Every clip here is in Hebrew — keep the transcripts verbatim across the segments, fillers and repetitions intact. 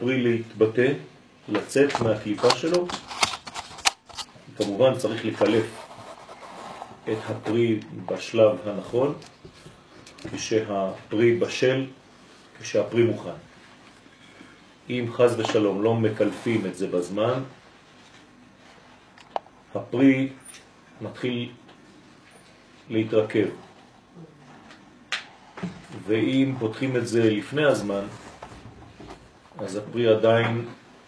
הפרי להתבטא, לצאת מהקליפה שלו. כמובן צריך לקלף את הפרי בשלב הנכון, כשהפרי בשל, כשהפרי מוכן. אם חז ושלום לא מקלפים את זה בזמן, הפרי מתחיל להתרכב. ואם פותחים את זה לפני הזמן, אז הפרי עדיין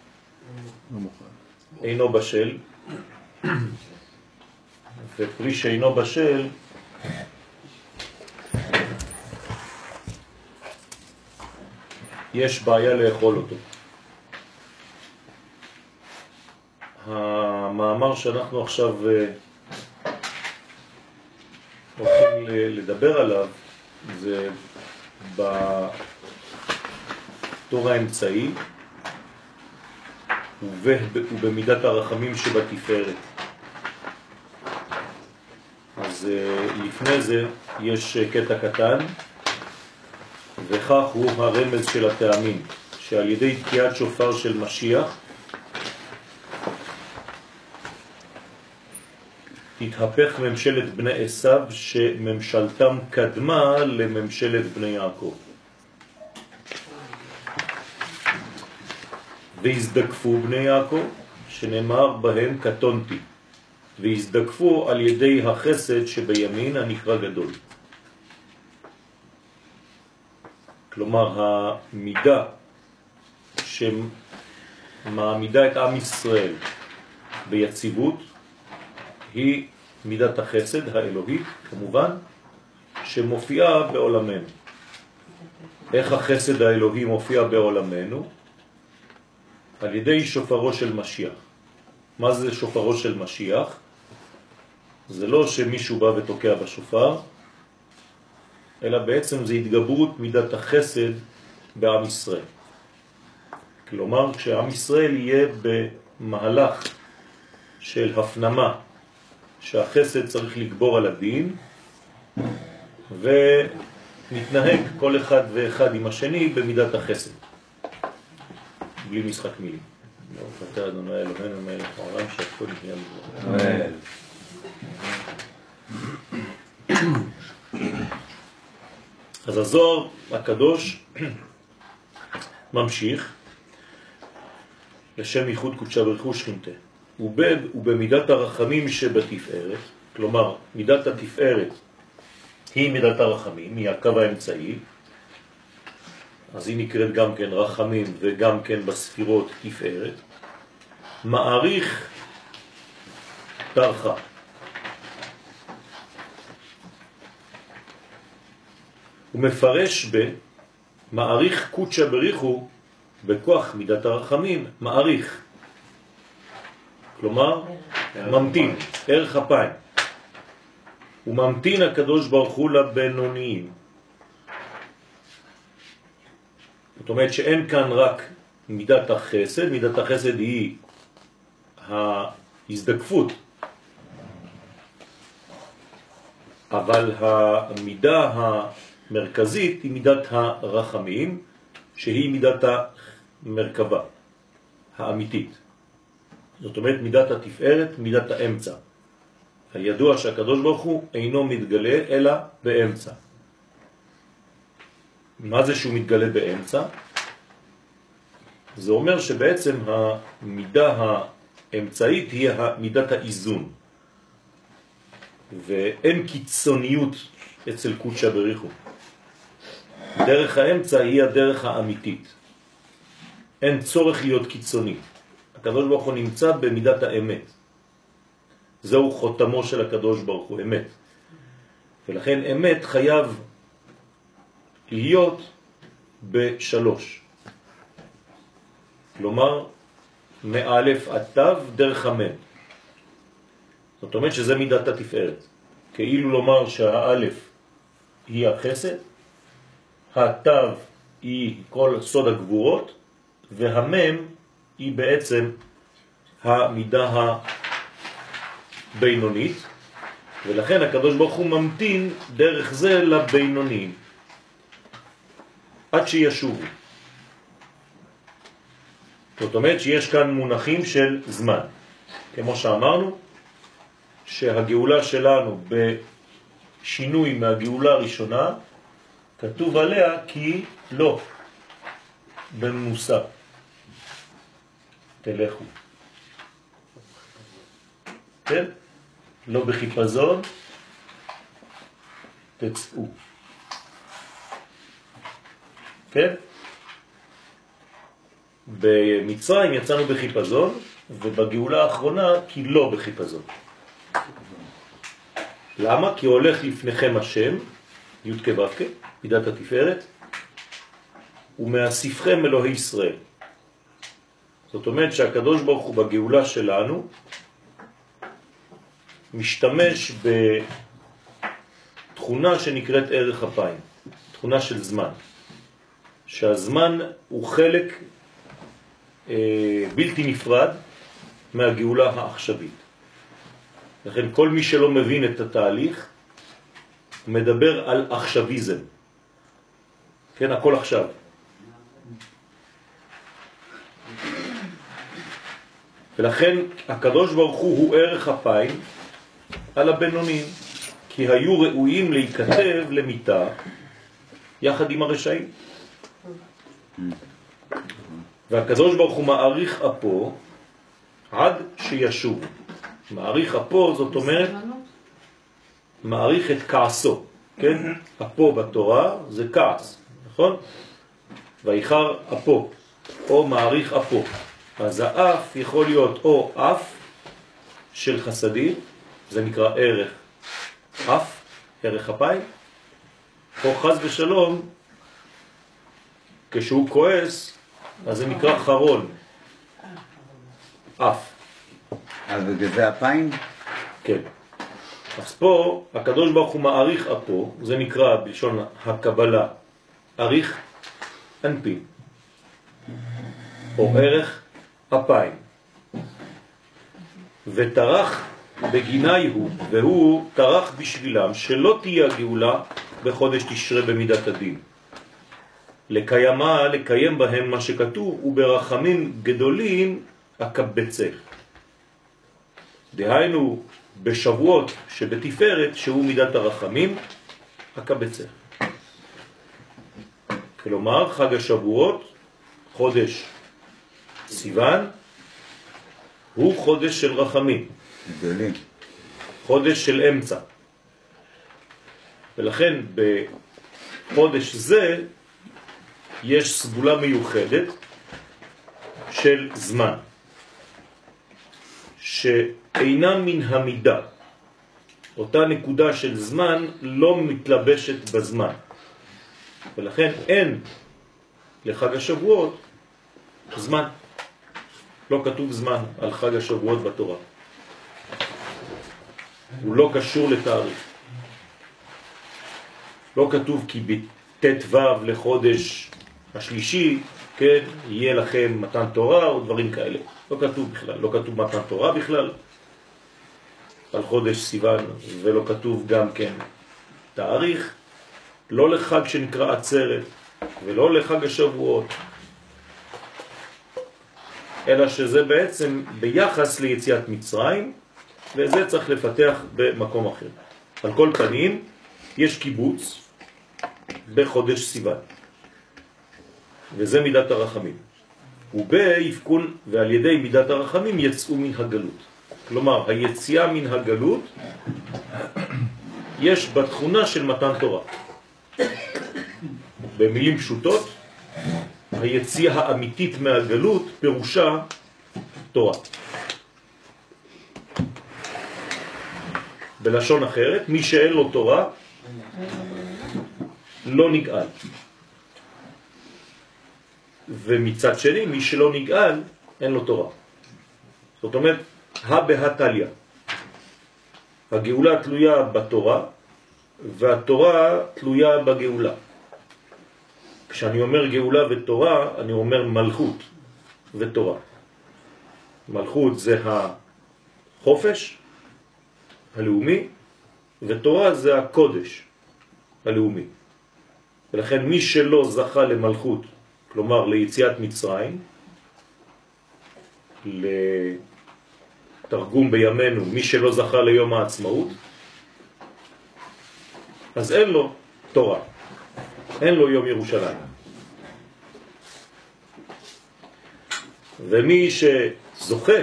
אינו בשל, ופרי שאינו בשל יש בעיה לאכול אותו. המאמר שאנחנו עכשיו הולכים לדבר עליו זה בתור האמצעי ובמידת הרחמים שבתפארת. אז לפני זה יש קטע קטן, וכך הוא הרמז של הטעמים, שעל ידי תקיעת שופר של משיח תתהפך ממשלת בני עשיו שממשלתם קדמה לממשלת בני יעקב. והזדקפו בני יעקב, שנאמר בהם קטונתי, והזדקפו על ידי החסד שבימין הנקרא גדול. כלומר, המידה שמעמידה את עם ישראל ביציבות היא מידת החסד האלוהית, כמובן, שמופיעה בעולמנו. איך החסד האלוהי מופיע בעולמנו? על ידי שופרו של משיח. מה זה שופרו של משיח? זה לא שמישהו בא ותוקע בשופר, אלא בעצם זה התגברות מידת החסד בעם ישראל. כלומר, כשעם ישראל יהיה במהלך של הפנמה, שהחסד צריך לגבור על הדין, ונתנהג כל אחד ואחד עם השני במידת החסד. בלי משחק מילים. ברוך אתה אדוני אלוהינו מלך העולם שהכל נהיה בדברו. אמן. אז הזוהר הקדוש ממשיך לשם ייחוד קודשה בריך הוא שכינתה. ובד ובמידת הרחמים שבתפארת, כלומר מידת התפארת היא מידת הרחמים, היא הקו האמצעי, אז היא נקראת גם כן רחמים וגם כן בספירות תפארת, מעריך תרחה. הוא מפרש במעריך קודשה בריחו בכוח מידת הרחמים, מעריך. כלומר, ממתין, ערך אפיים. הוא ממתין הקדוש ברוך הוא לבינוניים. זאת אומרת שאין כאן רק מידת החסד, מידת החסד היא ההזדקפות. אבל המידה המרכזית היא מידת הרחמים, שהיא מידת המרכבה, האמיתית. זאת אומרת מידת התפארת, מידת האמצע. הידוע שהקדוש ברוך הוא אינו מתגלה אלא באמצע. מה זה שהוא מתגלה באמצע? זה אומר שבעצם המידה האמצעית היא מידת האיזון. ואין קיצוניות אצל קודשה בריחו. דרך האמצע היא הדרך האמיתית. אין צורך להיות קיצוני. הקדוש ברוך הוא נמצא במידת האמת. זהו חותמו של הקדוש ברוך הוא, אמת. ולכן אמת חייב להיות בשלוש. כלומר, מאלף עד תו דרך המם. זאת אומרת שזה מידת התפארת. כאילו לומר שהאלף היא החסד, התו היא כל סוד הגבורות, והמם היא בעצם המידה הבינונית, ולכן הקדוש ברוך הוא ממתין דרך זה לבינוניים, עד שישובו. זאת אומרת שיש כאן מונחים של זמן. כמו שאמרנו, שהגאולה שלנו בשינוי מהגאולה הראשונה, כתוב עליה כי לא במוסר תלכו. כן? לא בחיפזון תצאו. כן? במצרים יצאנו בחיפזון, ובגאולה האחרונה כי לא בחיפזון. למה? כי הולך לפניכם השם, י' כו' כ', מידת התפארת, ומאסיפכם אלוהי ישראל. זאת אומרת שהקדוש ברוך הוא בגאולה שלנו משתמש בתכונה שנקראת ערך אפיים, תכונה של זמן. שהזמן הוא חלק אה, בלתי נפרד מהגאולה העכשווית. לכן כל מי שלא מבין את התהליך מדבר על עכשוויזם. כן, הכל עכשיו. ולכן הקדוש ברוך הוא הוא ערך אפיים על הבינונים, כי היו ראויים להיכתב למיטה יחד עם הרשעים. והקדוש ברוך הוא מעריך אפו עד שישוב. מעריך אפו זאת אומרת מעריך את כעסו, כן? אפו בתורה זה כעס, נכון? ואיחר אפו או מעריך אפו. אז האף יכול להיות או אף של חסדים, זה נקרא ערך אף, ערך אפיים, או חס ושלום כשהוא כועס, אז זה נקרא חרון, אף. אז בגלל זה אפיים? כן. אז פה הקדוש ברוך הוא מעריך אפו, זה נקרא בלשון הקבלה עריך אנפין, או ערך אפיים. ותרח בגיני הוא, והוא תרח בשבילם שלא תהיה גאולה בחודש תשרה במידת הדין. לקיימה, לקיים בהם מה שכתוב, וברחמים גדולים הקבצך. דהיינו בשבועות שבתפארת שהוא מידת הרחמים הקבצך. כלומר חג השבועות, חודש סיוון, הוא חודש של רחמים. גדולים. חודש של אמצע. ולכן בחודש זה יש סגולה מיוחדת של זמן, שאינה מן המידה. אותה נקודה של זמן לא מתלבשת בזמן. ולכן אין לחג השבועות זמן. לא כתוב זמן על חג השבועות בתורה. הוא לא קשור לתאריך. לא כתוב כי בתת ו' לחודש השלישי, כן, יהיה לכם מתן תורה או דברים כאלה. לא כתוב בכלל, לא כתוב מתן תורה בכלל על חודש סיוון, ולא כתוב גם כן תאריך, לא לחג שנקרא עצרת ולא לחג השבועות, אלא שזה בעצם ביחס ליציאת מצרים, וזה צריך לפתח במקום אחר. על כל פנים יש קיבוץ בחודש סיוון, וזה מידת הרחמים. וביפקון ועל ידי מידת הרחמים יצאו מן הגלות. כלומר, היציאה מן הגלות יש בתכונה של מתן תורה. במילים פשוטות, היציאה האמיתית מהגלות פירושה תורה. בלשון אחרת, מי שאין לו תורה לא נגאל. ומצד שני, מי שלא נגאל, אין לו תורה. זאת אומרת, הבהתליה. הגאולה תלויה בתורה, והתורה תלויה בגאולה. כשאני אומר גאולה ותורה, אני אומר מלכות ותורה. מלכות זה החופש הלאומי, ותורה זה הקודש הלאומי. ולכן מי שלא זכה למלכות, כלומר ליציאת מצרים, לתרגום בימינו, מי שלא זכה ליום העצמאות, אז אין לו תורה, אין לו יום ירושלים. ומי שזוכה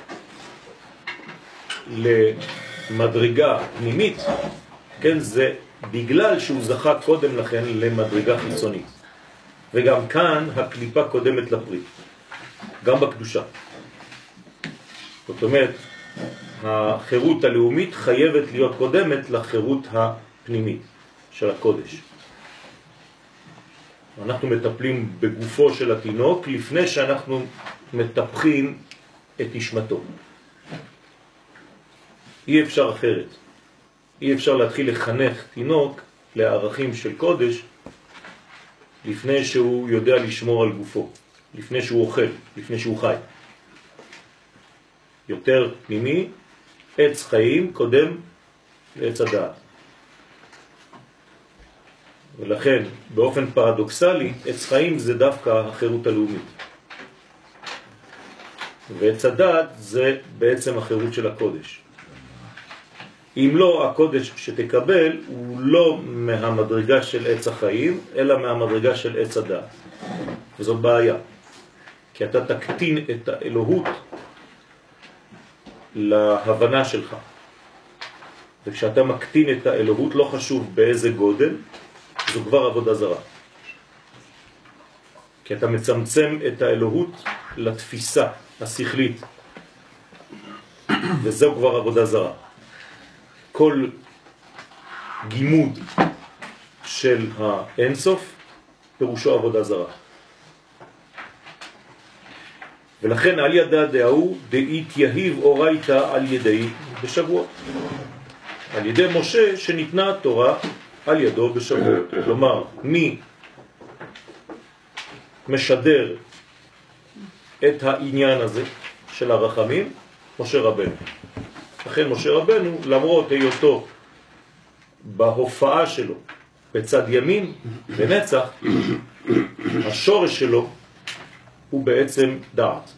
למדרגה פנימית, כן, זה בגלל שהוא זכה קודם לכן למדרגה חיצונית. וגם כאן הקליפה קודמת לפרי, גם בקדושה. זאת אומרת, החירות הלאומית חייבת להיות קודמת לחירות הפנימית של הקודש. אנחנו מטפלים בגופו של התינוק לפני שאנחנו מטפחים את נשמתו. אי אפשר אחרת. אי אפשר להתחיל לחנך תינוק לערכים של קודש לפני שהוא יודע לשמור על גופו, לפני שהוא אוכל, לפני שהוא חי. יותר פנימי, עץ חיים קודם לעץ הדעת. ולכן, באופן פרדוקסלי, עץ חיים זה דווקא החירות הלאומית. ועץ הדעת זה בעצם החירות של הקודש. אם לא, הקודש שתקבל הוא לא מהמדרגה של עץ החיים, אלא מהמדרגה של עץ הדעת. וזאת בעיה. כי אתה תקטין את האלוהות להבנה שלך. וכשאתה מקטין את האלוהות, לא חשוב באיזה גודל, זו כבר עבודה זרה. כי אתה מצמצם את האלוהות לתפיסה השכלית. וזו כבר עבודה זרה. כל גימוד של האינסוף פירושו עבודה זרה. ולכן על ידה דאו דאית יהיב אורייתא על ידי בשבועות. על ידי משה שניתנה התורה על ידו בשבועות. כלומר, מי משדר את העניין הזה של הרחמים? משה רבנו. לכן משה רבנו, למרות היותו בהופעה שלו בצד ימין ונצח, השורש שלו הוא בעצם דעת.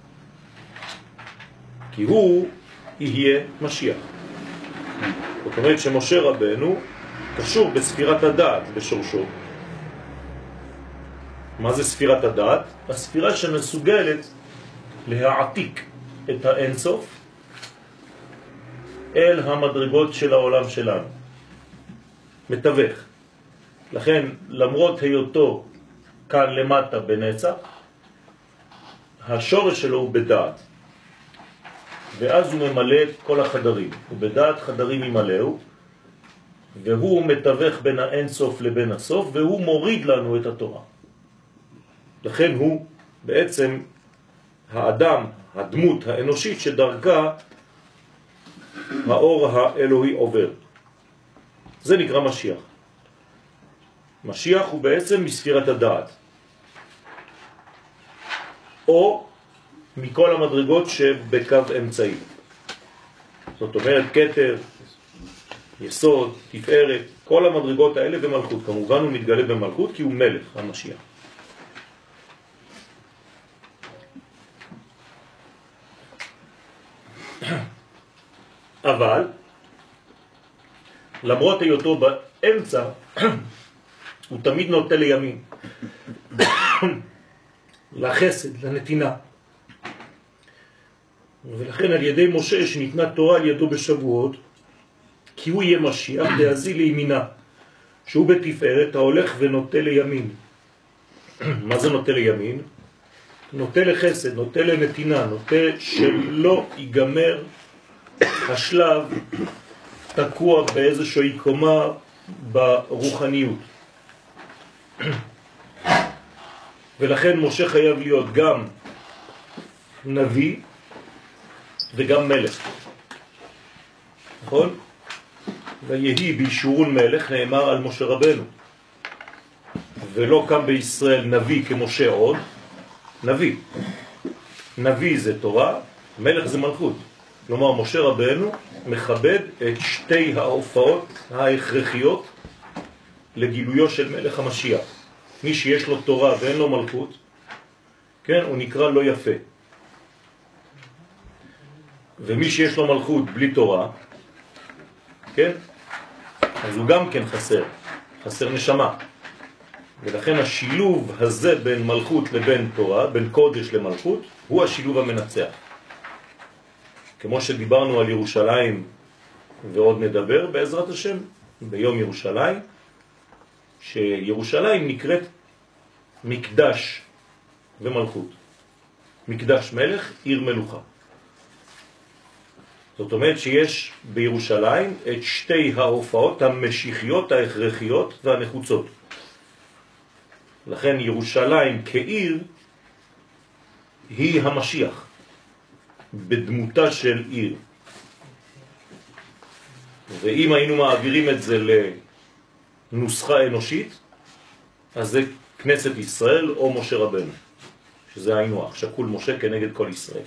כי הוא יהיה משיח. זאת אומרת שמשה רבנו קשור בספירת הדעת בשורשו. מה זה ספירת הדעת? הספירה שמסוגלת להעתיק את האינסוף אל המדרגות של העולם שלנו. מתווך. לכן, למרות היותו כאן למטה בנצח, השורש שלו הוא בדעת. ואז הוא ממלא את כל החדרים. הוא בדעת חדרים ימלאו, והוא מתווך בין האינסוף לבין הסוף, והוא מוריד לנו את התורה. לכן הוא בעצם האדם, הדמות האנושית שדרכה האור האלוהי עובר. זה נקרא משיח. משיח הוא בעצם מספירת הדעת. או מכל המדרגות שבקו אמצעי. זאת אומרת, כתר, יסוד, תפארת, כל המדרגות האלה במלכות. כמובן הוא מתגלה במלכות כי הוא מלך, המשיח. אבל, למרות היותו באמצע, הוא תמיד נוטה לימין. לחסד, לנתינה. ולכן על ידי משה שניתנה תורה על ידו בשבועות, כי הוא יהיה משיח להזיל לימינה, שהוא בתפארת ההולך ונוטה לימין. מה זה נוטה לימין? נוטה לחסד, נוטה לנתינה, נוטה שלא ייגמר השלב תקוע באיזושהי קומה ברוחניות. ולכן משה חייב להיות גם נביא וגם מלך. נכון? ויהי בישורון מלך נאמר על משה רבנו. ולא קם בישראל נביא כמשה עוד, נביא. נביא זה תורה, מלך זה מלכות. כלומר, משה רבנו מכבד את שתי ההופעות ההכרחיות לגילויו של מלך המשיח. מי שיש לו תורה ואין לו מלכות, כן, הוא נקרא לא יפה. ומי שיש לו מלכות בלי תורה, כן? אז הוא גם כן חסר, חסר נשמה. ולכן השילוב הזה בין מלכות לבין תורה, בין קודש למלכות, הוא השילוב המנצח. כמו שדיברנו על ירושלים ועוד נדבר בעזרת השם ביום ירושלים, שירושלים נקראת מקדש ומלכות. מקדש מלך, עיר מלוכה. זאת אומרת שיש בירושלים את שתי ההופעות המשיחיות, ההכרחיות והנחוצות. לכן ירושלים כעיר היא המשיח בדמותה של עיר. ואם היינו מעבירים את זה לנוסחה אנושית, אז זה כנסת ישראל או משה רבנו, שזה היינו אח, שקול משה כנגד כל ישראל.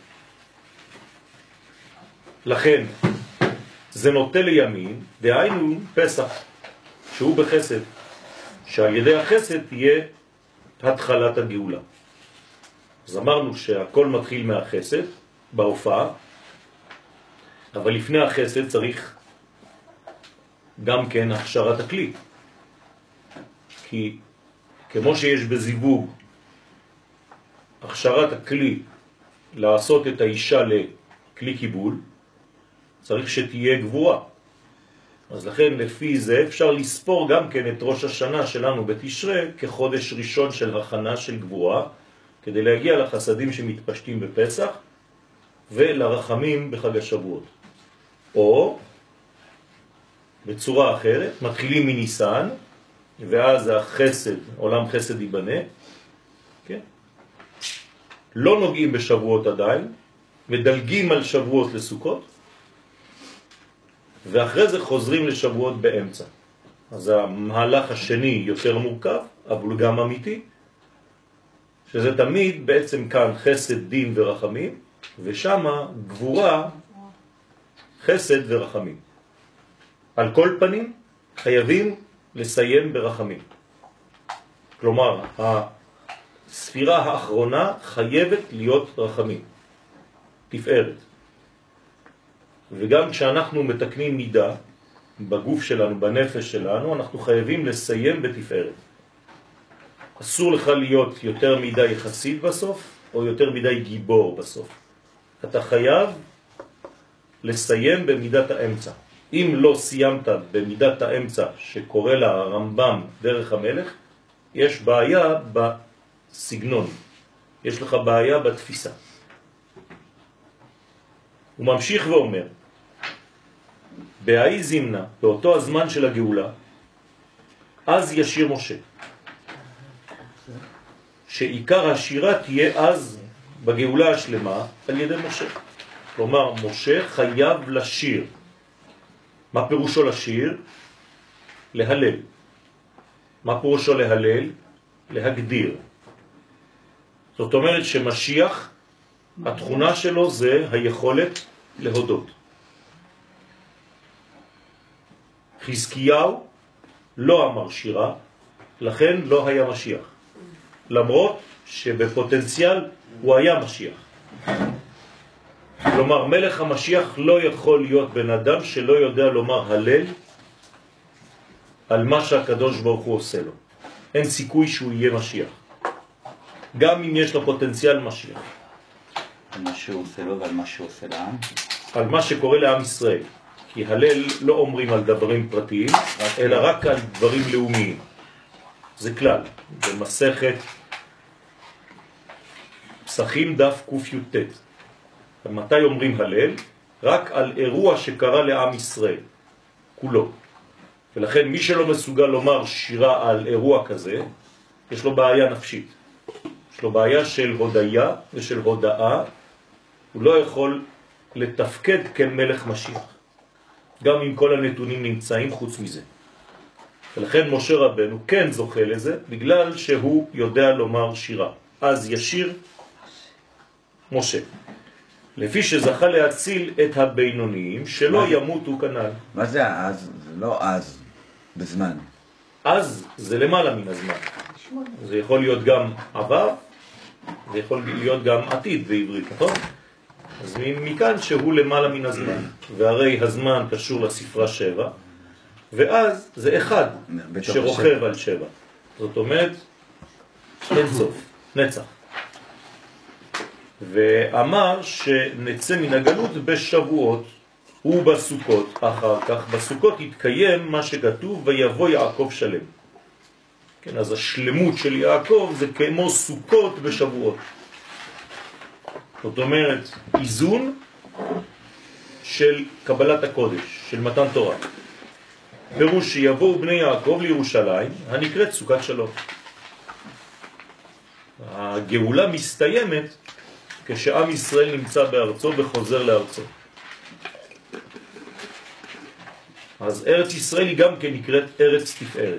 לכן זה נוטה לימין, דהיינו פסח, שהוא בחסד, שעל ידי החסד תהיה התחלת הגאולה. אז אמרנו שהכל מתחיל מהחסד בהופעה, אבל לפני החסד צריך גם כן הכשרת הכלי. כי כמו שיש בזיווג הכשרת הכלי לעשות את האישה לכלי קיבול, צריך שתהיה גבורה. אז לכן לפי זה אפשר לספור גם כן את ראש השנה שלנו בתשרה כחודש ראשון של הכנה של גבורה, כדי להגיע לחסדים שמתפשטים בפסח ולרחמים בחג השבועות. או בצורה אחרת, מתחילים מניסן, ואז החסד, עולם חסד ייבנה, כן? לא נוגעים בשבועות עדיין, מדלגים על שבועות לסוכות, ואחרי זה חוזרים לשבועות באמצע. אז המהלך השני יותר מורכב, אבל גם אמיתי, שזה תמיד בעצם כאן חסד, דין ורחמים, ושם גבורה, חסד ורחמים. על כל פנים חייבים לסיים ברחמים. כלומר, הספירה האחרונה חייבת להיות רחמים, תפארת. וגם כשאנחנו מתקנים מידה בגוף שלנו, בנפש שלנו, אנחנו חייבים לסיים בתפארת. אסור לך להיות יותר מדי יחסית בסוף, או יותר מדי גיבור בסוף. אתה חייב לסיים במידת האמצע. אם לא סיימת במידת האמצע שקורא לה הרמב"ם דרך המלך, יש בעיה בסגנון, יש לך בעיה בתפיסה. הוא ממשיך ואומר, בהאי זימנה, באותו הזמן של הגאולה, אז ישיר משה. שעיקר השירה תהיה אז בגאולה השלמה על ידי משה. כלומר, משה חייב לשיר. מה פירושו לשיר? להלל. מה פירושו להלל? להגדיר. זאת אומרת שמשיח, התכונה שלו זה היכולת להודות. חזקיהו לא אמר שירה, לכן לא היה משיח. למרות שבפוטנציאל הוא היה משיח. כלומר, מלך המשיח לא יכול להיות בן אדם שלא יודע לומר הלל על מה שהקדוש ברוך הוא עושה לו. אין סיכוי שהוא יהיה משיח. גם אם יש לו פוטנציאל משיח. על מה שהוא עושה לו ועל מה שהוא עושה לעם? על מה שקורה לעם ישראל. כי הלל לא אומרים על דברים פרטיים, אלא רק על דברים לאומיים. זה כלל. במסכת פסחים דף ק"ט. מתי אומרים הלל? רק על אירוע שקרה לעם ישראל, כולו. ולכן מי שלא מסוגל לומר שירה על אירוע כזה, יש לו בעיה נפשית. יש לו בעיה של הודיה ושל הודאה, הוא לא יכול לתפקד כמלך משיח. גם אם כל הנתונים נמצאים חוץ מזה. ולכן משה רבנו כן זוכה לזה, בגלל שהוא יודע לומר שירה. אז ישיר משה. לפי שזכה להציל את הבינוניים, שלא ימותו כנ"ל. מה זה אז? זה לא אז, בזמן. אז זה למעלה מן הזמן. זה יכול להיות גם עבר, זה יכול להיות גם עתיד בעברית, נכון? אז מכאן שהוא למעלה מן הזמן, והרי הזמן קשור לספרה שבע, ואז זה אחד שרוכב על שבע. זאת אומרת, אין סוף, נצח. ואמר שנצא מן הגלות בשבועות ובסוכות. אחר כך בסוכות יתקיים מה שכתוב, ויבוא יעקב שלם. כן, אז השלמות של יעקב זה כמו סוכות בשבועות. זאת אומרת, איזון של קבלת הקודש, של מתן תורה. פירוש שיבואו בני יעקב לירושלים, הנקראת סוכת שלום. הגאולה מסתיימת כשעם ישראל נמצא בארצו וחוזר לארצו. אז ארץ ישראל היא גם כן נקראת ארץ תפארת.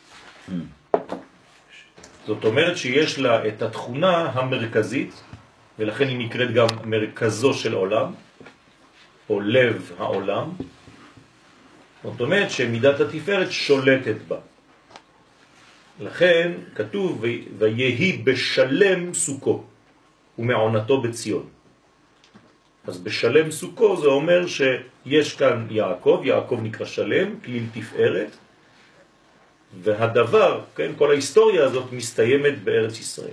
זאת אומרת שיש לה את התכונה המרכזית, ולכן היא נקראת גם מרכזו של עולם, או לב העולם. זאת אומרת שמידת התפארת שולטת בה. לכן כתוב, ויהי בשלם סוכו, ומעונתו בציון. אז בשלם סוכו זה אומר שיש כאן יעקב, יעקב נקרא שלם, כליל תפארת, והדבר, כן, כל ההיסטוריה הזאת מסתיימת בארץ ישראל.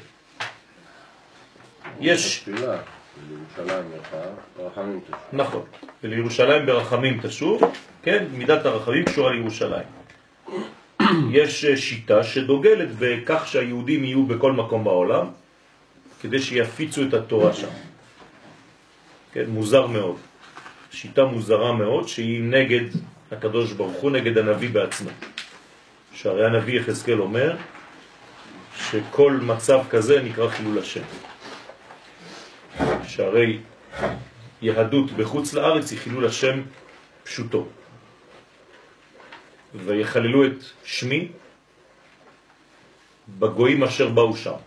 יש... התפילה, לירושלים ברחמים תשוב. נכון, ולירושלים ברחמים תשוב, כן, מידת הרחמים קשורה לירושלים. יש שיטה שדוגלת בכך שהיהודים יהיו בכל מקום בעולם, כדי שיפיצו את התורה שם. כן, מוזר מאוד. שיטה מוזרה מאוד שהיא נגד הקדוש ברוך הוא, נגד הנביא בעצמו. שהרי הנביא יחזקאל אומר שכל מצב כזה נקרא חילול השם. שהרי יהדות בחוץ לארץ היא חילול השם פשוטו. ויחללו את שמי בגויים אשר באו שם.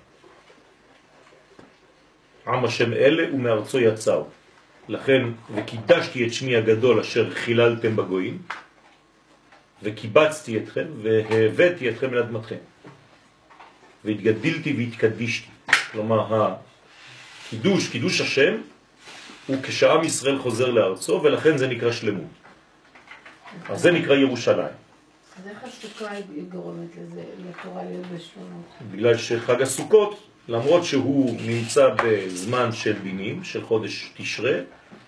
עם השם אלה ומארצו יצאו. לכן, וקידשתי את שמי הגדול אשר חיללתם בגויים, וקיבצתי אתכם והבאתי אתכם אל אדמתכם. והתגדלתי והתקדישתי. כלומר, הקידוש, קידוש השם, הוא כשעם ישראל חוזר לארצו, ולכן זה נקרא שלמות. אז זה נקרא ירושלים. אז איך הסוכה היא גורמת לזה, לתורה להיות בשלמות? בגלל שחג הסוכות, למרות שהוא נמצא בזמן של דינים, של חודש תשרה,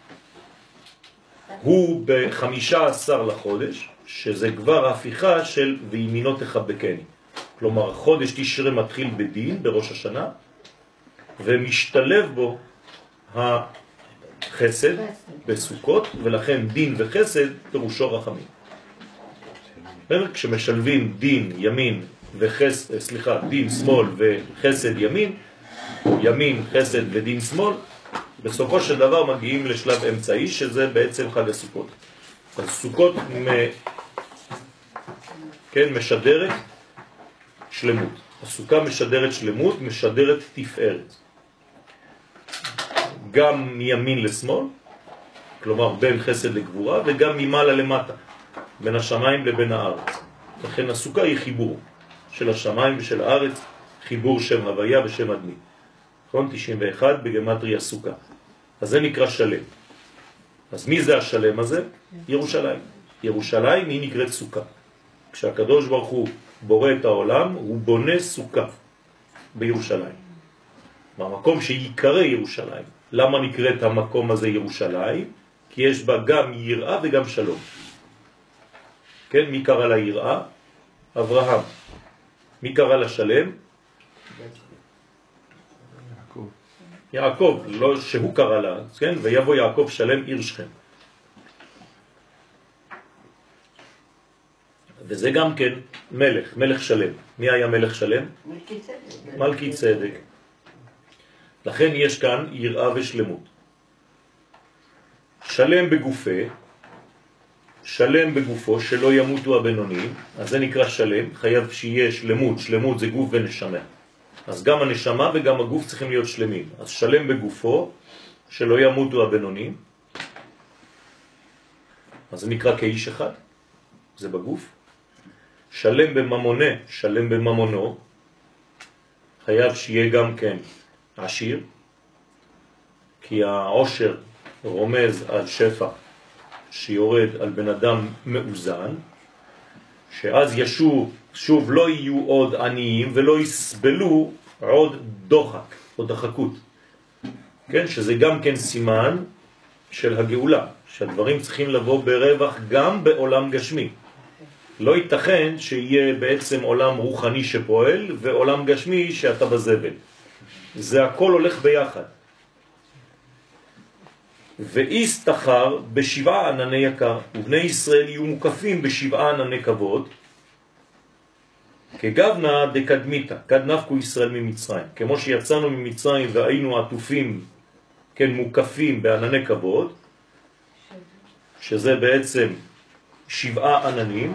הוא בחמישה עשר לחודש, שזה כבר ההפיכה של וימינו תחבקני. כלומר, חודש תשרה מתחיל בדין, בראש השנה, ומשתלב בו החסד בסוכות, ולכן דין וחסד פירושו רחמים. כשמשלבים דין ימין וחסד, סליחה, דין שמאל וחסד ימין, ימין, חסד ודין שמאל, בסופו של דבר מגיעים לשלב אמצעי, שזה בעצם חג הסוכות. אז סוכות מ... כן, משדרת שלמות. הסוכה משדרת שלמות, משדרת תפארת. גם מימין לשמאל, כלומר בין חסד לגבורה, וגם ממעלה למטה, בין השמיים לבין הארץ. לכן הסוכה היא חיבור של השמיים ושל הארץ, חיבור שם הוויה ושם אדמי. נכון? תשעים ואחת בגמטריה סוכה. אז זה נקרא שלם. אז מי זה השלם הזה? ירושלים. ירושלים היא נקראת סוכה. כשהקדוש ברוך הוא בורא את העולם, הוא בונה סוכה בירושלים. במקום שיקרא ירושלים. למה נקראת המקום הזה ירושלים? כי יש בה גם יראה וגם שלום. כן, מי קרא לה יראה? אברהם. מי קרא לה שלם? יעקב. יעקב, לא שהוא קרא לה, כן? ויבוא יעקב שלם עיר שכם. וזה גם כן מלך, מלך שלם. מי היה מלך שלם? מלכי צדק. מלכי צדק. לכן יש כאן יראה ושלמות. שלם בגופה, שלם בגופו, שלא ימותו הבינוניים, אז זה נקרא שלם, חייב שיהיה שלמות, שלמות זה גוף ונשמה. אז גם הנשמה וגם הגוף צריכים להיות שלמים. אז שלם בגופו, שלא ימותו הבינוניים, אז זה נקרא כאיש אחד, זה בגוף. שלם בממונה, שלם בממונו, חייב שיהיה גם כן עשיר, כי העושר רומז על שפע שיורד על בן אדם מאוזן, שאז ישוב, שוב לא יהיו עוד עניים ולא יסבלו עוד דוחק או דחקות. כן, שזה גם כן סימן של הגאולה, שהדברים צריכים לבוא ברווח גם בעולם גשמי. לא ייתכן שיהיה בעצם עולם רוחני שפועל ועולם גשמי שאתה בזבל. זה הכל הולך ביחד. ואיסתחר בשבעה ענני יקר, ובני ישראל יהיו מוקפים בשבעה ענני כבוד, כגבנה דקדמיתה, קד נפקו ישראל ממצרים. כמו שיצאנו ממצרים והיינו עטופים, כן, מוקפים בענני כבוד, שזה בעצם שבעה עננים,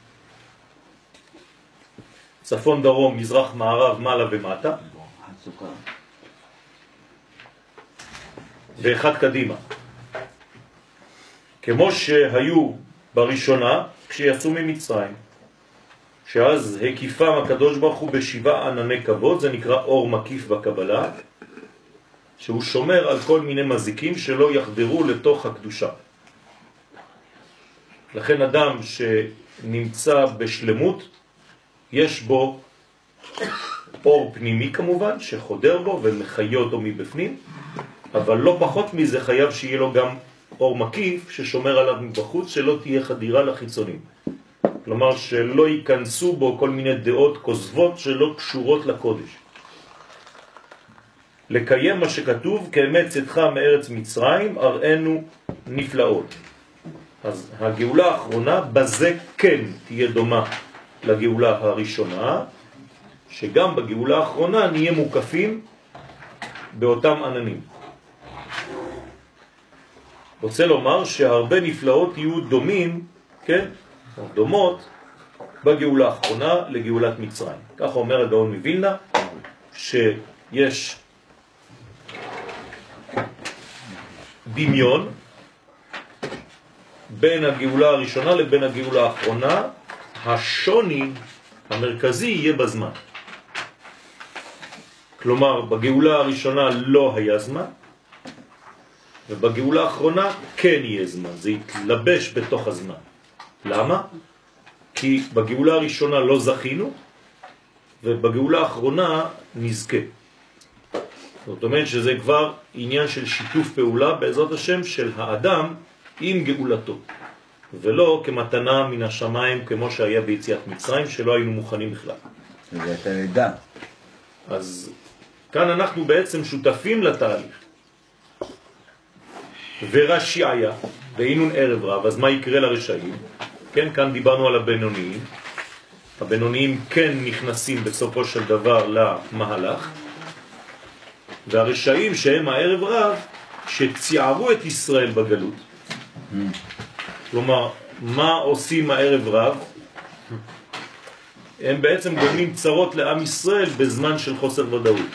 צפון דרום, מזרח מערב, מעלה ומטה, ואחד קדימה. כמו שהיו בראשונה כשיצאו ממצרים, שאז הקיפם הקדוש ברוך הוא בשבעה ענני כבוד, זה נקרא אור מקיף בקבלה, שהוא שומר על כל מיני מזיקים שלא יחדרו לתוך הקדושה. לכן אדם שנמצא בשלמות, יש בו אור פנימי כמובן, שחודר בו ומחיה אותו מבפנים, אבל לא פחות מזה חייב שיהיה לו גם אור מקיף ששומר עליו מבחוץ, שלא תהיה חדירה לחיצונים. כלומר שלא ייכנסו בו כל מיני דעות כוזבות שלא קשורות לקודש. לקיים מה שכתוב, כאמת צאתך מארץ מצרים, אראנו נפלאות. אז הגאולה האחרונה בזה כן תהיה דומה לגאולה הראשונה, שגם בגאולה האחרונה נהיה מוקפים באותם עננים. רוצה לומר שהרבה נפלאות יהיו דומים, כן, או דומות, בגאולה האחרונה לגאולת מצרים. כך אומר הגאון מווילנה, שיש דמיון בין הגאולה הראשונה לבין הגאולה האחרונה, השוני המרכזי יהיה בזמן. כלומר, בגאולה הראשונה לא היה זמן, ובגאולה האחרונה כן יהיה זמן, זה יתלבש בתוך הזמן. למה? כי בגאולה הראשונה לא זכינו, ובגאולה האחרונה נזכה. זאת אומרת שזה כבר עניין של שיתוף פעולה בעזרת השם של האדם עם גאולתו, ולא כמתנה מן השמיים כמו שהיה ביציאת מצרים, שלא היינו מוכנים בכלל. זה את הלידה. אז כאן אנחנו בעצם שותפים לתהליך. ורשעיה, והיינו ערב רב, אז מה יקרה לרשעים? כן, כאן דיברנו על הבינוניים. הבינוניים כן נכנסים בסופו של דבר למהלך, והרשעים שהם הערב רב, שציערו את ישראל בגלות. כלומר, מה עושים הערב רב? הם בעצם גורמים צרות לעם ישראל בזמן של חוסר ודאות.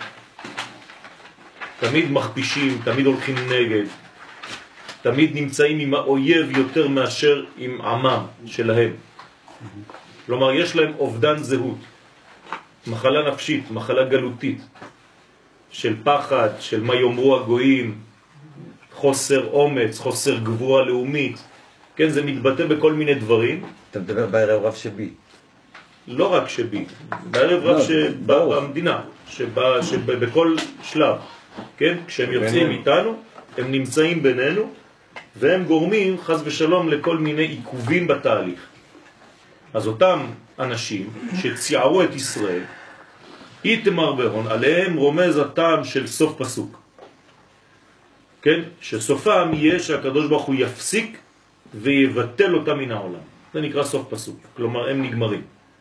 תמיד מכפישים, תמיד הולכים נגד, תמיד נמצאים עם האויב יותר מאשר עם עמם שלהם. כלומר, יש להם אובדן זהות, מחלה נפשית, מחלה גלותית, של פחד, של מה יאמרו הגויים, חוסר אומץ, חוסר גבורה לאומית. כן, זה מתבטא בכל מיני דברים. אתה מדבר בערב רב שבי. לא רק שבי, בערב רב שבא במדינה, שבא, שבכל שלב, כן, כשהם יוצאים איתנו, הם נמצאים בינינו, והם גורמים חס ושלום לכל מיני עיכובים בתהליך. אז אותם אנשים שציערו את ישראל, איתמר בהון, עליהם רומז הטעם של סוף פסוק. כן? שסופם יהיה שהקדוש ברוך הוא יפסיק ויבטל אותם מן העולם. זה נקרא סוף פסוק. כלומר, הם נגמרים.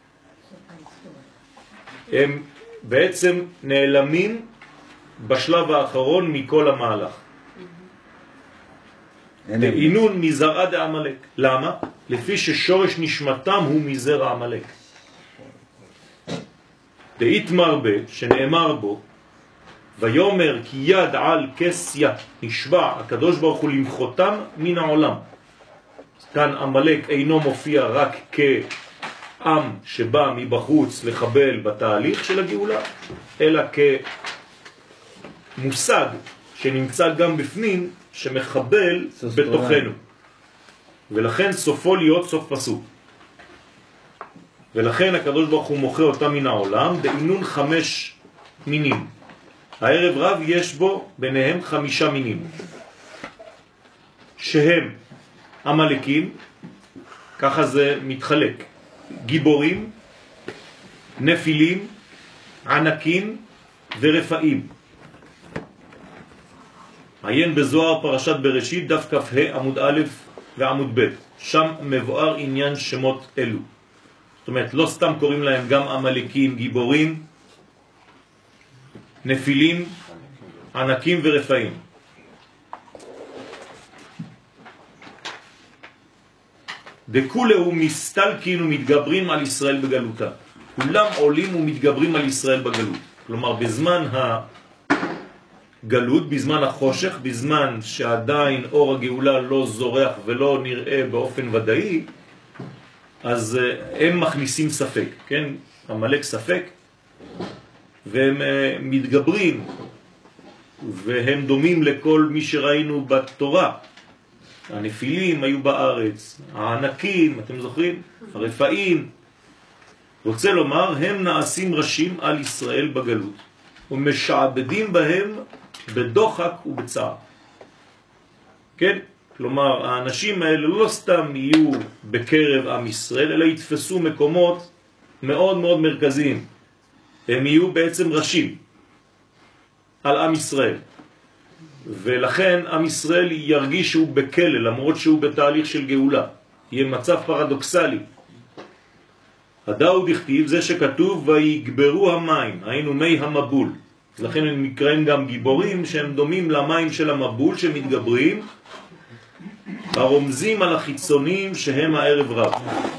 הם בעצם נעלמים בשלב האחרון מכל המהלך. דאינון מזרעה דעמלק. למה? לפי ששורש נשמתם הוא מזרע עמלק. דאיתמר ב, שנאמר בו, ויומר כי יד על כסיה, נשבע הקדוש ברוך הוא למחותם מן העולם. כאן עמלק אינו מופיע רק כעם שבא מבחוץ לחבל בתהליך של הגאולה, אלא כמושג שנמצא גם בפנים, שמחבל בתוכנו. ולכן סופו להיות סוף פסוק. ולכן הקדוש ברוך הוא מוכר אותה מן העולם בעינון חמש מינים. הערב רב יש בו ביניהם חמישה מינים, שהם המלאקים, ככה זה מתחלק, גיבורים, נפילים, ענקים ורפאים. עיין בזוהר פרשת בראשית דף כ"ה עמוד א' ועמוד ב', שם מבואר עניין שמות אלו. זאת אומרת, לא סתם קוראים להם גם המלאקים, גיבורים, נפילים, ענקים ורפאים. דכולהו מסתלקין ומתגברים על ישראל בגלותה. כולם עולים ומתגברים על ישראל בגלות. כלומר, בזמן הגלות, בזמן החושך, בזמן שעדיין אור הגאולה לא זורח ולא נראה באופן ודאי, אז הם מכניסים ספק, כן? המלאק ספק, והם מתגברים, והם דומים לכל מי שראינו בתורה. הנפילים היו בארץ, הענקים, אתם זוכרים? הרפאים. רוצה לומר, הם נעשים ראשים על ישראל בגלות, ומשעבדים בהם בדוחק ובצער. כן? כלומר, האנשים האלה לא סתם יהיו בקרב עם ישראל, אלא יתפסו מקומות מאוד מאוד מרכזיים. הם יהיו בעצם ראשים על עם ישראל. ולכן עם ישראל ירגיש שהוא בכלא, למרות שהוא בתהליך של גאולה. יהיה מצב פרדוקסלי. הדאו דכתיב, זה שכתוב, ויגברו המים, היינו מי המבול. לכן הם נקראים גם גיבורים שהם דומים למים של המבול שמתגברים, הרומזים על החיצונים שהם הערב רב.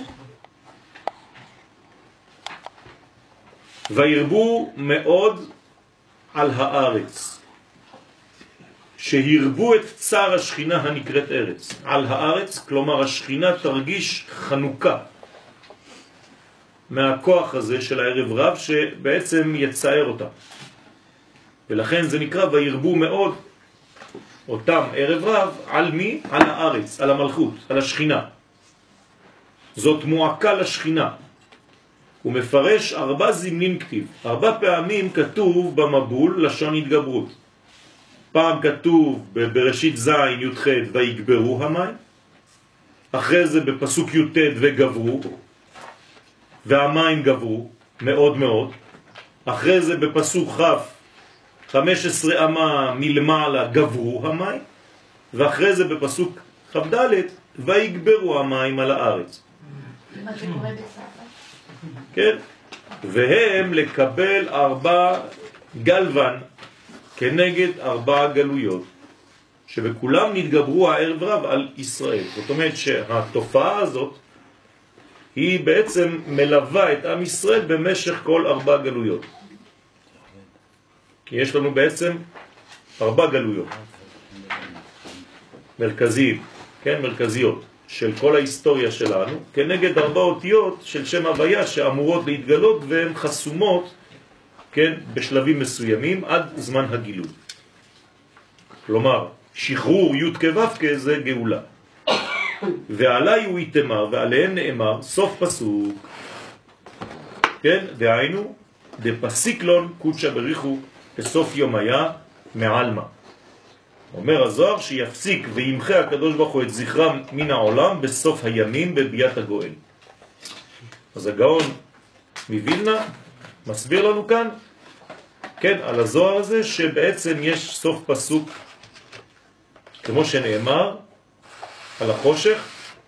וירבו מאוד על הארץ, שהרבו את צער השכינה הנקראת ארץ. על הארץ, כלומר השכינה תרגיש חנוכה מהכוח הזה של הערב רב שבעצם יצער אותה. ולכן זה נקרא וירבו מאוד אותם ערב רב על מי? על הארץ, על המלכות, על השכינה. זאת מועקה לשכינה. הוא מפרש ארבע זמנים כתיב. ארבע פעמים כתוב במבול לשון התגברות. פעם כתוב בראשית זין י"ח ויגברו המים, אחרי זה בפסוק י"ט וגברו, והמים גברו מאוד מאוד, אחרי זה בפסוק כ' חמש עשרה אמה מלמעלה גברו המים, ואחרי זה בפסוק כ"ד ויגברו המים על הארץ. מה זה קורה בספר? כן, והם לקבל ארבע גלוון כנגד ארבע גלויות, שבכולם נתגברו הערב רב על ישראל. זאת אומרת שהתופעה הזאת היא בעצם מלווה את עם ישראל במשך כל ארבע גלויות. כי יש לנו בעצם ארבע גלויות מרכזיים, כן, מרכזיות של כל ההיסטוריה שלנו, כנגד ארבע אותיות של שם הוויה שאמורות להתגלות והן חסומות, כן, בשלבים מסוימים עד זמן הגילוי. כלומר, שחרור י' כו' זה גאולה. ועלי הוא יתמר ועליהם נאמר סוף פסוק, כן, דהיינו דפסיקלון קודשא בריחו בסוף יום היה מעלמה. אומר הזוהר שיפסיק וימחה הקדוש ברוך הוא את זכרם מן העולם בסוף הימים בביאת הגואל. אז הגאון מווילנה מסביר לנו כאן, כן, על הזוהר הזה, שבעצם יש סוף פסוק, כמו שנאמר, על החושך,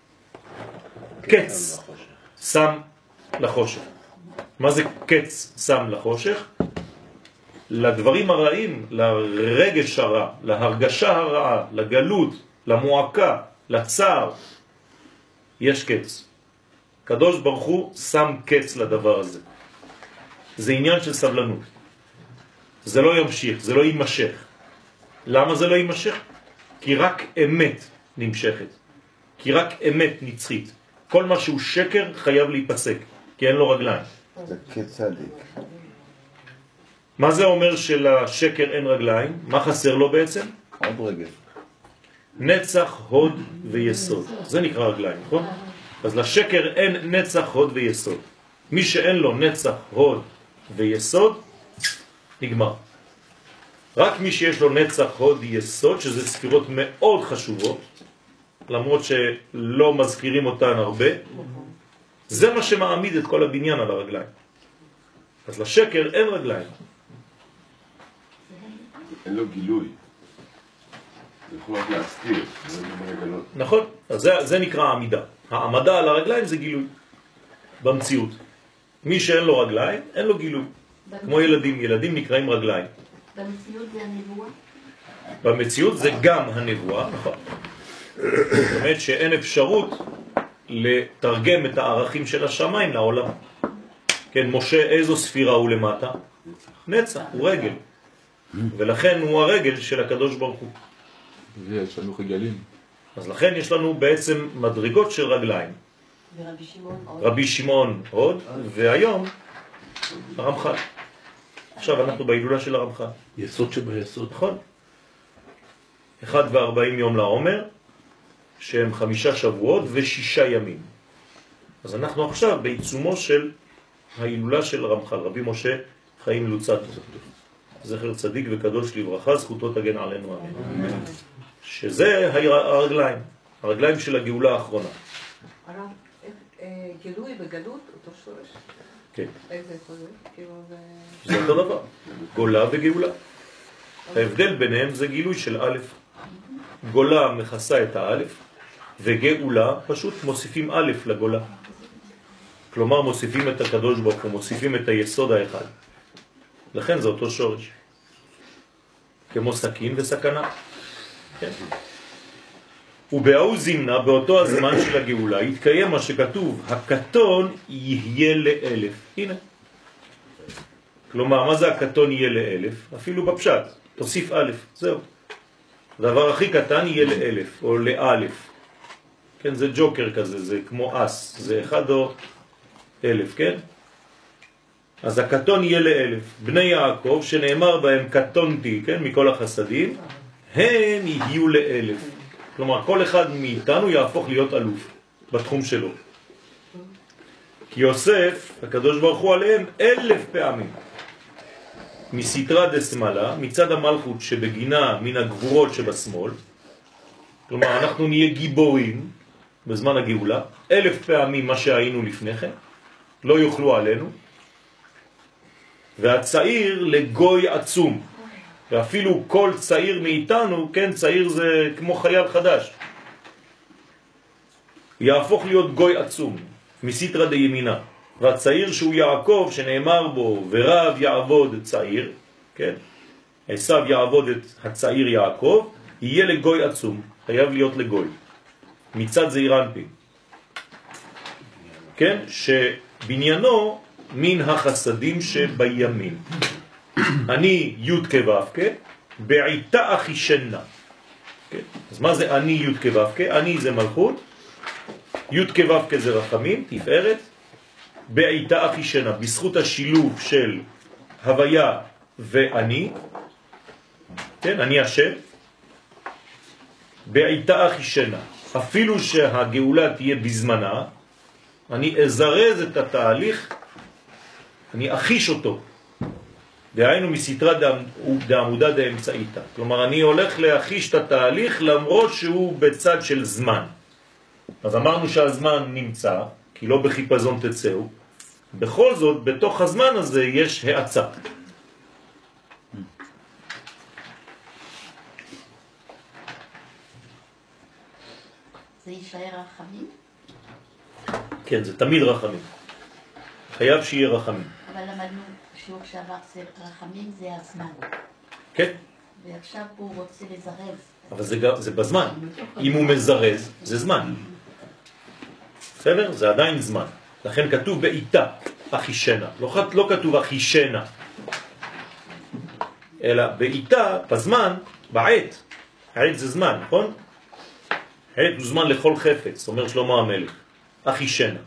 קץ שם לחושך. מה זה קץ שם לחושך? לדברים הרעים, לרגש הרע, להרגשה הרעה, לגלות, למועקה, לצער, יש קץ. קדוש ברוך הוא שם קץ לדבר הזה. זה עניין של סבלנות. זה לא ימשיך, זה לא יימשך. למה זה לא יימשך? כי רק אמת נמשכת. כי רק אמת נצחית. כל מה שהוא שקר חייב להיפסק, כי אין לו רגליים. זה כצדיק. מה זה אומר שלשקר אין רגליים? מה חסר לו בעצם? עוד רגל. נצח, הוד ויסוד. זה נקרא רגליים, נכון? אז לשקר אין נצח, הוד ויסוד. מי שאין לו נצח, הוד ויסוד, נגמר. רק מי שיש לו נצח, הוד, יסוד, שזה ספירות מאוד חשובות, למרות שלא מזכירים אותן הרבה, זה מה שמעמיד את כל הבניין על הרגליים. אז לשקר אין רגליים. אין לו גילוי. זה יכול רק להסתיר. נכון, אז זה, זה נקרא העמידה. העמדה על הרגליים זה גילוי במציאות. מי שאין לו רגליים, אין לו גילוי. כמו ילדים, ילדים נקראים רגליים. במציאות זה הנבואה? במציאות זה גם הנבואה, נכון. זאת אומרת שאין אפשרות לתרגם את הערכים של השמיים לעולם. כן, משה איזו ספירה הוא למטה? נצח, הוא רגל. ולכן הוא הרגל של הקדוש ברוך הוא. יש לנו רגלים. אז לכן יש לנו בעצם מדרגות של רגליים. ורבי שמעון עוד. רבי שמעון עוד, והיום הרמח"ל. עכשיו אנחנו בהילולה של הרמח"ל. יסוד שביסוד. נכון. אחד וארבעים יום לעומר, שהם חמישה שבועות ושישה ימים. אז אנחנו עכשיו בעיצומו של ההילולה של הרמח"ל, רבי משה חיים לוצאטו. זכר צדיק וקדוש לברכה, זכותו תגן עלינו אמן. שזה הרגליים, הרגליים של הגאולה האחרונה. הרב, גילוי בגלות אותו שורש? כן. איזה חוזר? כאילו זה... זה אותו דבר, גולה וגאולה. ההבדל ביניהם זה גילוי של א'. גולה מכסה את האלף, וגאולה פשוט מוסיפים א' לגולה. כלומר מוסיפים את הקדוש ברוך הוא, מוסיפים את היסוד האחד. לכן זה אותו שורש. כמו סכין וסכנה. כן. ובאו זימנה, באותו הזמן של הגאולה, התקיים מה שכתוב, הקטון יהיה לאלף. הנה. כלומר, מה זה הקטון יהיה לאלף? אפילו בפשט. תוסיף א', זהו. הדבר הכי קטן יהיה לאלף, או לאלף. כן, זה ג'וקר כזה, זה כמו אס. זה אחד או אלף, כן? אז הקטון יהיה לאלף. בני יעקב, שנאמר בהם קטונתי, כן, מכל החסדים, הם יהיו לאלף. כלומר, כל אחד מאיתנו יהפוך להיות אלוף בתחום שלו. כי יוסף, הקדוש ברוך הוא עליהם, אלף פעמים. מסתרה דשמאלה, מצד המלכות שבגינה מן הגבורות שבשמאל, כלומר, אנחנו נהיה גיבורים בזמן הגאולה, אלף פעמים מה שהיינו לפני כן, לא יוכלו עלינו, והצעיר לגוי עצום, ואפילו כל צעיר מאיתנו, כן, צעיר זה כמו חייל חדש, יהפוך להיות גוי עצום, מסתרה דימינה, והצעיר שהוא יעקב שנאמר בו ורב יעבוד צעיר, כן, עשיו יעבוד את הצעיר יעקב, יהיה לגוי עצום, חייב להיות לגוי, מצד זעיר אנפין, כן, שבניינו מן החסדים שבימין. אני י' כו' כ' בעיתה אחי שנה. כן? אז מה זה אני י' כו' כ'? אני זה מלכות, י' כו' כ' זה רחמים, תפארת, בעיתה אחי שנה, בזכות השילוב של הוויה ואני, כן, אני השם, בעיתה אחי שנה, אפילו שהגאולה תהיה בזמנה, אני אזרז את התהליך, אני אחיש אותו, דהיינו מסתרה דעמודה דאמצעיתה. כלומר, אני הולך להחיש את התהליך למרות שהוא בצד של זמן. אז אמרנו שהזמן נמצא, כי לא בחיפזון תצאו. בכל זאת, בתוך הזמן הזה יש העצה. זה יישאר רחמים? כן, זה תמיד רחמים. חייב שיהיה רחמים. אבל למדנו שיעור שעבר, זה רחמים זה הזמן. כן. ועכשיו הוא רוצה לזרז. אבל זה, זה בזמן. אם הוא מזרז, זה זמן. בסדר? זה עדיין זמן. לכן כתוב בעיתה, אחישנה. לא, לא כתוב אחישנה. אלא בעיתה, בזמן, בעת. העת זה זמן, נכון? העת הוא זמן לכל חפץ, אומר שלמה המלך. אחישנה.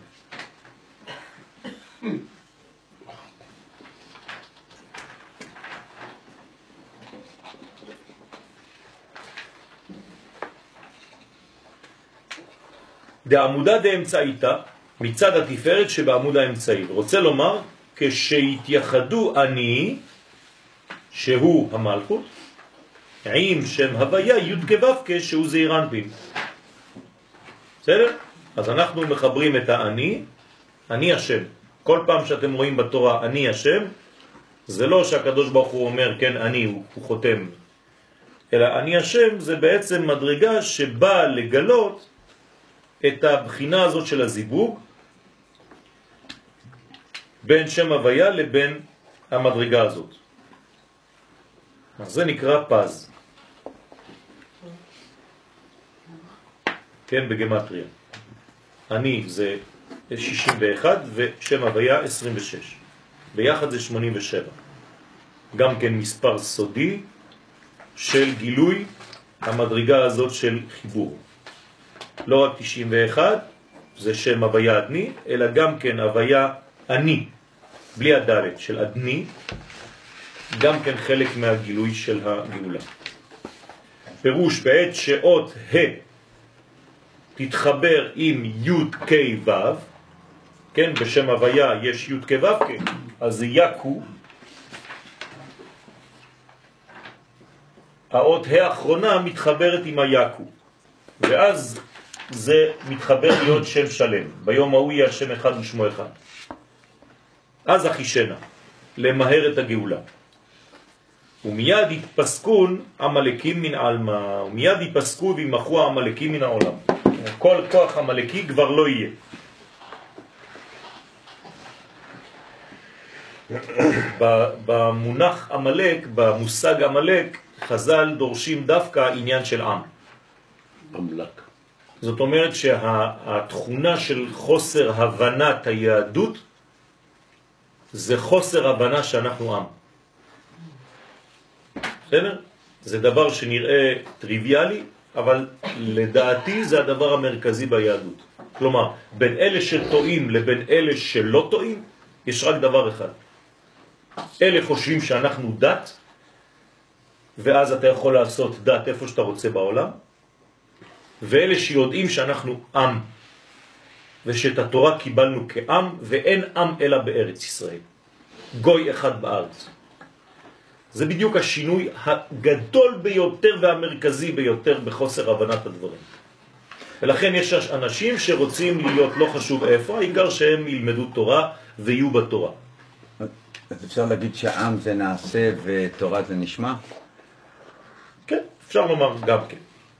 דעמודה דאמצעיתא, מצד התפארת שבעמוד האמצעי. רוצה לומר, כשהתייחדו אני, שהוא המלכות, עם שם הוויה י' כו' שהוא זעיר אנפין. בסדר? אז אנחנו מחברים את האני, אני השם. כל פעם שאתם רואים בתורה אני השם, זה לא שהקדוש ברוך הוא אומר כן אני, הוא, הוא חותם, אלא אני השם זה בעצם מדרגה שבאה לגלות את הבחינה הזאת של הזיווג בין שם הוויה לבין המדרגה הזאת. אז זה נקרא פז. כן, בגמטריה. אני זה שישים ואחת ושם הוויה עשרים ושש. ביחד זה שמונים ושבע. גם כן מספר סודי של גילוי המדרגה הזאת של חיבור. לא רק תשעים ואחת, זה שם הוויה אדני, אלא גם כן הוויה אני, בלי הדלת של אדני, גם כן חלק מהגילוי של הגאולה. פירוש בעת שאות ה' תתחבר עם י' כ' ו', כן, בשם הוויה יש י' כ' ו' כ', אז זה יקו, האות ה' האחרונה מתחברת עם היקו, ואז זה מתחבר להיות שם שלם. ביום ההוא יהיה השם אחד ושמו אחד. אז אחישנה, למהר את הגאולה. ומיד יתפסקון המלאקים מן עלמא, ומיד יפסקו וימחו המלאקים מן העולם. כל כוח המלאקי כבר לא יהיה. במונח המלאק, במושג המלאק, חז"ל דורשים דווקא עניין של עם. המלאק. זאת אומרת שהתכונה של חוסר הבנת היהדות זה חוסר הבנה שאנחנו עם. בסדר? זה דבר שנראה טריוויאלי, אבל לדעתי זה הדבר המרכזי ביהדות. כלומר, בין אלה שטועים לבין אלה שלא טועים, יש רק דבר אחד. אלה חושבים שאנחנו דת, ואז אתה יכול לעשות דת איפה שאתה רוצה בעולם, ואלה שיודעים שאנחנו עם, ושאת התורה קיבלנו כעם, ואין עם אלא בארץ ישראל. גוי אחד בארץ. זה בדיוק השינוי הגדול ביותר והמרכזי ביותר בחוסר הבנת הדברים. ולכן יש אנשים שרוצים להיות לא חשוב איפה, העיקר שהם ילמדו תורה ויהיו בתורה. אז אפשר להגיד שעם זה נעשה ותורה זה נשמע? כן, אפשר לומר גם כן.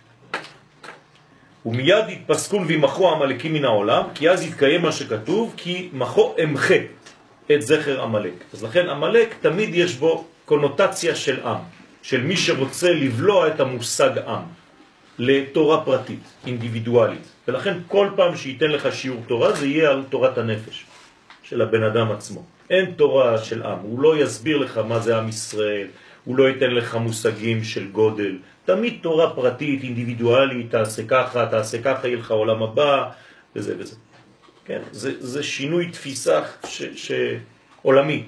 ומיד יתפסקון וימחו המלאקים מן העולם, כי אז יתקיים מה שכתוב, כי מחו אמחה את זכר המלאק. אז לכן המלאק תמיד יש בו קונוטציה של עם, של מי שרוצה לבלוע את המושג עם לתורה פרטית, אינדיבידואלית. ולכן כל פעם שייתן לך שיעור תורה זה יהיה על תורת הנפש של הבן אדם עצמו. אין תורה של עם, הוא לא יסביר לך מה זה עם ישראל, הוא לא ייתן לך מושגים של גודל. תמיד תורה פרטית, אינדיבידואלית, תעשה ככה, תעשה ככה, יהיה לך עולם הבא, וזה וזה. כן? זה, זה שינוי תפיסה ש, ש, עולמי.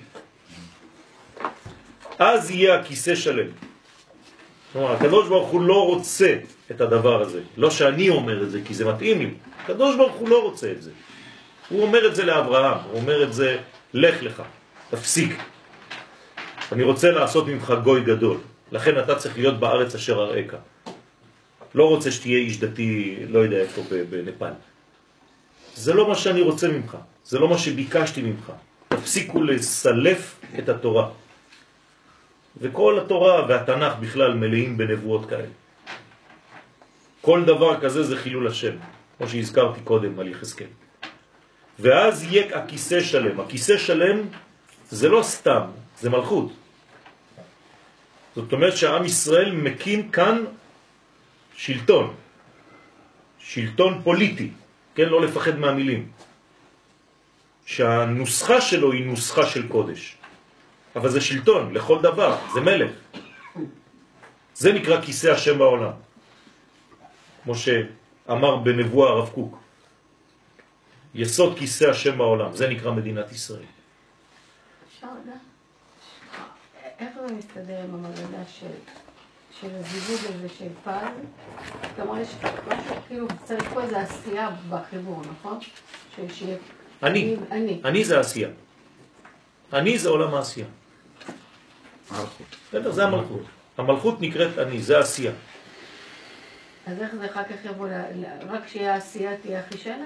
אז יהיה הכיסא שלם. כלומר, הקדוש ברוך הוא לא רוצה את הדבר הזה. לא שאני אומר את זה, כי זה מתאים לי. הקדוש ברוך הוא לא רוצה את זה. הוא אומר את זה לאברהם, הוא אומר את זה, לך לך, תפסיק. אני רוצה לעשות ממך גוי גדול. לכן אתה צריך להיות בארץ אשר אראך. לא רוצה שתהיה איש דתי, לא יודע איפה, בנפאל. זה לא מה שאני רוצה ממך. זה לא מה שביקשתי ממך. תפסיקו לסלף את התורה. וכל התורה והתנ"ך בכלל מלאים בנבואות כאלה. כל דבר כזה זה חילול השם, כמו שהזכרתי קודם על יחזקאל. ואז יהיה הכיסא שלם. הכיסא שלם זה לא סתם, זה מלכות. זאת אומרת שהעם ישראל מקים כאן שלטון. שלטון פוליטי, כן? לא לפחד מהמילים. שהנוסחה שלו היא נוסחה של קודש. אבל זה שלטון, לכל דבר, זה מלך. זה נקרא כיסא השם בעולם. כמו שאמר בנבואה הרב קוק. יסוד כיסא השם בעולם, זה נקרא מדינת ישראל. אפשר לדעת? איך זה מסתדר עם המדרגה של של הזיווג הזה של פז, אתה אומר, יש משהו, כאילו, צריך פה איזו עשייה בחיבור, נכון? שיהיה... אני, אני. אני זה עשייה. אני זה עולם העשייה. מלכות. בסדר, זה המלכות. המלכות נקראת אני, זה עשייה. אז איך זה אחר כך יבוא, רק כשיהיה עשייה תהיה אחישנה?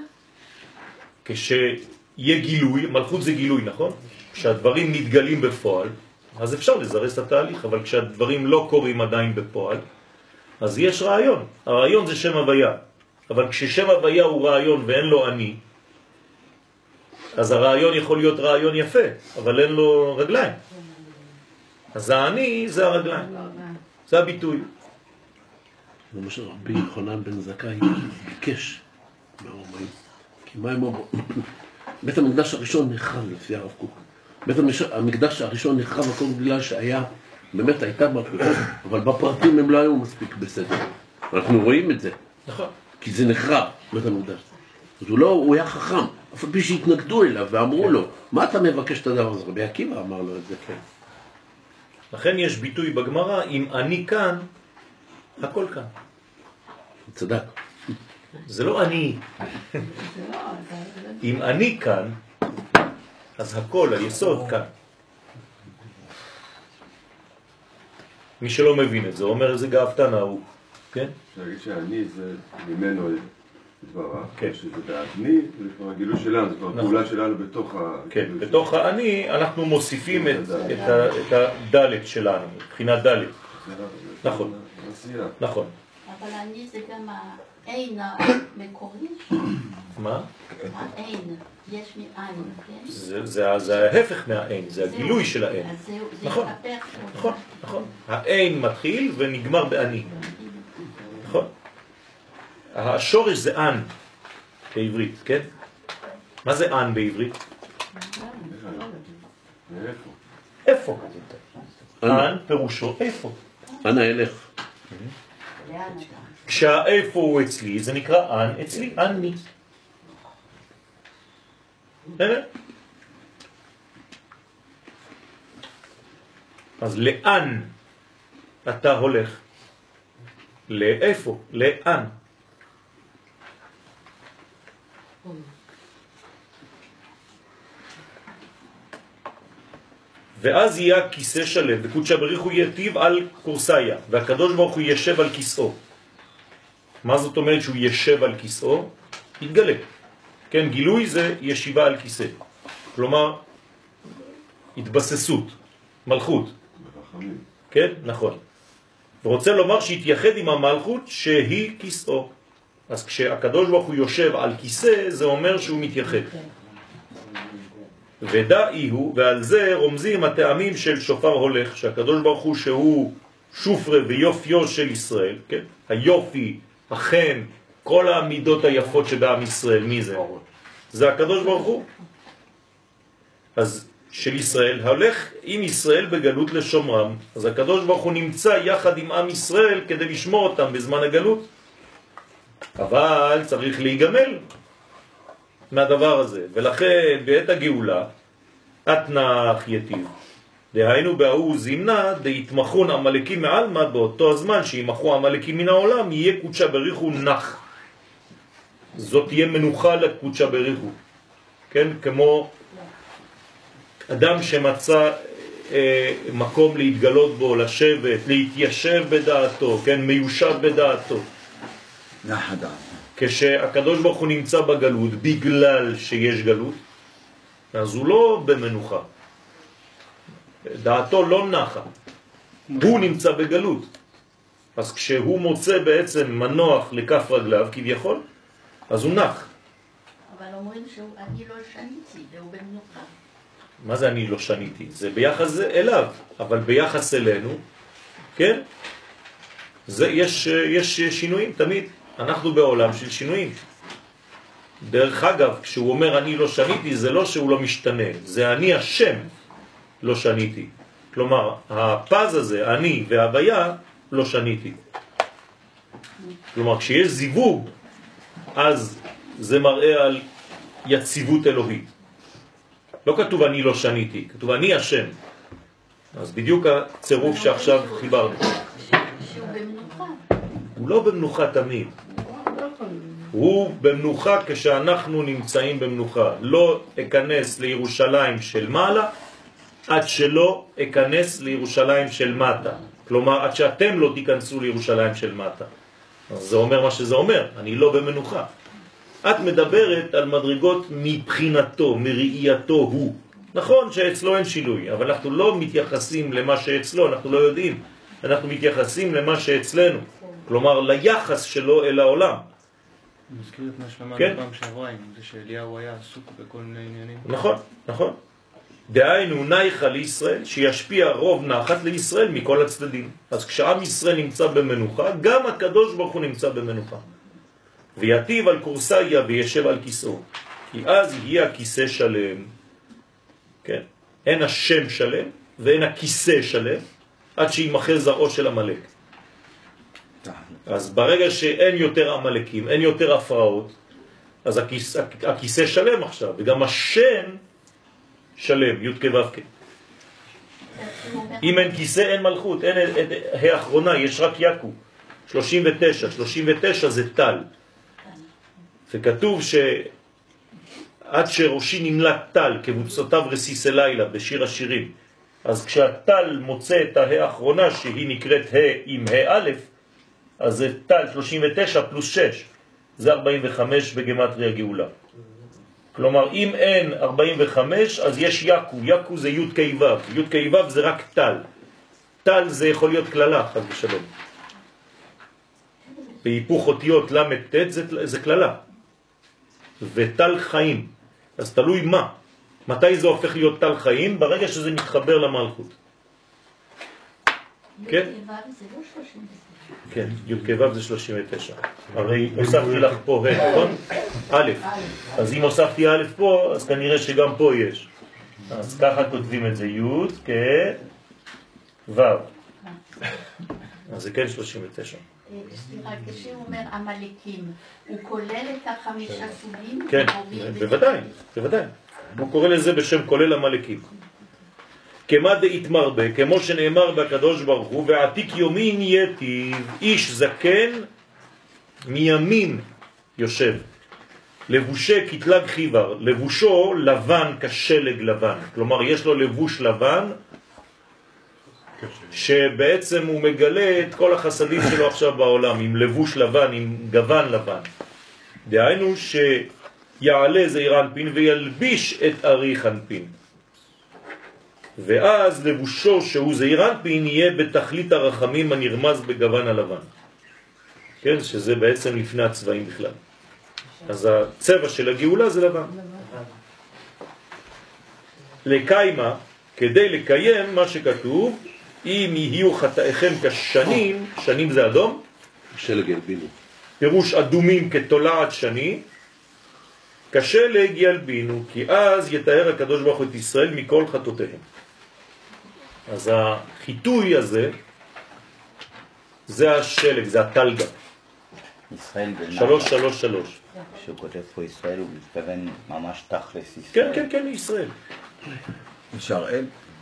כשיהיה גילוי, מלכות זה גילוי, נכון? כשהדברים מתגלים בפועל, אז אפשר לזרז את התהליך, אבל כשהדברים לא קורים עדיין בפועל, אז יש רעיון. הרעיון זה שם הוויה. אבל כששם הוויה הוא רעיון ואין לו אני, אז הרעיון יכול להיות רעיון יפה, אבל אין לו רגליים. אז האני זה הרגליים. זה הביטוי. זה מה שרבי יוחנן בן זכאי ביקש מהרומאים. כי מה הם אמרו? בית המקדש הראשון נחרב לפי הרב קוק. בית המקדש הראשון נחרב הכל בגלל שהיה, באמת הייתה מלכות, אבל בפרטים הם לא היו מספיק בסדר. אנחנו רואים את זה. נכון. כי זה נחרב, בית המקדש. אז הוא לא, הוא היה חכם. אף על פי שהתנגדו אליו ואמרו לו, מה אתה מבקש את הדבר הזה? רבי עקיבא אמר לו את זה, כן. לכן יש ביטוי בגמרא, אם אני כאן, הכל כאן. צדק. זה לא אני. אם אני כאן, אז הכל, היסוד כאן. מי שלא מבין את זה, אומר איזה גאוותן ההוא, כן? להגיד שאני זה ממנו דברה, כן. שזה בעצמי, זה כבר הגילוי שלנו, זה כבר הפעולה שלנו בתוך ה... כן, בתוך האני אנחנו מוסיפים את, את, ה, את הדלת שלנו, מבחינת דלת. נכון. נכון. אבל אני זה גם העין המקורי. מה? העין, יש מעין, כן? זה, זה, זה ההפך מהעין, זה הגילוי של העין. אז זה נכון, יתהפך. נכון, נכון. העין מתחיל ונגמר בעני. נכון. השורש זה אן בעברית, כן? מה זה אן בעברית? מאיפה? איפה? אן פירושו איפה. אנא אלך. כשהאיפה הוא אצלי זה נקרא אן אצלי, אני. אז לאן אתה הולך? לאיפה? לאן? ואז יהיה כיסא שלם, וקודשא בריך הוא יטיב על קורסאיה, והקדוש ברוך הוא ישב על כיסאו. מה זאת אומרת שהוא ישב על כיסאו? יתגלה. כן, גילוי זה ישיבה על כיסא. כלומר, התבססות, מלכות. ברחמים. כן, נכון. ורוצה לומר שהתייחד עם המלכות שהיא כיסאו. אז כשהקדוש ברוך הוא יושב על כיסא, זה אומר שהוא מתייחד. ודאי הוא, ועל זה רומזים הטעמים של שופר הולך, שהקדוש ברוך הוא שהוא שופרה ויופיו של ישראל, כן? היופי, החן, כל המידות היפות שבעם ישראל, מי זה? זה הקדוש ברוך הוא. אז של ישראל, הולך עם ישראל בגלות לשומרם, אז הקדוש ברוך הוא נמצא יחד עם עם ישראל כדי לשמור אותם בזמן הגלות. אבל צריך להיגמל מהדבר הזה, ולכן בעת הגאולה אתנח יתיב. דהיינו בהוא זימנה דהתמחון המלאקים מעלמה, באותו הזמן שימחו המלאקים מן העולם יהיה קודשא בריך הוא נח. זאת תהיה מנוחה לקודשא בריך הוא. כן, כמו אדם שמצא אה, מקום להתגלות בו, לשבת, להתיישב בדעתו, כן, מיושב בדעתו. נח הדעת. כשהקדוש ברוך הוא נמצא בגלות בגלל שיש גלות, אז הוא לא במנוחה. דעתו לא נחה. הוא נמצא בגלות. אז כשהוא מוצא בעצם מנוח לכף רגליו כביכול, אז הוא נח. אבל אומרים שאני לא שניתי, והוא במנוחה. מה זה אני לא שניתי? זה ביחס אליו, אבל ביחס אלינו, כן? זה, יש, יש שינויים תמיד. אנחנו בעולם של שינויים. דרך אגב, כשהוא אומר אני לא שניתי, זה לא שהוא לא משתנה, זה אני השם לא שניתי. כלומר, הפז הזה, אני והוויה, לא שניתי. כלומר, כשיש זיווג, אז זה מראה על יציבות אלוהית. לא כתוב אני לא שניתי, כתוב אני השם. אז בדיוק הצירוף שעכשיו חיברנו. שהוא הוא לא במנוחה תמיד. הוא במנוחה כשאנחנו נמצאים במנוחה. לא אכנס לירושלים של מעלה עד שלא אכנס לירושלים של מטה. כלומר, עד שאתם לא תיכנסו לירושלים של מטה. אז זה אומר מה שזה אומר, אני לא במנוחה. את מדברת על מדרגות מבחינתו, מראייתו הוא. נכון שאצלו אין שינוי, אבל אנחנו לא מתייחסים למה שאצלו, אנחנו לא יודעים. אנחנו מתייחסים למה שאצלנו. כלומר, ליחס שלו אל העולם. אני מזכיר את מה שלמדנו כן? פעם שעברה, עם זה שאליהו היה עסוק בכל מיני עניינים. נכון, נכון. דהיינו נייחה לישראל, שישפיע רוב נחת לישראל מכל הצדדים. אז כשעם ישראל נמצא במנוחה, גם הקדוש ברוך הוא נמצא במנוחה. ויתיב על קורסאיה וישב על כיסאו. כי אז יהיה הכיסא שלם. כן? אין השם שלם ואין הכיסא שלם, עד שימחה זרעו של המלאק. אז ברגע שאין יותר המלאקים, אין יותר הפרעות, אז הכיסא, הכיסא שלם עכשיו, וגם השם שלם, י' כ' ו' כ'. אם אין כיסא אין מלכות, אין האחרונה, יש רק יקו. שלושים ותשע, שלושים ותשע זה טל. וכתוב שעד שראשי נמלט טל, כבוצותיו רסיס לילה בשיר השירים, אז כשהטל מוצא את האחרונה שהיא נקראת ה' עם ה' א', אז זה טל שלושים ותשע פלוס שש, זה ארבעים וחמש בגמטריה גאולה. כלומר, אם אין ארבעים וחמש, אז יש יקו, יקו זה י' כ' ו', י' כ' ו' זה רק טל. טל זה יכול להיות כללה, חד ושלום. בהיפוך אותיות למד ת' זה, זה כללה. וטל חיים. אז תלוי מה. מתי זה הופך להיות טל חיים? ברגע שזה מתחבר למלכות. כן? כן, י' כ' ו' זה שלושים ותשע. הרי הוספתי לך פה ה', נכון? א'. אז אם הוספתי א' פה, אז כנראה שגם פה יש. אז ככה כותבים את זה, י' כ' ו'. אז זה כן שלושים ותשע. סליחה, כשהוא אומר המלאקים, הוא כולל את החמישה סוגים? כן, בוודאי, בוודאי. הוא קורא לזה בשם כולל המלאקים. כמה דאית מרבה, כמו שנאמר בקדוש ברוך הוא, ועתיק יומין יתיב, איש זקן מימין יושב, לבושה כתלג חיבר, לבושו לבן כשלג לבן, כלומר יש לו לבוש לבן, שבעצם הוא מגלה את כל החסדים שלו עכשיו בעולם, עם לבוש לבן, עם גוון לבן. דהיינו שיעלה זעיר אנפין וילביש את אריך אנפין. ואז לבושו שהוא זעיר אנפין יהיה בתכלית הרחמים הנרמז בגוון הלבן. כן, שזה בעצם לפני הצבעים בכלל. אז הצבע של הגאולה זה לבן. לקיימה, כדי לקיים מה שכתוב, אם יהיו חטאיכם כשנים, שנים זה אדום, שלג ילבינו. פירוש אדומים כתולעת שני, כשלג ילבינו, כי אז יתאר הקדוש ברוך הוא את ישראל מכל חטאותיהם. אז החיתוי הזה, זה השלג, זה התלגה. ישראל בנאי. שלוש, שלוש, שלוש. כשהוא כותב פה ישראל הוא מתכוון ממש תכלס ישראל. כן, כן, כן, ישראל. ישראל.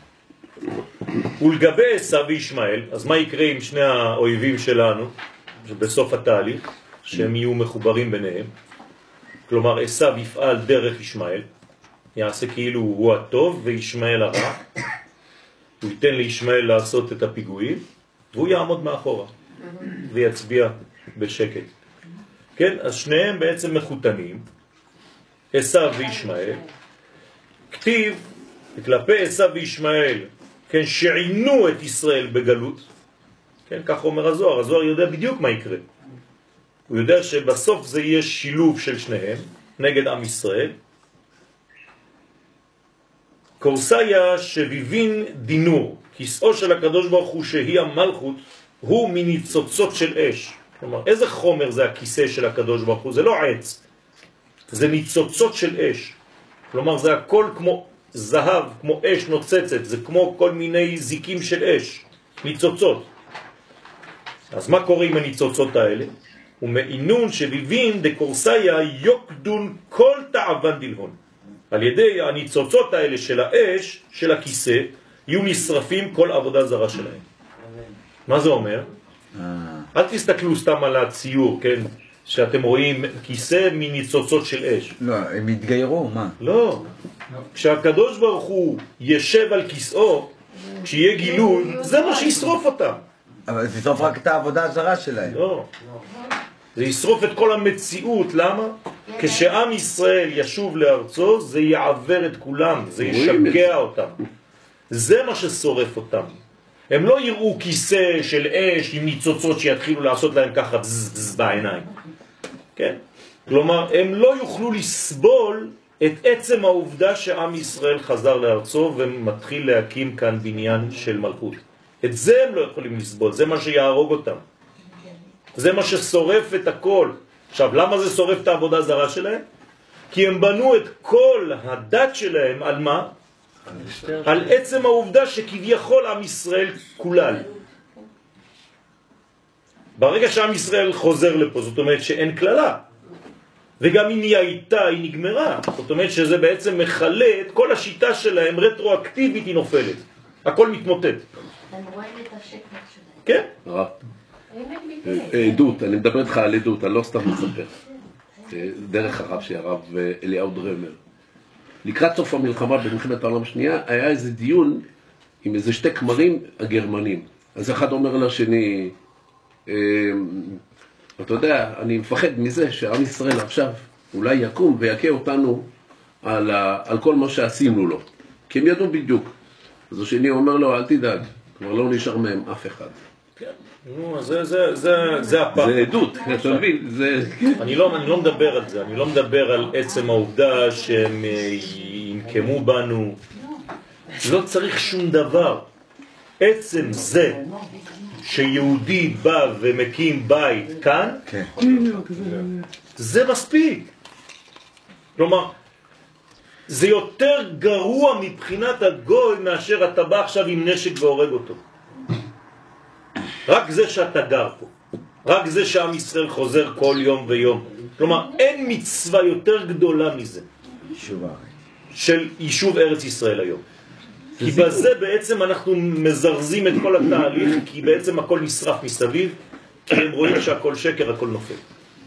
ולגבי עשיו וישמעאל, אז מה יקרה עם שני האויבים שלנו, בסוף התהליך, שהם יהיו מחוברים ביניהם? כלומר, עשיו יפעל דרך ישמעאל, יעשה כאילו הוא הטוב וישמעאל הרע, הוא ייתן לישמעאל לעשות את הפיגועים, והוא יעמוד מאחורה, ויצביע בשקט. כן, אז שניהם בעצם מחותנים, עשיו וישמעאל, כתיב, וכלפי עשיו וישמעאל, כן, שעינו את ישראל בגלות, כן, כך אומר הזוהר, הזוהר יודע בדיוק מה יקרה. הוא יודע שבסוף זה יהיה שילוב של שניהם, נגד עם ישראל. קורסאיה שביבין דינור, כיסאו של הקדוש ברוך הוא שהיא המלכות, הוא מניצוצות של אש. כלומר, איזה חומר זה הכיסא של הקדוש ברוך הוא? זה לא עץ, זה ניצוצות של אש. כלומר, זה הכל כמו זהב, כמו אש נוצצת, זה כמו כל מיני זיקים של אש, ניצוצות. אז מה קורה עם הניצוצות האלה? ומעינון שביבין דקורסאיה יוקדון כל תאוון דלהון. על ידי הניצוצות האלה של האש, של הכיסא, יהיו נשרפים כל עבודה זרה שלהם. מה זה אומר? אל תסתכלו סתם על הציור, כן? שאתם רואים כיסא מניצוצות של אש. לא, הם התגיירו, מה? לא. כשהקדוש ברוך הוא ישב על כיסאו, כשיהיה גילוי, זה מה שישרוף אותם. אבל זה ישרוף רק את העבודה הזרה שלהם. לא. זה ישרוף את כל המציאות, למה? כשעם ישראל ישוב לארצו, זה יעבר את כולם, זה ישגע אותם. זה מה ששורף אותם. הם לא יראו כיסא של אש עם ניצוצות שיתחילו לעשות להם ככה בז בעיניים. כן? כלומר, הם לא יוכלו לסבול את עצם העובדה שעם ישראל חזר לארצו ומתחיל להקים כאן בניין של מלכות. את זה הם לא יכולים לסבול, זה מה שיהרוג אותם. זה מה ששורף את הכל. עכשיו, למה זה שורף את העבודה הזרה שלהם? כי הם בנו את כל הדת שלהם על מה? על עצם העובדה שכביכול עם ישראל כולל. ברגע שעם ישראל חוזר לפה, זאת אומרת שאין כללה. וגם אם היא הייתה, היא נגמרה. זאת אומרת שזה בעצם מחלה את כל השיטה שלהם, רטרואקטיבית היא נופלת. הכל מתמוטט. הם רואים את השקר שלהם. כן? הרב. עדות, אני מדבר איתך על עדות, אני לא סתם מספר. דרך הרב שהרב אליהו דרמר. לקראת סוף המלחמה במלחמת העולם השנייה, היה איזה דיון עם איזה שתי כמרים הגרמנים. אז אחד אומר לשני, אתה יודע, אני מפחד מזה שעם ישראל עכשיו אולי יקום ויקה אותנו על, ה, על כל מה שעשינו לו. כי הם ידעו בדיוק. אז השני אומר לו, אל תדאג, כבר לא נשאר מהם אף אחד. כן, נו, זה, זה, זה, זה הפעם. זה עדות, אתה מבין? זה... אני לא, אני לא מדבר על זה, אני לא מדבר על עצם העובדה שהם ינקמו בנו. לא צריך שום דבר. עצם זה שיהודי בא ומקים בית כאן, כן. זה מספיק. כלומר, זה יותר גרוע מבחינת הגוי מאשר אתה בא עכשיו עם נשק והורג אותו. רק זה שאתה גר פה. רק זה שעם ישראל חוזר כל יום ויום. כלומר, אין מצווה יותר גדולה מזה. של יישוב ארץ ישראל היום. כי בזה בעצם אנחנו מזרזים את כל התהליך, כי בעצם הכל נשרף מסביב, כי הם רואים שהכל שקר, הכל נופל.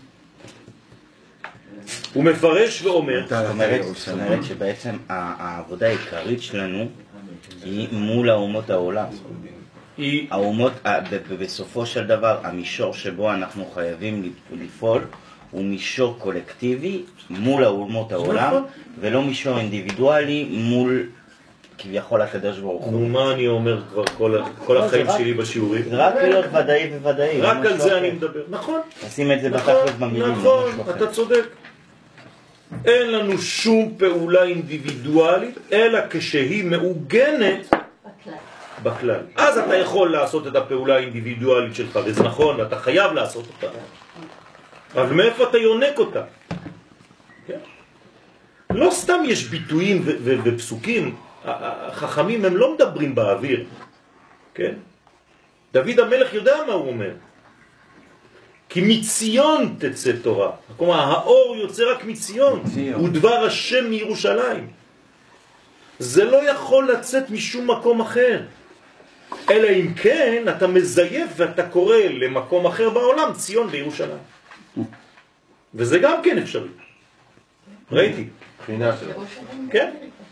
הוא מפרש ואומר, זאת אומרת, זאת אומרת שבעצם העבודה העיקרית שלנו היא מול האומות העולם. היא האומות, בסופו של דבר, המישור שבו אנחנו חייבים לפעול הוא מישור קולקטיבי מול האומות העולם, ולא מישור אינדיבידואלי מול כביכול הקדוש ברוך הוא. נו, מה אני אומר כבר כל, כל החיים שלי בשיעורים? זה רק להיות ודאי וודאי. רק על זה אני מדבר. נכון. נשים את זה בתכלס במילים. נכון, אתה צודק. אין לנו שום פעולה אינדיבידואלית, אלא כשהיא מעוגנת בכלל. אז אתה יכול לעשות את הפעולה האינדיבידואלית שלך, וזה נכון, ואתה חייב לעשות אותה. אבל מאיפה אתה יונק אותה? כן? לא סתם יש ביטויים ו- ו- ופסוקים, החכמים הם לא מדברים באוויר, כן? דוד המלך יודע מה הוא אומר. כי מציון תצא תורה. כלומר, האור יוצא רק מציון. הוא דבר השם מירושלים. זה לא יכול לצאת משום מקום אחר. אלא אם כן, אתה מזייף ואתה קורא למקום אחר בעולם, ציון בירושלים. וזה גם כן אפשרי. ראיתי. בחינה שלו. כן?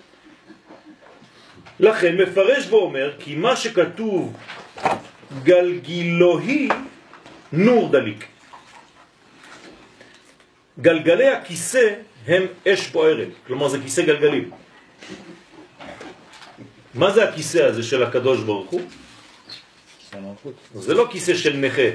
לכן מפרש ואומר, כי מה שכתוב גלגילוהי נור דליק. גלגלי הכיסא הם אש בוערת, כלומר זה כיסא גלגלים. מה זה הכיסא הזה של הקדוש ברוך הוא? זה לא כיסא של נכה.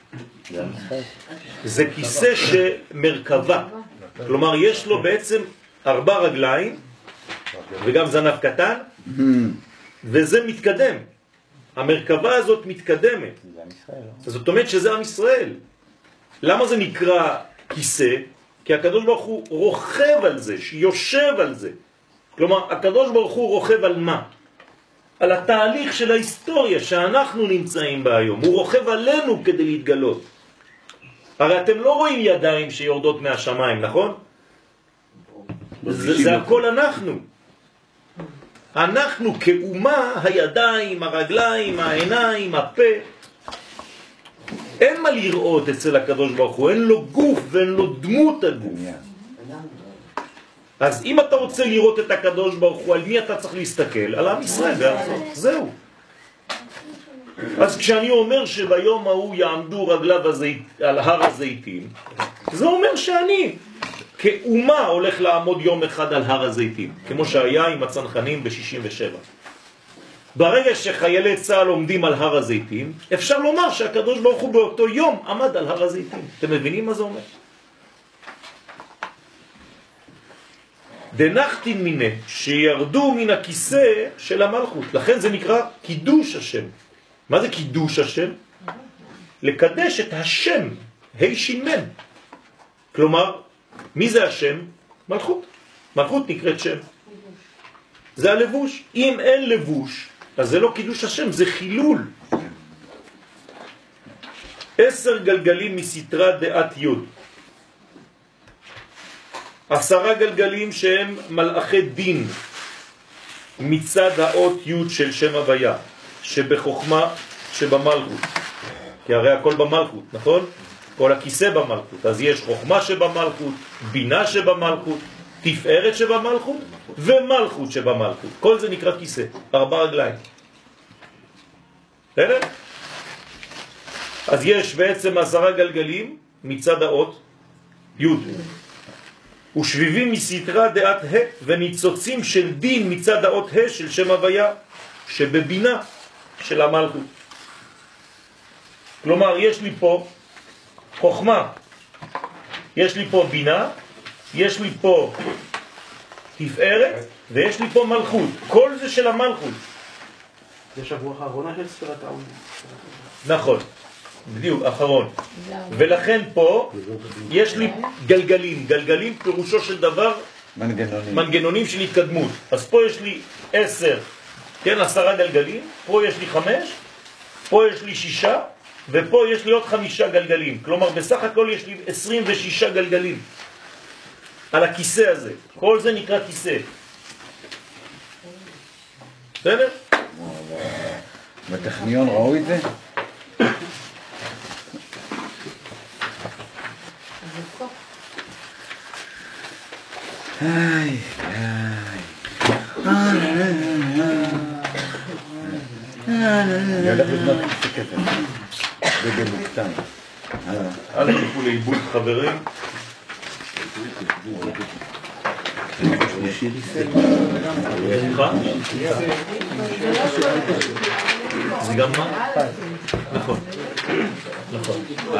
זה כיסא שמרכבה. כלומר יש לו בעצם ארבע רגליים וגם זנב קטן וזה מתקדם. המרכבה הזאת מתקדמת. זאת אומרת שזה עם ישראל. למה זה נקרא כיסא? כי הקדוש ברוך הוא רוכב על זה, שיושב על זה. כלומר, הקדוש ברוך הוא רוכב על מה? על התהליך של ההיסטוריה שאנחנו נמצאים בה היום. הוא רוכב עלינו כדי להתגלות. הרי אתם לא רואים ידיים שיורדות מהשמיים, נכון? זה, זה הכל אנחנו. אנחנו כאומה, הידיים, הרגליים, העיניים, הפה. אין מה לראות אצל הקדוש ברוך הוא, אין לו גוף ואין לו דמות הגוף. אז אם אתה רוצה לראות את הקדוש ברוך הוא, על מי אתה צריך להסתכל? על עם ישראל בארצות, זהו. אז כשאני אומר שביום ההוא יעמדו רגליו הזית, על הר הזיתים, זה אומר שאני כאומה הולך לעמוד יום אחד על הר הזיתים, כמו שהיה עם הצנחנים ב-שישים ושבע. ברגע שחיילי צה"ל עומדים על הר הזיתים, אפשר לומר שהקדוש ברוך הוא באותו יום עמד על הר הזיתים. אתם מבינים מה זה אומר? דנחתין מיני, שירדו מן הכיסא של המלכות. לכן זה נקרא קידוש השם. מה זה קידוש השם? לקדש את השם, ה' שימן. כלומר, מי זה השם? מלכות. מלכות נקראת שם. זה הלבוש. אם אין לבוש, אז זה לא קידוש השם, זה חילול. עשר גלגלים מסתרה דעת יוד. עשרה גלגלים שהם מלאכי דין מצד האות יוד של שם הוויה, שבחוכמה שבמלכות. כי הרי הכל במלכות, נכון? כל הכיסא במלכות. אז יש חוכמה שבמלכות, בינה שבמלכות, תפארת שבמלכות ומלכות שבמלכות. כל זה נקרא כיסא, ארבע רגליים. בסדר? אז יש בעצם עשרה גלגלים מצד האות יוד. ושביבים מסתרה דעת ה' וניצוצים של דין מצד האות ה' של שם הוויה שבבינה של המלכות. כלומר, יש לי פה חוכמה, יש לי פה בינה, יש לי פה תפארת ויש לי פה מלכות. כל זה של המלכות. זה שבוע האחרונה של ספירת העולם. נכון, בדיוק, אחרון. ולכן פה יש לי גלגלים. גלגלים פירושו של דבר מנגנונים. מנגנונים של התקדמות. אז פה יש לי עשר, כן, עשרה גלגלים, פה יש לי חמש, פה יש לי שישה, ופה יש לי עוד חמישה גלגלים. כלומר, בסך הכל יש לי עשרים ושישה גלגלים על הכיסא הזה. כל זה נקרא כיסא. בסדר? בטכניון ראו את זה? איי, איי. אני הולך לבנות כיסא כזה. בגלוקטן. אל תלכו לאיבוד חברים. סליחה? זה גם מה? נכון. נכון.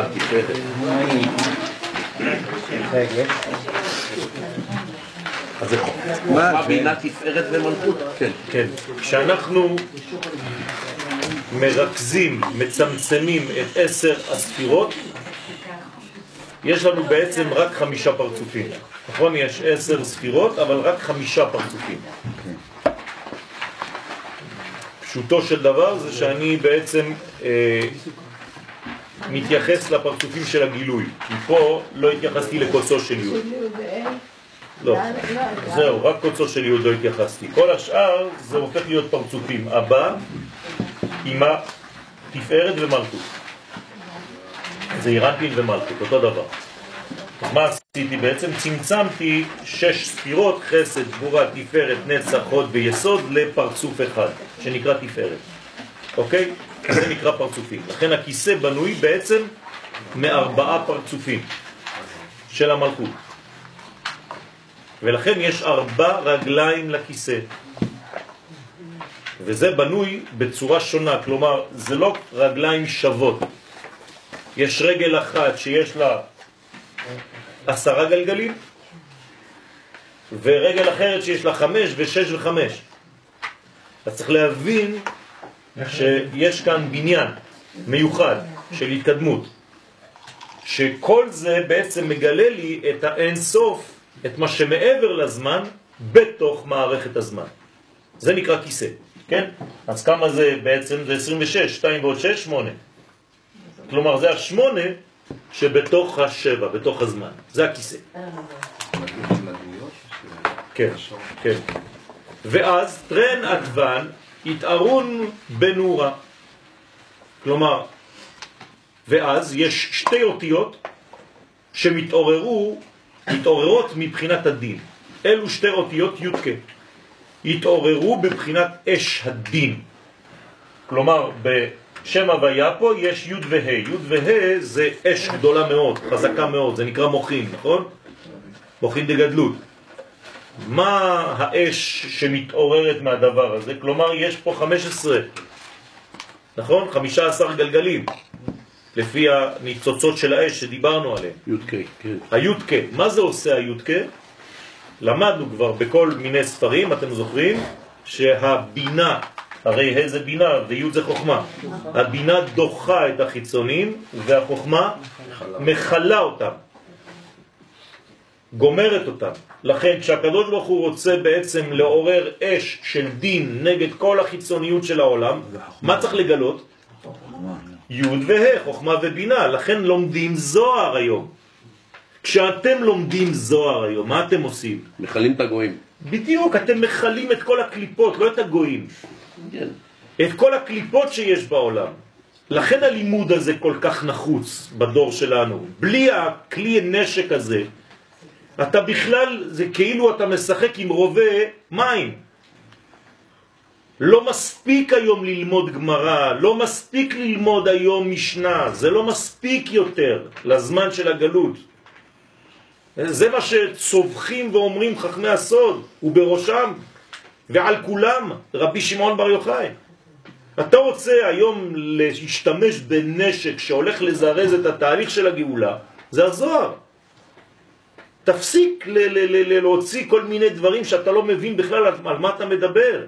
אז זה מה? בינה תפארת ומלכות? כן. כן. כשאנחנו מרכזים, מצמצמים את עשר הספירות, יש לנו בעצם רק חמישה פרצופים. נכון? יש עשר ספירות, אבל רק חמישה פרצופים. פשוטו של דבר זה שאני בעצם אה, מתייחס לפרצופים של הגילוי. כי פה לא התייחסתי לקוצו של יוד. לא, זהו, רק קוצו של יוד לא התייחסתי. כל השאר זה הופך להיות פרצופים. הבא, אמא, תפארת ומלכות. זה אירנטין ומלכות, אותו דבר. מה עשיתי בעצם? צמצמתי שש ספירות, חסד, גבורה, תפארת, נצח, הוד ויסוד לפרצוף אחד, שנקרא תפארת. אוקיי? זה נקרא פרצופים. לכן הכיסא בנוי בעצם מארבעה פרצופים של המלכות. ולכן יש ארבע רגליים לכיסא. וזה בנוי בצורה שונה, כלומר זה לא רגליים שוות. יש רגל אחת שיש לה עשרה גלגלים, ורגל אחרת שיש לה חמש ושש וחמש. אז צריך להבין שיש כאן בניין מיוחד של התקדמות, שכל זה בעצם מגלה לי את האין סוף, את מה שמעבר לזמן, בתוך מערכת הזמן. זה נקרא כיסא, כן? אז כמה זה בעצם? זה עשרים ושש, שתיים ועוד שש, שמונה. כלומר זה השמונה שבתוך השבע, בתוך הזמן. זה הכיסא. כן, כן. ואז טרן עדוון התארון בנורה. כלומר, ואז יש שתי אותיות שמתעוררו, מתעוררות מבחינת הדין. אלו שתי אותיות יודקה. התעוררו בבחינת אש הדין. כלומר, בשם הוויה פה יש יוד וה'. יוד וה' זה אש גדולה מאוד, חזקה מאוד, זה נקרא מוחין, נכון? מוחין דגדלות. מה האש שמתעוררת מהדבר הזה? כלומר, יש פה חמש עשרה, נכון? חמישה עשר גלגלים, לפי הניצוצות של האש שדיברנו עליהם. יודקה, כן. היודקה, מה זה עושה היודקה? למדנו כבר בכל מיני ספרים, אתם זוכרים, שהבינה, הרי איזה בינה, ויוד זה חוכמה. הבינה דוחה את החיצונים, והחוכמה מחלה אותם, גומרת אותם. לכן כשהקדוש ברוך הוא רוצה בעצם לעורר אש של דין נגד כל החיצוניות של העולם, מה צריך לגלות? יוד וה', חוכמה ובינה. לכן לומדים זוהר היום. כשאתם לומדים זוהר היום, מה אתם עושים? מחלים את הגויים. בדיוק, אתם מחלים את כל הקליפות, לא את הגויים. כן. את כל הקליפות שיש בעולם. לכן הלימוד הזה כל כך נחוץ בדור שלנו. בלי הכלי נשק הזה, אתה בכלל, זה כאילו אתה משחק עם רובה מים. לא מספיק היום ללמוד גמרא, לא מספיק ללמוד היום משנה, זה לא מספיק יותר לזמן של הגלות. זה מה שצובחים ואומרים חכמי הסוד, ובראשם ועל כולם רבי שמעון בר יוחאי. אתה רוצה היום להשתמש בנשק שהולך לזרז את התהליך של הגאולה, זה הזוהר. תפסיק ל- ל- ל- להוציא כל מיני דברים שאתה לא מבין בכלל על מה אתה מדבר.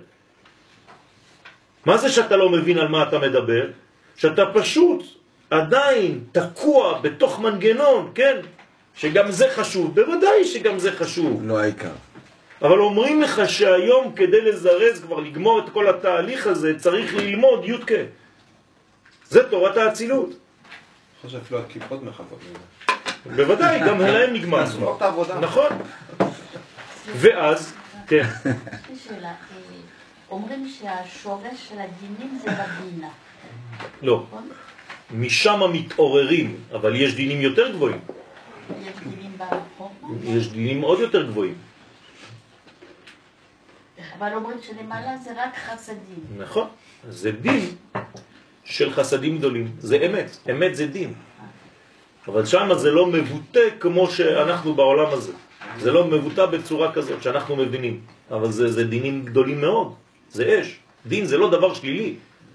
מה זה שאתה לא מבין על מה אתה מדבר? שאתה פשוט עדיין תקוע בתוך מנגנון, כן? שגם זה חשוב, בוודאי שגם זה חשוב. לא העיקר. אבל אומרים לך שהיום כדי לזרז, כבר לגמור את כל התהליך הזה, צריך ללמוד יודקה. זה תורת האצילות. אני חושב שאפילו הכיפות מחכות מזה. בוודאי, גם להם נגמר. נכון. ואז, כן. שאלה, אומרים שהשורש של הדינים זה בבינה. לא. משם מתעוררים, אבל יש דינים יותר גבוהים. יש דינים בחוכמה? יש דינים עוד יותר גבוהים. אבל אומרים שלמעלה זה רק חסדים. נכון. זה דין של חסדים גדולים. זה אמת. אמת זה דין. אבל שם זה לא מבוטא כמו שאנחנו בעולם הזה. זה לא מבוטא בצורה כזאת שאנחנו מבינים. אבל זה, זה דינים גדולים מאוד. זה אש. דין זה לא דבר שלילי.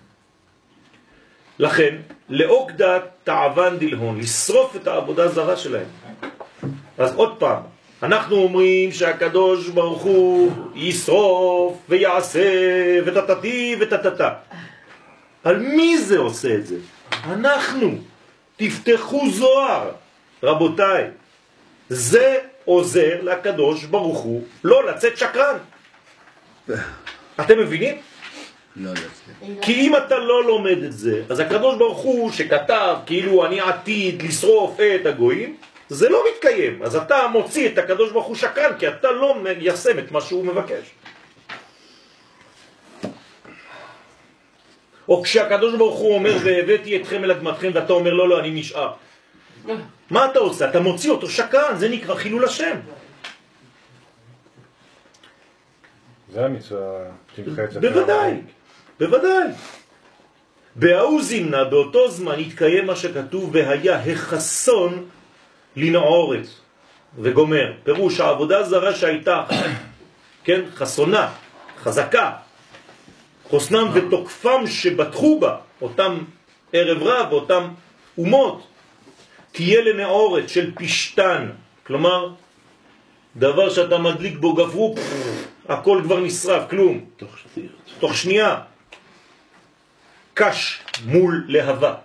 לכן, לאוקדת תעוון דלהון, לשרוף את העבודה הזרה שלהם. אז עוד פעם, אנחנו אומרים שהקדוש ברוך הוא ישרוף ויעשה ותתתי ותתתה. על מי זה עושה את זה? אנחנו. תפתחו זוהר, רבותיי. זה עוזר לקדוש ברוך הוא לא לצאת שקרן. אתם מבינים? לא לצאת. כי אם אתה לא לומד את זה, אז הקדוש ברוך הוא שכתב כאילו אני עתיד לשרוף את הגויים, זה לא מתקיים. אז אתה מוציא את הקדוש ברוך הוא שקרן, כי אתה לא מיישם את מה שהוא מבקש. או כשהקדוש ברוך הוא אומר והבאתי אתכם אל אדמתכם, ואתה אומר לא לא אני נשאר, מה אתה עושה? אתה מוציא אותו שקרן, זה נקרא חילול השם. זה המצווה, תמחה את זה. בוודאי, בוודאי. בהוא זימנה, באותו זמן התקיים מה שכתוב, והיה החסון לנעורת וגומר. פירוש העבודה זרה שהייתה, כן, חסונה, חזקה, חוסנם ותוקפם שבטחו בה, אותם ערב רב, אותם אומות, תהיה לנעורת של פשטן, כלומר, דבר שאתה מדליק בו גפרוק, הכל כבר נשרף, כלום. תוך שנייה. תוך שנייה. קש מול להבה.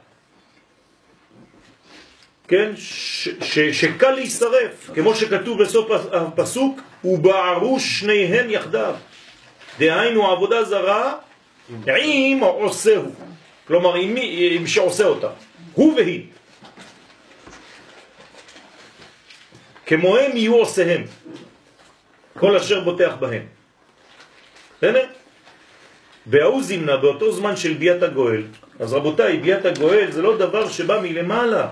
כן? ש- ש- שקל להישרף, כמו שכתוב בסוף הפסוק, ובערו שניהם יחדיו. דהיינו עבודה זרה, עם עושהו. כלומר, עם מי עם שעושה אותה. הוא והיא. כמוהם יהיו עושיהם. כל אשר בוטח בהם. הנה, בהוא זימנה, באותו זמן של ביאת הגואל, אז רבותיי, ביאת הגואל זה לא דבר שבא מלמעלה.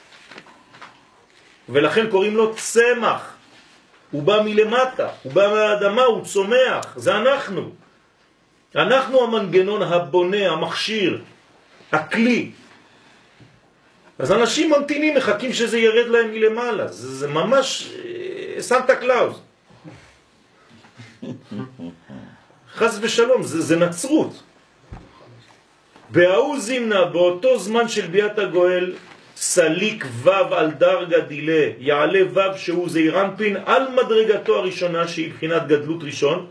ולכן קוראים לו צמח. הוא בא מלמטה, הוא בא מהאדמה, הוא צומח, זה אנחנו. אנחנו המנגנון הבונה, המכשיר, הכלי. אז אנשים ממתינים, מחכים שזה ירד להם מלמעלה. זה, זה ממש אה, סנטה קלאוס. חס ושלום, זה, זה נצרות. בהאו זימנה, באותו זמן של ביאת הגואל, סליק וו על דרגה דילה, יעלה וו שהוא זעיר אנפין על מדרגתו הראשונה שהיא בחינת גדלות ראשון,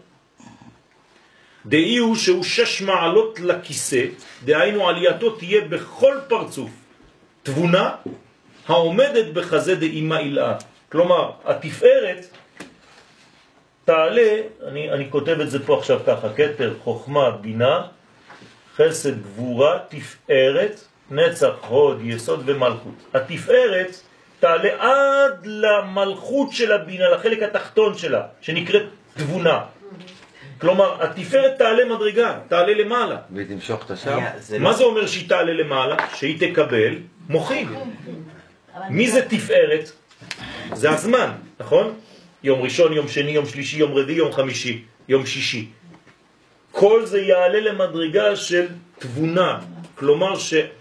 דאי הוא שהוא שש מעלות לכיסא, דהיינו עלייתו תהיה בכל פרצוף תבונה העומדת בחזה דאימה אילאה. כלומר, התפארת תעלה, אני, אני כותב את זה פה עכשיו ככה, כתר, חוכמה, בינה, חסד, גבורה, תפארת, נצח, הוד, יסוד ומלכות. התפארת תעלה עד למלכות של הבינה, לחלק התחתון שלה, שנקראת תבונה. כלומר, התפארת תעלה מדרגה, תעלה למעלה. והיא תמשוך את השם? מה זה אומר שהיא תעלה למעלה? שהיא תקבל מוחים. מי זה תפארת? זה הזמן, נכון? יום ראשון, יום שני, יום שלישי, יום רביעי, יום חמישי, יום שישי. כל זה יעלה למדרגה של תבונה. כלומר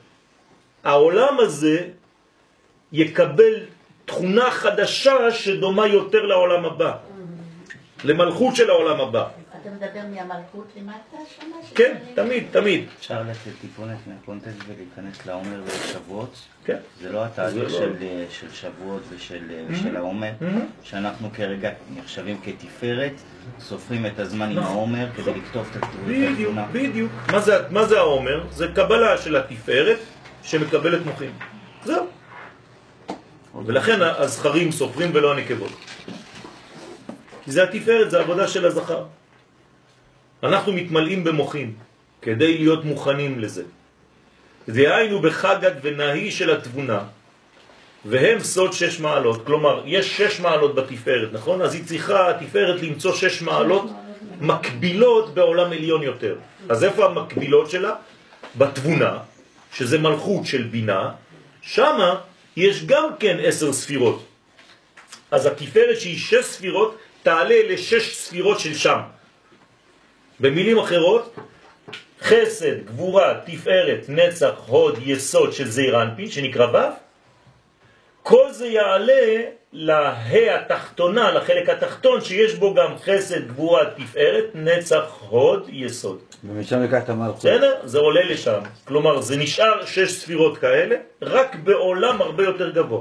שהעולם הזה יקבל תכונה חדשה שדומה יותר לעולם הבא. למלכות של העולם הבא. אתה מדבר מהמלכות למטה? כן, תמיד, תמיד. אפשר לתת טיפונת מהקונטקסט ולהיכנס לעומר ולשבועות? כן. זה לא התהליך של של שבועות ושל העומר, שאנחנו כרגע נחשבים כתפארת, סופרים את הזמן עם העומר כדי לכתוב את התבונה. בדיוק, בדיוק. מה זה העומר? זה קבלה של התפארת שמקבלת מוחים. זהו. ולכן הזכרים סופרים ולא הנקבות. כי זה התפארת, זה העבודה של הזכר. אנחנו מתמלאים במוחים כדי להיות מוכנים לזה. דהיינו בחגת ונהי של התבונה, והם סוד שש מעלות. כלומר, יש שש מעלות בתפארת, נכון? אז היא צריכה התפארת למצוא שש מעלות מקבילות בעולם עליון יותר. אז איפה המקבילות שלה? בתבונה, שזה מלכות של בינה, שמה יש גם כן עשר ספירות. אז התפארת שהיא שש ספירות, תעלה לשש ספירות של שם. במילים אחרות, חסד, גבורה, תפארת, נצח, הוד, יסוד של זעיר אנפין, שנקרא ו', כל זה יעלה להה התחתונה, לחלק התחתון, שיש בו גם חסד, גבורה, תפארת, נצח, הוד, יסוד. ומשם לקח את המלכות. בסדר? זה עולה לשם. כלומר, זה נשאר שש ספירות כאלה, רק בעולם הרבה יותר גבוה.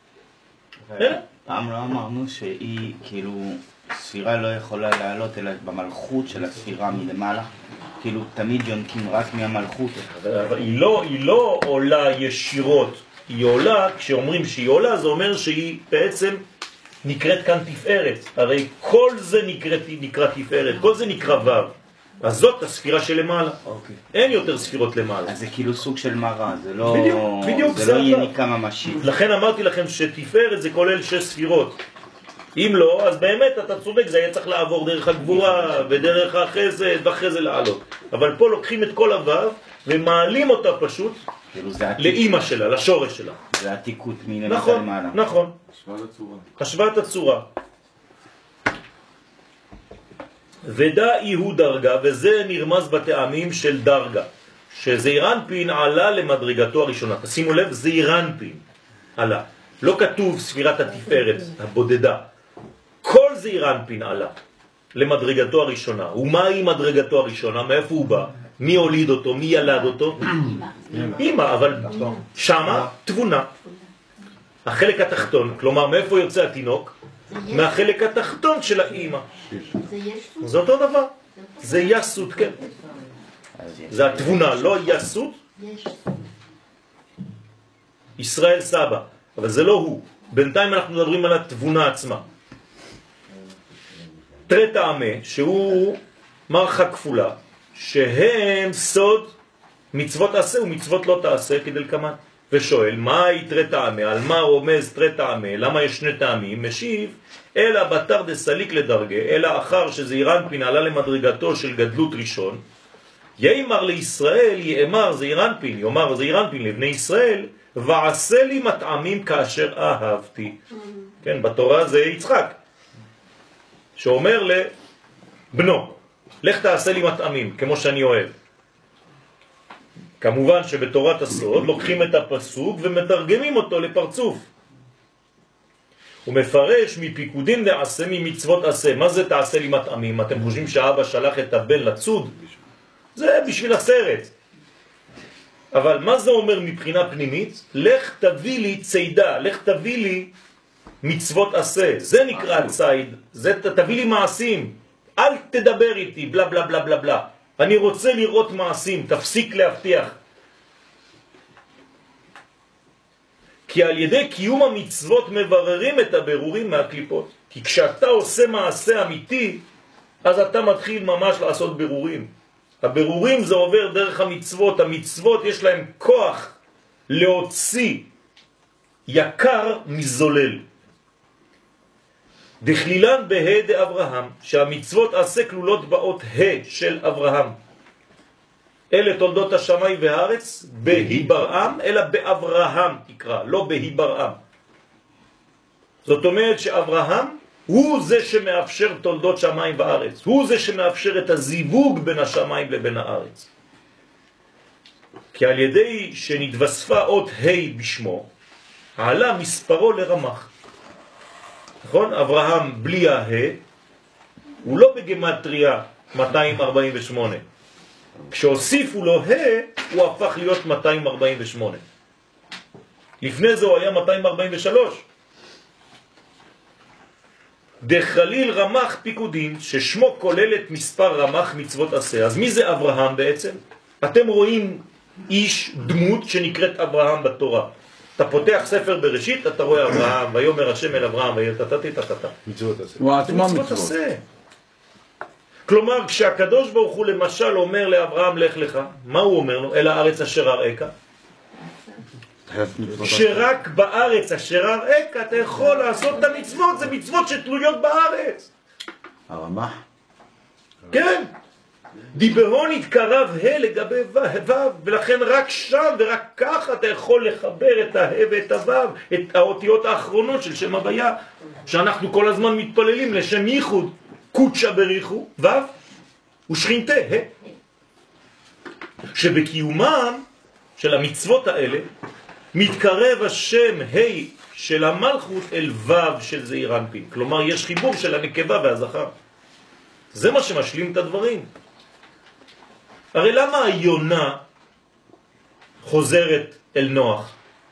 פעם לא אמרנו שהיא כאילו ספירה לא יכולה לעלות אלא במלכות של הספירה מלמעלה, כאילו תמיד יונקים רק מהמלכות. אבל היא לא, היא לא עולה ישירות, היא עולה, כשאומרים שהיא עולה זה אומר שהיא בעצם נקראת כאן תפארת. הרי כל זה נקראת, נקרא תפארת, כל זה נקרא ו'. אז זאת הספירה של למעלה. אוקיי. אין יותר ספירות למעלה. אז זה כאילו סוג של מראה, זה לא, בדיוק, בדיוק, זה זה לא אתה. יניקה ממשית. לכן אמרתי לכם שתפארת זה כולל שש ספירות. אם לא, אז באמת אתה צודק, זה היה צריך לעבור דרך הגבורה ודרך החסד ואחרי זה לעלות. אבל פה לוקחים את כל הוו ומעלים אותה פשוט כאילו זה לאמא שלה, לשורש שלה. זה עתיקות מלמטה נכון, למעלה. נכון. השוואת הצורה. השוואת הצורה. ודאי הוא דרגה, וזה נרמז בטעמים של דרגה, שזעיר אנפין עלה למדרגתו הראשונה. תשימו לב, זעיר אנפין עלה. לא כתוב ספירת התפארת הבודדה. כל זעיר אנפין עלה למדרגתו הראשונה. ומהי מדרגתו הראשונה? מאיפה הוא בא? מי הוליד אותו? מי ילד אותו? אמא, אבל שמה תבונה. החלק התחתון, כלומר מאיפה יוצא התינוק? מהחלק התחתון של האמא. זה אותו דבר. זה יסות, כן. זה התבונה, לא יסות. ישראל סבא, אבל זה לא הוא. בינתיים אנחנו מדברים על התבונה עצמה. תרי טעמה, שהוא מרחה כפולה, שהם סוד מצוות תעשה ומצוות לא תעשה כדלקמן. ושואל, מה היא תרי טעמה? על מה רומז תרי טעמה? למה יש שני טעמים? משיב, אלא בתר דסליק לדרגה, אלא אחר שזעיר אנפין עלה למדרגתו של גדלות ראשון, יאמר לישראל, יאמר זעיר אנפין, יאמר זעיר אנפין לבני ישראל, ועשה לי מטעמים כאשר אהבתי. כן, בתורה זה יצחק, שאומר לבנו, לך תעשה לי מטעמים, כמו שאני אוהב. כמובן שבתורת הסוד לוקחים את הפסוק ומתרגמים אותו לפרצוף. הוא מפרש מפיקודין לעשה ממצוות עשה. מה זה תעשה לי מטעמים? אתם חושבים שהאבא שלח את הבן לצוד? זה בשביל הסרט. אבל מה זה אומר מבחינה פנימית? לך תביא לי צידה, לך תביא לי מצוות עשה. זה נקרא צייד, זה תביא לי מעשים. אל תדבר איתי, בלה בלה בלה בלה בלה. אני רוצה לראות מעשים, תפסיק להבטיח. כי על ידי קיום המצוות מבררים את הבירורים מהקליפות. כי כשאתה עושה מעשה אמיתי, אז אתה מתחיל ממש לעשות בירורים. הבירורים זה עובר דרך המצוות. המצוות יש להם כוח להוציא יקר מזולל. דכלילן בה' דאברהם, שהמצוות עשה כלולות באות ה' של אברהם. אלה תולדות השמיים והארץ בהיברעם, אלא באברהם תקרא, לא בהיברעם. זאת אומרת שאברהם הוא זה שמאפשר תולדות שמיים וארץ, הוא זה שמאפשר את הזיווג בין השמיים לבין הארץ. כי על ידי שנתווספה אות ה' בשמו, עלה מספרו לרמח. נכון? אברהם בלי ה הוא לא בגמטריה מאתיים ארבעים ושמונה. כשהוסיפו לו ה, הוא הפך להיות מאתיים ארבעים ושמונה. לפני זה הוא היה מאתיים ארבעים ושלוש. דחליל רמח פיקודין, ששמו כולל את מספר רמח מצוות עשה. אז מי זה אברהם בעצם? אתם רואים איש, דמות שנקראת אברהם בתורה. אתה פותח ספר בראשית, אתה רואה אברהם, ויאמר השם אל אברהם, ויתתתתתתת. מצוות עשה. הוא עצמו מצוות. כלומר, כשהקדוש ברוך הוא למשל אומר לאברהם לך לך, מה הוא אומר לו? אל הארץ אשר אראך. שרק בארץ אשר אראך אתה יכול לעשות את המצוות, זה מצוות שתלויות בארץ. הרמח? כן. דיברון התקרב ה לגבי ו', ולכן רק שם ורק ככה אתה יכול לחבר את ה ואת הו', את האותיות האחרונות של שם הוויה, שאנחנו כל הזמן מתפללים לשם ייחוד, קודשה בריחו, ו' ושכינתה, ה. שבקיומם של המצוות האלה, מתקרב השם ה של המלכות אל ו' של זעיר אנפין. כלומר, יש חיבור של הנקבה והזכר. זה מה שמשלים את הדברים. הרי למה היונה חוזרת אל נוח?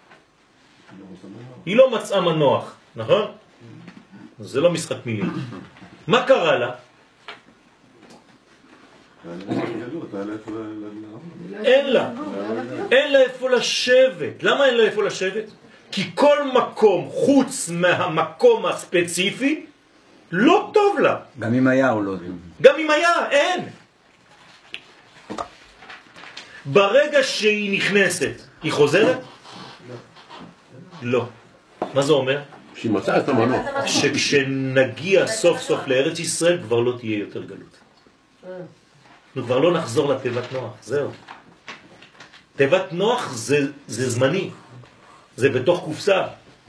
היא לא מצאה מנוח, נכון? זה לא משחק מילים. מה קרה לה? אין לה. אין לה איפה לשבת. למה אין לה איפה לשבת? כי כל מקום חוץ מהמקום הספציפי לא טוב לה. גם אם היה או לא. גם אם היה, אין. ברגע שהיא נכנסת, היא חוזרת? לא. מה זה אומר? שהיא מצאה את המנוח. שכשנגיע סוף סוף לארץ ישראל כבר לא תהיה יותר גלות. אנחנו כבר לא נחזור לתיבת נוח, זהו. תיבת נוח זה, זה זמני, זה בתוך קופסה.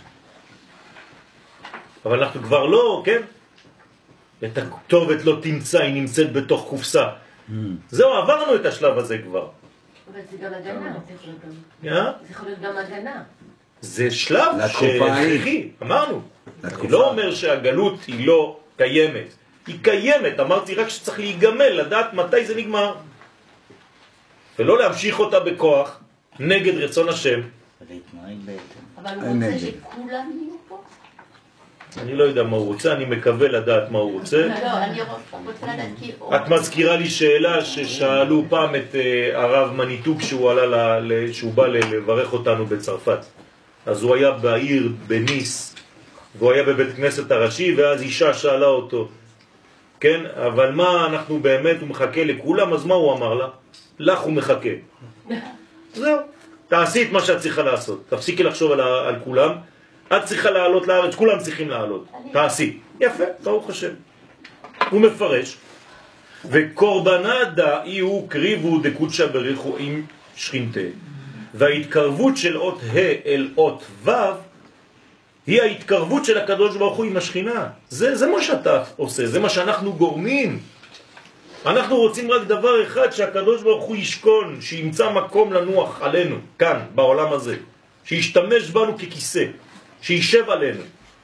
אבל אנחנו כבר לא, כן? את הכתובת לא תמצא, היא נמצאת בתוך קופסה. זהו, עברנו את השלב הזה כבר. אבל זה גם הגנה, זה יכול אה? להיות גם הגנה. זה שלב שהכרחי, אמרנו. אני לא אומר שהגלות היא לא קיימת. היא קיימת, אמרתי רק שצריך להיגמל, לדעת מתי זה נגמר. ולא להמשיך אותה בכוח נגד רצון השם. אבל הוא רוצה שכולם יהיו פה? אני לא יודע מה הוא רוצה, אני מקווה לדעת מה הוא רוצה. לא, אני רוצה לדעת כי... את מזכירה לי שאלה ששאלו פעם את הרב מניטוב שהוא עלה, שהוא בא לברך אותנו בצרפת. אז הוא היה בעיר בניס, והוא היה בבית כנסת הראשי, ואז אישה שאלה אותו, כן, אבל מה אנחנו באמת, הוא מחכה לכולם, אז מה הוא אמר לה? לך הוא מחכה. זהו, תעשי את מה שאת צריכה לעשות, תפסיקי לחשוב על, על כולם, את צריכה לעלות לארץ, כולם צריכים לעלות, תעשי. יפה, ברוך השם. הוא מפרש וקורבנה דאי הוא קריבו דקודשא בריחו עם שכינתה. וההתקרבות של אות ה' אל אות ו' היא ההתקרבות של הקדוש ברוך הוא עם השכינה. זה, זה מה שאתה עושה, זה מה שאנחנו גורמים. אנחנו רוצים רק דבר אחד, שהקדוש ברוך הוא ישכון, שימצא מקום לנוח עלינו, כאן, בעולם הזה. שישתמש בנו ככיסא, שישב עלינו.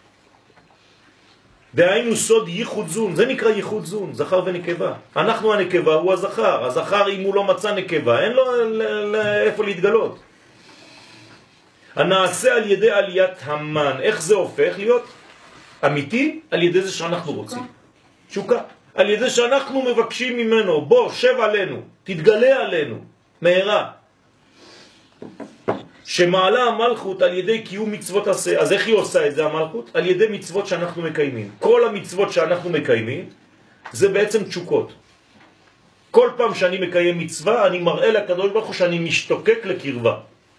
דהיינו סוד ייחוד זון, זה נקרא ייחוד זון, זכר ונקבה. אנחנו הנקבה, הוא הזכר. הזכר אם הוא לא מצא נקבה, אין לו איפה להתגלות. הנעשה על ידי עליית המן, איך זה הופך להיות אמיתי? על ידי זה שאנחנו רוצים. שוקה. על ידי שאנחנו מבקשים ממנו, בוא, שב עלינו, תתגלה עלינו, מהרה. שמעלה המלכות על ידי קיום מצוות עשה. אז איך היא עושה את זה המלכות? על ידי מצוות שאנחנו מקיימים. כל המצוות שאנחנו מקיימים זה בעצם תשוקות. כל פעם שאני מקיים מצווה אני מראה לקדוש ברוך הוא שאני משתוקק לקרבה.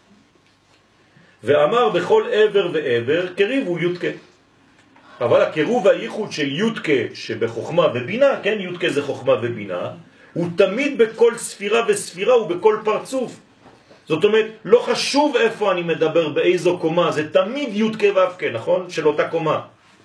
ואמר בכל עבר ועבר קריבו יודקה. אבל הקירוב והייחוד של יודקה שבחוכמה ובינה, כן, יודקה זה חוכמה ובינה, הוא תמיד בכל ספירה וספירה ובכל פרצוף. זאת אומרת, לא חשוב איפה אני מדבר, באיזו קומה, זה תמיד יודקה ואבקה, נכון? של אותה קומה.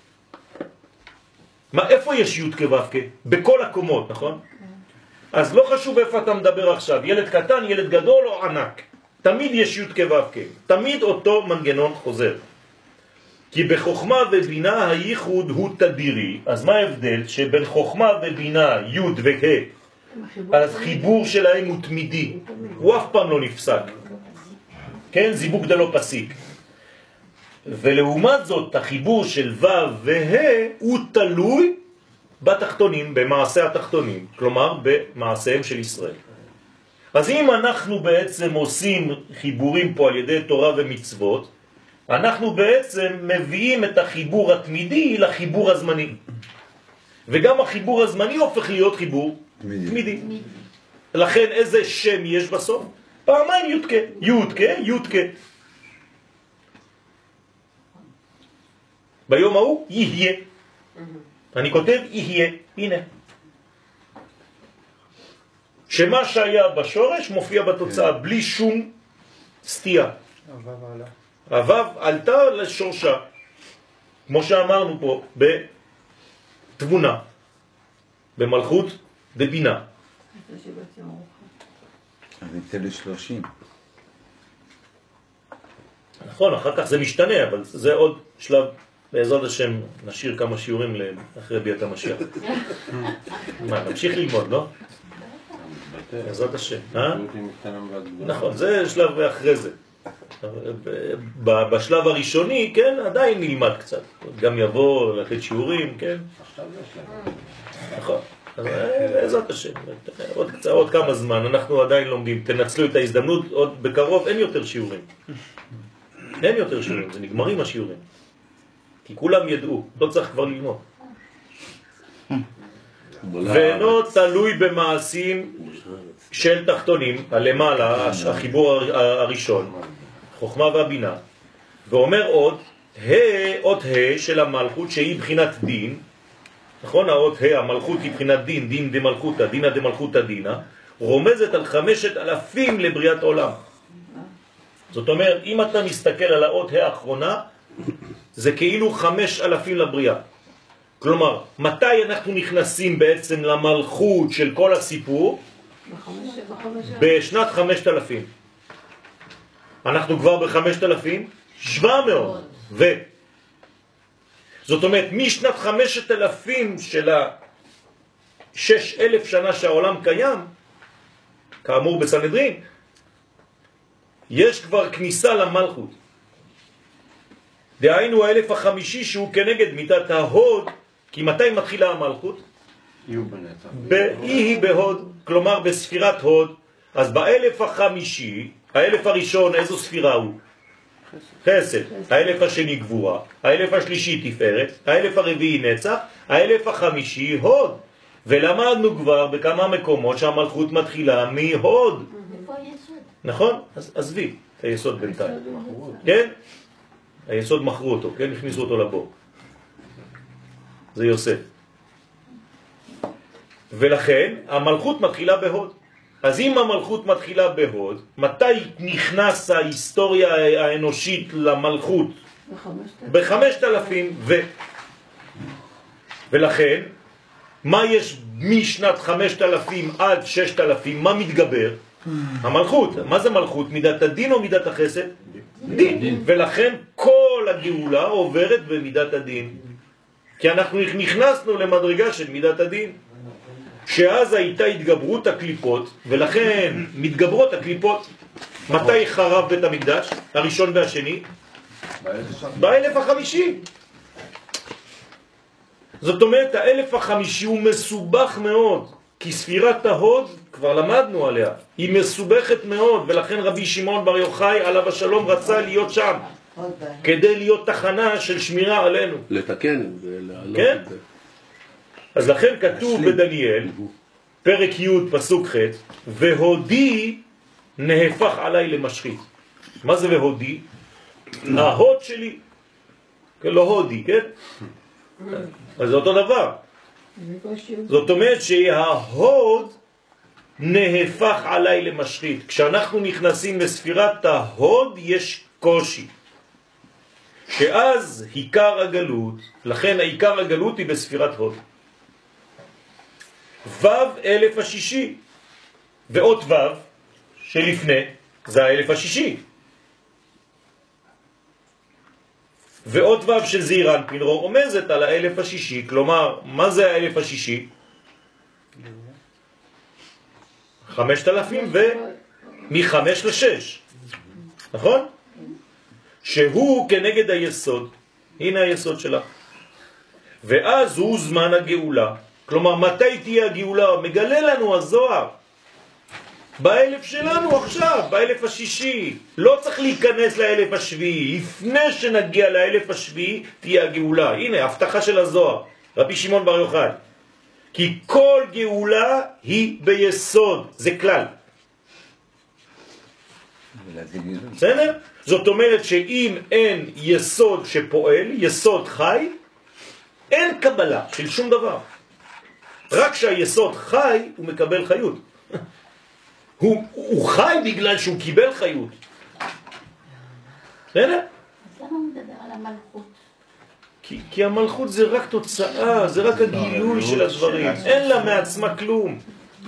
מה, איפה יש יודקה ואבקה? בכל הקומות, נכון? אז לא חשוב איפה אתה מדבר עכשיו, ילד קטן, ילד גדול או ענק. תמיד יש יודקה ואבקה, תמיד אותו מנגנון חוזר. כי בחוכמה ובינה הייחוד הוא תדירי. אז מה ההבדל? שבין חוכמה ובינה, יוד וה', אז חיבור שלהם הוא תמידי, הוא אף פעם לא נפסק, כן? זיווג דלא פסיק. ולעומת זאת החיבור של ו' וה' הוא תלוי בתחתונים, במעשה התחתונים, כלומר במעשיהם של ישראל. אז אם אנחנו בעצם עושים חיבורים פה על ידי תורה ומצוות, אנחנו בעצם מביאים את החיבור התמידי לחיבור הזמני. וגם החיבור הזמני הופך להיות חיבור תמידי. לכן איזה שם יש בסוף? פעמיים יודקה, יודקה, יודקה. ביום ההוא יהיה. אני כותב יהיה, הנה. שמה שהיה בשורש מופיע בתוצאה בלי שום סטייה. הוו עלתה לשורשה, כמו שאמרנו פה, בתבונה, במלכות דבינה. אז ניתן לשלושים. נכון, אחר כך זה משתנה, אבל זה עוד שלב, בעזרת השם נשאיר כמה שיעורים אחרי ביאת המשיח. מה, נמשיך ללמוד, לא? בעזרת השם, אה? נכון, זה שלב אחרי זה. בשלב הראשוני, כן, עדיין נלמד קצת. גם יבוא לתת שיעורים, כן? נכון. בעזרת השם, עוד, עוד כמה זמן, אנחנו עדיין לומדים, תנצלו את ההזדמנות, עוד בקרוב אין יותר שיעורים. אין יותר שיעורים, זה נגמרים השיעורים. כי כולם ידעו, לא צריך כבר ללמוד. ואינו תלוי במעשים של תחתונים, הלמעלה, החיבור הראשון, חוכמה והבינה. ואומר עוד, אות ה' של המלכות שהיא בחינת דין, נכון, האות ה' המלכות היא בחינת דין, דין דמלכותא, דינא דמלכותא דינא, רומזת על חמשת אלפים לבריאת עולם. זאת אומרת, אם אתה מסתכל על האות ה' האחרונה, זה כאילו חמש אלפים לבריאה. כלומר, מתי אנחנו נכנסים בעצם למלכות של כל הסיפור? בשנת חמשת אלפים. אנחנו כבר בחמשת אלפים שבע מאות. ו... זאת אומרת, משנת חמשת אלפים של השש אלף שנה שהעולם קיים, כאמור בסנהדרין, יש כבר כניסה למלכות. דהיינו האלף החמישי שהוא כנגד מידת ההוד, כי מתי מתחילה המלכות? באי בהוד, כלומר בספירת הוד. אז באלף החמישי, האלף הראשון איזו ספירה הוא? חסד. האלף השני גבורה, האלף השלישי תפארת, האלף הרביעי נצח, האלף החמישי הוד. ולמדנו כבר בכמה מקומות שהמלכות מתחילה מהוד. נכון? אז עזבי את היסוד בינתיים. כן? היסוד מכרו אותו, כן? הכניסו אותו לבור. זה יוסף. ולכן המלכות מתחילה בהוד. אז אם המלכות מתחילה בהוד, מתי נכנס ההיסטוריה האנושית למלכות? בחמשת אלפים ו... ולכן, מה יש משנת חמשת אלפים עד ששת אלפים? מה מתגבר? המלכות. מה זה מלכות? מידת הדין או מידת החסד? דין. דין. ולכן כל הגאולה עוברת במידת הדין. כי אנחנו נכנסנו למדרגה של מידת הדין. שאז הייתה התגברות הקליפות, ולכן מתגברות הקליפות. מתי חרב בית המקדש? הראשון והשני? באלף החמישי. זאת אומרת, האלף החמישי הוא מסובך מאוד, כי ספירת ההוד, כבר למדנו עליה, היא מסובכת מאוד, ולכן רבי שמעון בר יוחאי עליו השלום רצה להיות שם, כדי להיות תחנה של שמירה עלינו. לתקן את זה, לעלות כן? את זה. אז לכן כתוב בדניאל, פרק י' פסוק ח', והודי נהפך עליי למשחית. מה זה והודי? ההוד שלי, לא הודי, כן? אז זה אותו דבר. זאת אומרת שההוד נהפך עליי למשחית. כשאנחנו נכנסים לספירת ההוד יש קושי. שאז עיקר הגלות, לכן העיקר הגלות היא בספירת הוד. ו' אלף השישי, ואות ו' שלפני זה האלף השישי. ואות ו' של זעיר אנפין רומזת על האלף השישי, כלומר, מה זה האלף השישי? חמשת אלפים ומחמש לשש, נכון? שהוא כנגד היסוד, הנה היסוד שלה. ואז הוא זמן הגאולה, כלומר, מתי תהיה הגאולה? מגלה לנו הזוהר. באלף שלנו עכשיו, באלף השישי. לא צריך להיכנס לאלף השביעי. לפני שנגיע לאלף השביעי תהיה הגאולה. הנה, הבטחה של הזוהר. רבי שמעון בר יוחאי. כי כל גאולה היא ביסוד. זה כלל. בסדר? זאת אומרת שאם אין יסוד שפועל, יסוד חי, אין קבלה של שום דבר. רק שהיסוד חי הוא מקבל חיות. הוא, הוא חי בגלל שהוא קיבל חיות. בסדר? אז למה הוא מדבר על המלכות? כי, כי המלכות זה רק תוצאה, זה רק הגילוי של הדברים. אין לה מעצמה כלום.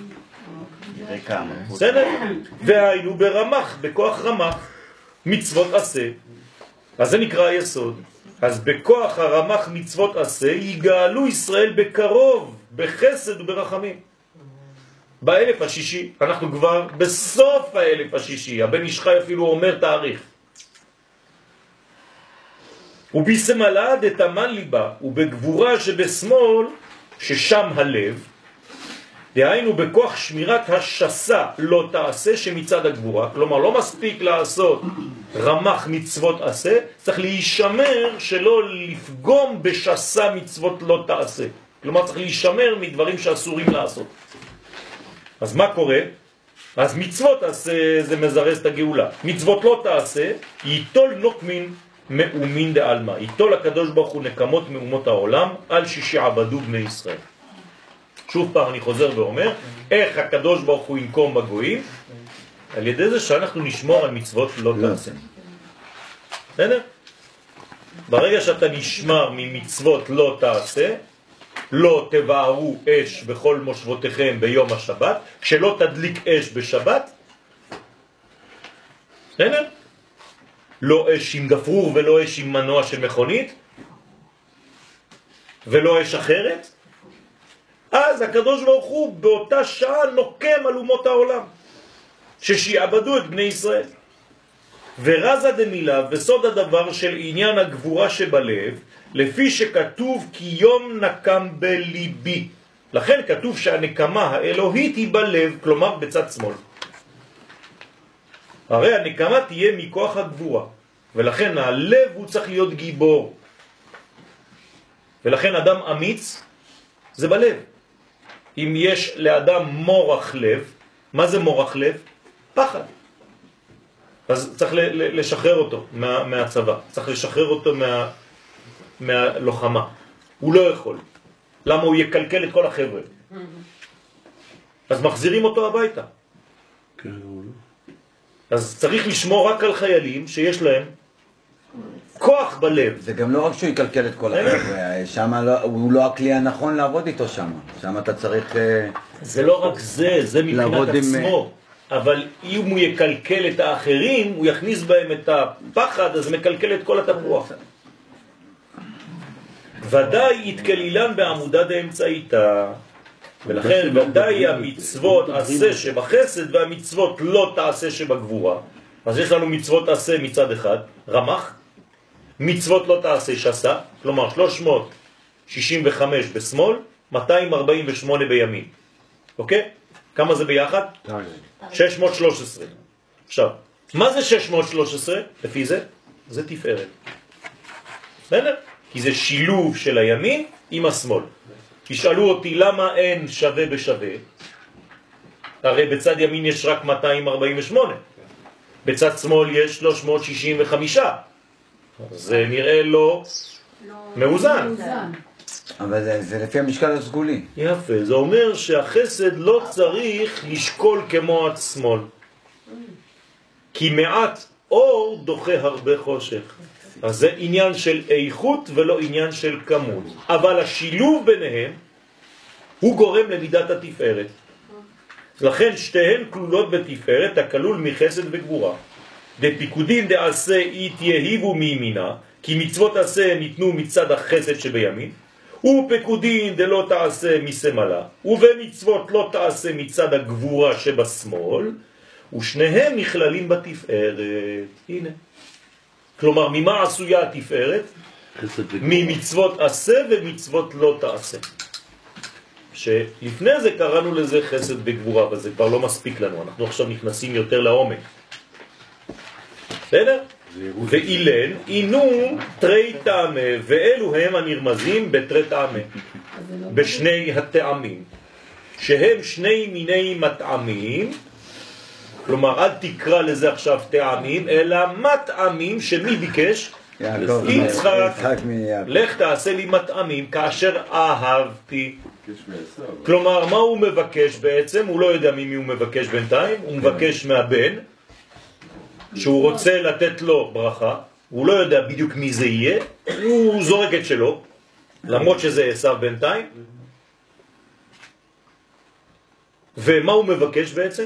בסדר? והיינו ברמח, בכוח רמח, מצוות עשה. אז זה נקרא היסוד. אז בכוח הרמח מצוות עשה יגאלו ישראל בקרוב, בחסד וברחמים. באלף השישי, אנחנו כבר בסוף האלף השישי, הבן איש חי אפילו אומר תאריך. וביסמלה דתמן ליבה, ובגבורה שבשמאל, ששם הלב, דהיינו בכוח שמירת השסה לא תעשה שמצד הגבורה, כלומר לא מספיק לעשות רמח מצוות עשה, צריך להישמר שלא לפגום בשסה מצוות לא תעשה. כלומר צריך להישמר מדברים שאסורים לעשות. אז מה קורה? אז מצוות עשה זה מזרז את הגאולה. מצוות לא תעשה, ייטול נוקמין מאומין דעלמא. ייטול הקדוש ברוך הוא נקמות מאומות העולם על ששעבדו בני ישראל. שוב פעם אני חוזר ואומר, איך הקדוש ברוך הוא ינקום בגויים? על ידי זה שאנחנו נשמור על מצוות לא תעשה. בסדר? ברגע שאתה נשמר ממצוות לא תעשה, לא תבערו אש בכל מושבותיכם ביום השבת, כשלא תדליק אש בשבת, בסדר? לא אש עם גפרור ולא אש עם מנוע של מכונית, ולא אש אחרת, אז הקדוש ברוך הוא באותה שעה נוקם על אומות העולם, ששיעבדו את בני ישראל. ורזה דמילה וסוד הדבר של עניין הגבורה שבלב, לפי שכתוב כי יום נקם בליבי. לכן כתוב שהנקמה האלוהית היא בלב, כלומר בצד שמאל. הרי הנקמה תהיה מכוח הגבורה, ולכן הלב הוא צריך להיות גיבור. ולכן אדם אמיץ זה בלב. אם יש לאדם מורח לב, מה זה מורח לב? פחד. אז צריך לשחרר אותו מה, מהצבא, צריך לשחרר אותו מה, מהלוחמה. הוא לא יכול. למה? הוא יקלקל את כל החבר'ה. אז מחזירים אותו הביתה. כן, אז צריך לשמור רק על חיילים שיש להם כוח בלב. זה גם לא רק שהוא יקלקל את כל החבר'ה, שם הוא לא הכלי הנכון לעבוד איתו שם. שם אתה צריך... זה לא רק זה, זה מבחינת עצמו. אבל אם הוא יקלקל את האחרים, הוא יכניס בהם את הפחד, אז מקלקל את כל התפוח. ודאי יתקלילן בעמודה דאמצעיתה. ולכן ודאי המצוות עשה שבחסד והמצוות לא תעשה שבגבורה. אז יש לנו מצוות עשה מצד אחד, רמח, מצוות לא תעשה שסה, כלומר שלוש מאות שישים וחמש בשמאל, מאתיים ארבעים ושמונה בימין. אוקיי? כמה זה ביחד? שש מאות ושלוש עשרה. עכשיו, מה זה שש מאות ושלוש עשרה? לפי זה? זה תפארת. בסדר? כי זה שילוב של הימין עם השמאל. תשאלו אותי למה אין שווה בשווה, הרי בצד ימין יש רק מאתיים ארבעים ושמונה, בצד שמאל יש שלוש מאות שישים וחמש, זה נראה לא מאוזן. אבל זה, זה לפי המשקל הסגולי. יפה, זה אומר שהחסד לא צריך לשקול כמו השמאל, כי מעט אור דוחה הרבה חושך. אז זה עניין של איכות ולא עניין של כמות. אבל השילוב ביניהם הוא גורם למידת התפארת. לכן שתיהן כלולות בתפארת הכלול מחסד וגבורה. דפיקודין דעשה יתייהיבו מימינה, כי מצוות עשה ניתנו מצד החסד שבימין, ופקודין דלא תעשה מסמלה, ובמצוות לא תעשה מצד הגבורה שבשמאל, ושניהם נכללים בתפארת. הנה. כלומר, ממה עשויה התפארת? ממצוות עשה ומצוות לא תעשה. שלפני זה קראנו לזה חסד בגבורה, אבל זה כבר לא מספיק לנו. אנחנו עכשיו נכנסים יותר לעומק. בסדר? ואילן, אינו תרי טעמה, ואלו הם הנרמזים בתרי טעמה. בשני הטעמים. שהם שני מיני מטעמים, כלומר, אל תקרא לזה עכשיו טעמים, אלא מטעמים שמי ביקש? יצחק. לך תעשה לי מטעמים כאשר אהבתי. כלומר, מה הוא מבקש בעצם? הוא לא יודע ממי הוא מבקש בינתיים, הוא מבקש מהבן, שהוא רוצה לתת לו ברכה, הוא לא יודע בדיוק מי זה יהיה, הוא זורק את שלו, למרות שזה עשיו בינתיים. ומה הוא מבקש בעצם?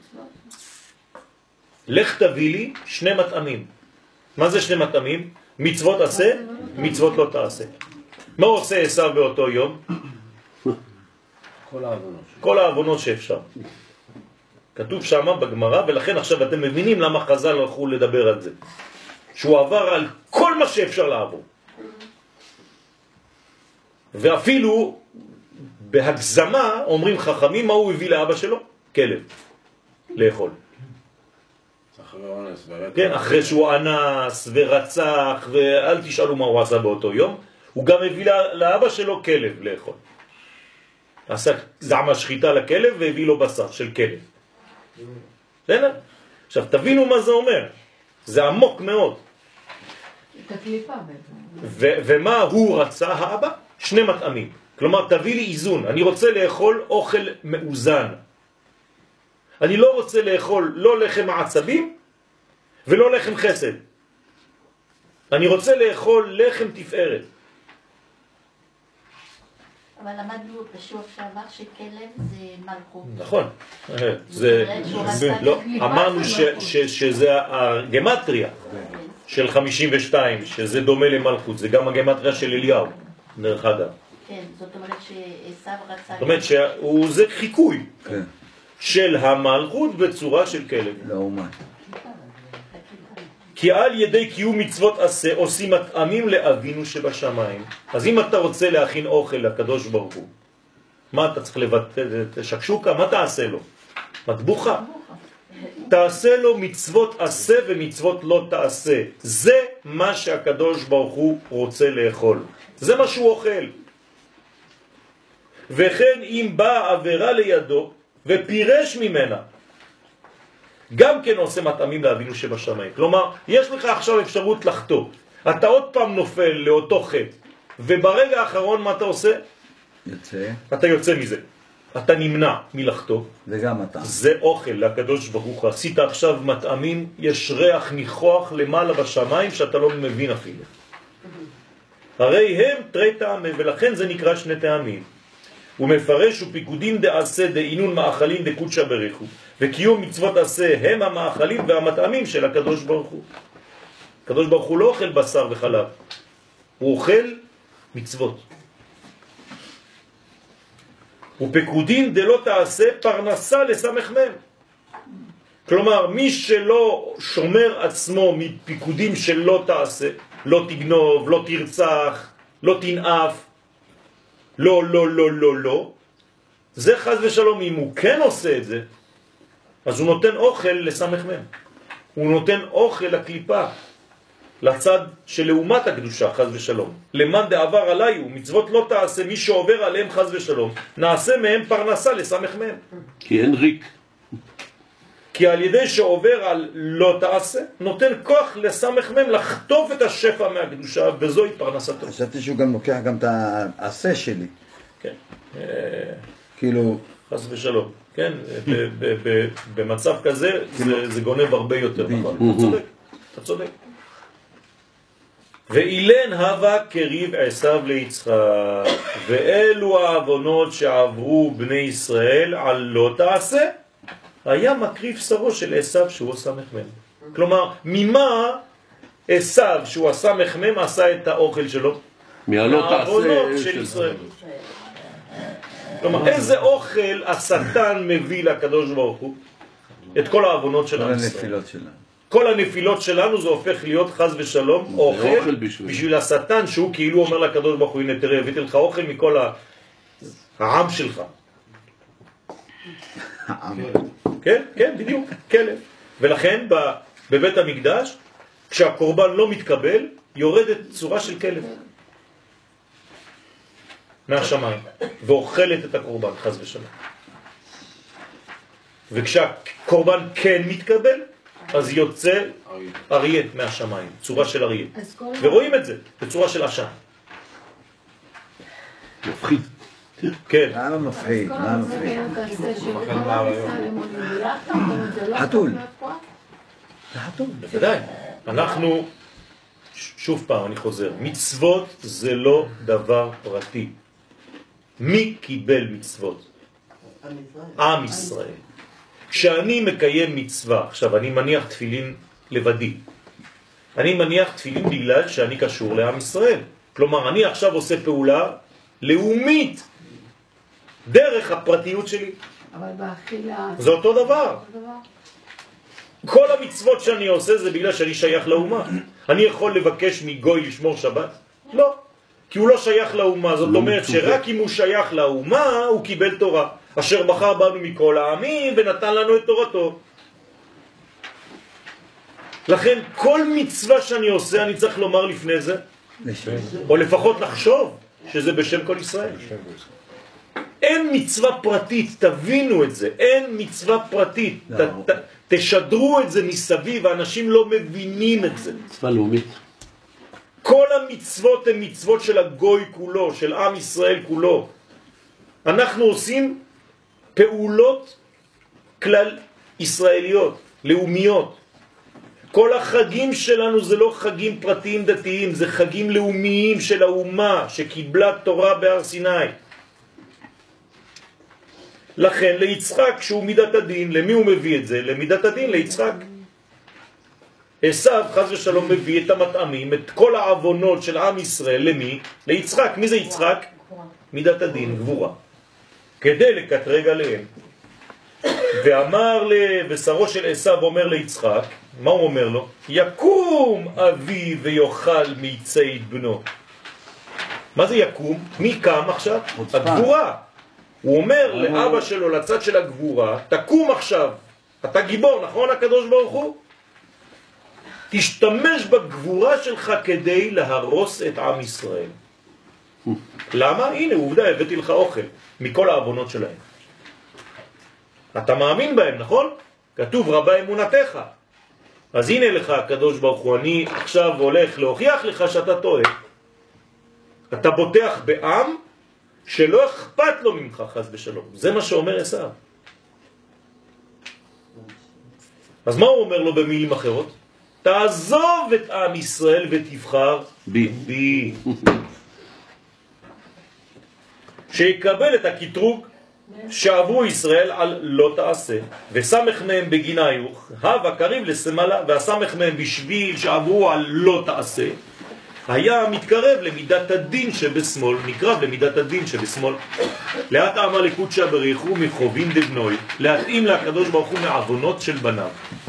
לך תביא לי שני מטעמים. מה זה שני מטעמים? מצוות עשה, מצוות לא תעשה. מה עושה עשיו באותו יום? כל העוונות. כל העוונות שאפשר. כתוב שם בגמרא, ולכן עכשיו אתם מבינים למה חז"ל הלכו לדבר על זה. שהוא עבר על כל מה שאפשר לעבור. ואפילו בהגזמה אומרים חכמים, מה הוא הביא לאבא שלו? כלב. לאכול. כן, אחרי שהוא אנס ורצח, ואל תשאלו מה הוא עשה באותו יום, הוא גם הביא לאבא שלו כלב לאכול. עשה זעמה שחיטה לכלב והביא לו בשר של כלב. בסדר? עכשיו תבינו מה זה אומר. זה עמוק מאוד. את הקליפה בעצם. ומה הוא רצה האבא? שני מטעמים. כלומר, תביא לי איזון. אני רוצה לאכול אוכל מאוזן. אני לא רוצה לאכול לא לחם העצבים ולא לחם חסד. אני רוצה לאכול לחם תפארת. אבל למדנו בשיעור שעבר שכלב זה מלכות. נכון. זה לא, אמרנו שזה הגמטריה של חמישים ושתיים, שזה דומה למלכות, זה גם הגמטריה של אליהו, דרך אגב. כן, זאת אומרת שעשיו רצה... זאת אומרת שזה חיקוי של המלכות בצורה של כלב. לא אומן. כי על ידי קיום מצוות עשה עושים מטעמים לאבינו שבשמיים. אז אם אתה רוצה להכין אוכל לקדוש ברוך הוא, מה אתה צריך לבטא את שקשוקה? מה תעשה לו? מטבוחה. תעשה לו מצוות עשה ומצוות לא תעשה. זה מה שהקדוש ברוך הוא רוצה לאכול. זה מה שהוא אוכל. וכן אם באה עבירה לידו ופירש ממנה, גם כן עושה מטעמים לאבינו שבשמיים. כלומר, יש לך עכשיו אפשרות לחטוא. אתה עוד פעם נופל לאותו חטא, וברגע האחרון מה אתה עושה? יוצא. אתה יוצא מזה. אתה נמנע מלחטוא. זה גם אתה. זה אוכל לקדוש ברוך הוא. עשית עכשיו מטעמים, יש ריח ניחוח למעלה בשמיים שאתה לא מבין אפילו. הרי הם תרי טעמים, ולכן זה נקרא שני טעמים. הוא מפרש ופיקודים דעשה דעינון מאכלים דקודשא בריחו, וקיום מצוות עשה הם המאכלים והמטעמים של הקדוש ברוך הוא. הקדוש ברוך הוא לא אוכל בשר וחלב, הוא אוכל מצוות. ופקודים דלא תעשה פרנסה לסמך מם. כלומר, מי שלא שומר עצמו מפיקודים שלא תעשה, לא תגנוב, לא תרצח, לא תנאף, לא, לא, לא, לא, לא, זה חז ושלום. אם הוא כן עושה את זה, אז הוא נותן אוכל לסמך מם. הוא נותן אוכל לקליפה, לצד שלעומת הקדושה, חז ושלום. למען דעבר עליי ומצוות לא תעשה, מי שעובר עליהם חז ושלום, נעשה מהם פרנסה לסמך מהם. כי אין ריק. כי על ידי שעובר על לא תעשה, נותן כוח לסמך מהם לחטוף את השפע מהקדושה, וזוהי פרנסתו. חשבתי שהוא גם לוקח גם את העשה שלי. כן. כאילו... חס ושלום. כן, במצב כזה זה גונב הרבה יותר. אתה צודק, אתה צודק. ואילן הווה קריב עשיו ליצחק, ואלו העוונות שעברו בני ישראל על לא תעשה, היה מקריב שרו של עשיו שהוא סמך מם. כלומר, ממה עשיו שהוא סמך מם עשה את האוכל שלו? מהעוונות של ישראל. כלומר, איזה אוכל השטן מביא לקדוש ברוך הוא? את כל העוונות של עם ישראל. כל הנפילות שלנו. כל הנפילות שלנו זה הופך להיות חז ושלום אוכל, אוכל בשביל. בשביל השטן, שהוא כאילו אומר לקדוש ברוך הוא, הנה תראה, הבאתי לך אוכל מכל העם שלך. כן, כן, בדיוק, כלב. ולכן בבית המקדש, כשהקורבן לא מתקבל, יורדת צורה של כלב מהשמיים, ואוכלת את הקורבן, חז ושלום. וכשהקורבן כן מתקבל, אז יוצא אריה מהשמיים, צורה של אריה. ורואים את זה, בצורה של עשן. מפחיד. כן. למה מפחיד? למה מפחיד? חתול. זה חתול. בוודאי. אנחנו, שוב פעם אני חוזר, מצוות זה לא דבר פרטי. מי קיבל מצוות? עם ישראל. כשאני מקיים מצווה, עכשיו אני מניח תפילין לבדי. אני מניח תפילין בגלל שאני קשור לעם ישראל. כלומר, אני עכשיו עושה פעולה לאומית דרך הפרטיות שלי. אבל באכילה... זה אותו דבר. כל המצוות שאני עושה זה בגלל שאני שייך לאומה. אני יכול לבקש מגוי לשמור שבת? לא. כי הוא לא שייך לאומה. זאת אומרת שרק אם הוא שייך לאומה, הוא קיבל תורה. אשר בחר בנו מכל העמים ונתן לנו את תורתו. לכן כל מצווה שאני עושה אני צריך לומר לפני זה, או לפחות לחשוב שזה בשם כל ישראל. אין מצווה פרטית, תבינו את זה, אין מצווה פרטית, ת, ת, תשדרו את זה מסביב, האנשים לא מבינים את זה. מצווה לאומית. כל המצוות הן מצוות של הגוי כולו, של עם ישראל כולו. אנחנו עושים פעולות כלל ישראליות, לאומיות. כל החגים שלנו זה לא חגים פרטיים דתיים, זה חגים לאומיים של האומה שקיבלה תורה בהר סיני. לכן ליצחק שהוא מידת הדין, למי הוא מביא את זה? למידת הדין, ליצחק. עשיו חס ושלום מביא את המטעמים, את כל העוונות של עם ישראל, למי? ליצחק. מי זה יצחק? מידת הדין, גבורה. כדי לקטרג עליהם. ואמר לבשרו של עשיו אומר ליצחק, מה הוא אומר לו? יקום אבי ויאכל מציד בנו. מה זה יקום? מי קם עכשיו? הגבורה. הוא אומר לאבא שלו, לצד של הגבורה, תקום עכשיו. אתה גיבור, נכון הקדוש ברוך הוא? תשתמש בגבורה שלך כדי להרוס את עם ישראל. למה? הנה, עובדה, הבאתי לך אוכל מכל העוונות שלהם. אתה מאמין בהם, נכון? כתוב רבה אמונתך. אז הנה לך הקדוש ברוך הוא, אני עכשיו הולך להוכיח לך שאתה טועה. אתה בוטח בעם שלא אכפת לו ממך חס ושלום. זה מה שאומר עשיו. אז מה הוא אומר לו במילים אחרות? תעזוב את עם ישראל ותבחר בי. בי. שיקבל את הקטרוג שעברו ישראל על לא תעשה, וסמך מהם בגיניוך, הווה קריב לסמלה, והסמך מהם בשביל שעברו על לא תעשה, היה מתקרב למידת הדין שבשמאל, נקרב למידת הדין שבשמאל. לאט העמלקות שבריחו מחובין דבנוי, להתאים לקדוש ברוך הוא מעוונות של בניו.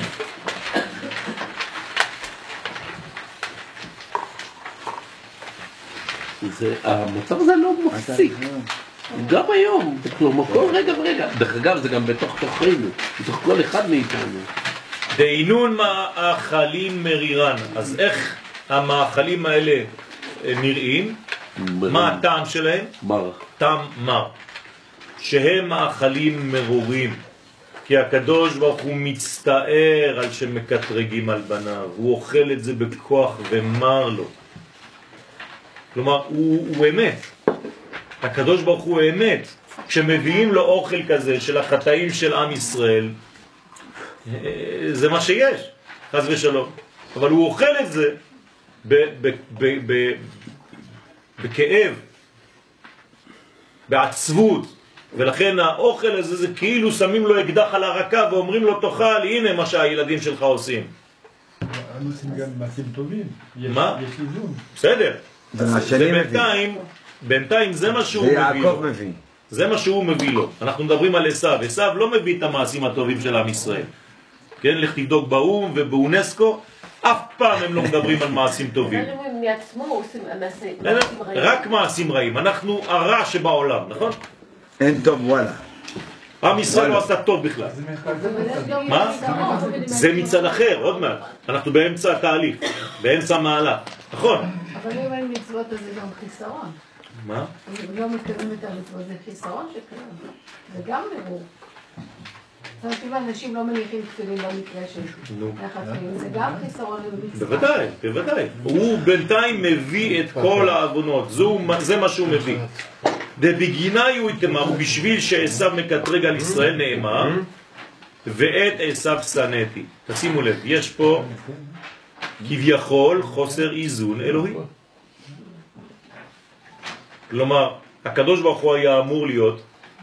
זה, המצב הזה לא מפסיק. גם היום, כלומר, כל רגע ורגע. דרך אגב, זה גם בתוך תוכנו, בתוך כל אחד מאיתנו. דהינון מאכלים מרירן. אז איך המאכלים האלה נראים? מה הטעם שלהם? מר. טעם מר. שהם מאכלים מרורים. כי הקדוש ברוך הוא מצטער על שמקטרגים על בניו. הוא אוכל את זה בכוח ומר לו. כלומר, הוא, הוא אמת. הקדוש ברוך הוא אמת. כשמביאים לו אוכל כזה של החטאים של עם ישראל, זה מה שיש, חס ושלום. אבל הוא אוכל את זה ב- ב- ב- ב- בכאב, בעצבות, ולכן האוכל הזה זה כאילו שמים לו אקדח על הרקה ואומרים לו תאכל, הנה מה שהילדים שלך עושים. הם עושים גם מעשים טובים. מה? יש איזון. בסדר. זה מה שאני מביא. בינתיים, בינתיים זה מה שהוא מביא לו. ויעקב מביא. זה מה שהוא מביא לו. אנחנו מדברים על עשיו. עשיו לא מביא את המעשים הטובים של עם ישראל. כן, לך תבדוק באום ובאונסקו, אף פעם הם לא מדברים על מעשים טובים. מעצמו עושים מעשים רעים. רק מעשים רעים. אנחנו הרע שבעולם, נכון? אין טוב וואלה. עם ישראל לא עשה טוב בכלל. מה? זה מצד אחר, עוד מעט. אנחנו באמצע התהליך, באמצע המעלה. נכון. אבל אם אין מצוות אז זה גם חיסרון. מה? אם לא מתקדמים את המצוות זה חיסרון שקיים. זה גם ברור. זאת אומרת, אם אנשים לא מניחים תפילין במקרה של החטאים, זה גם חיסרון למצוות. בוודאי, בוודאי. הוא בינתיים מביא את כל העוונות. זה מה שהוא מביא. ובגינה הוא יתמר, ובשביל שעשיו מקטרג על ישראל נאמר, ואת עשיו שנאתי. תשימו לב, יש פה כביכול חוסר איזון אלוהי. כלומר, הקדוש ברוך הוא היה אמור להיות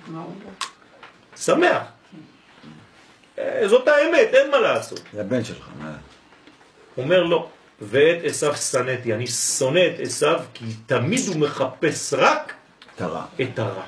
שמח. זאת האמת, אין מה לעשות. זה הבן שלך, מה? אומר לו, ואת עשיו שנאתי. אני שונא את עשיו כי תמיד הוא מחפש רק הרע. את הרע.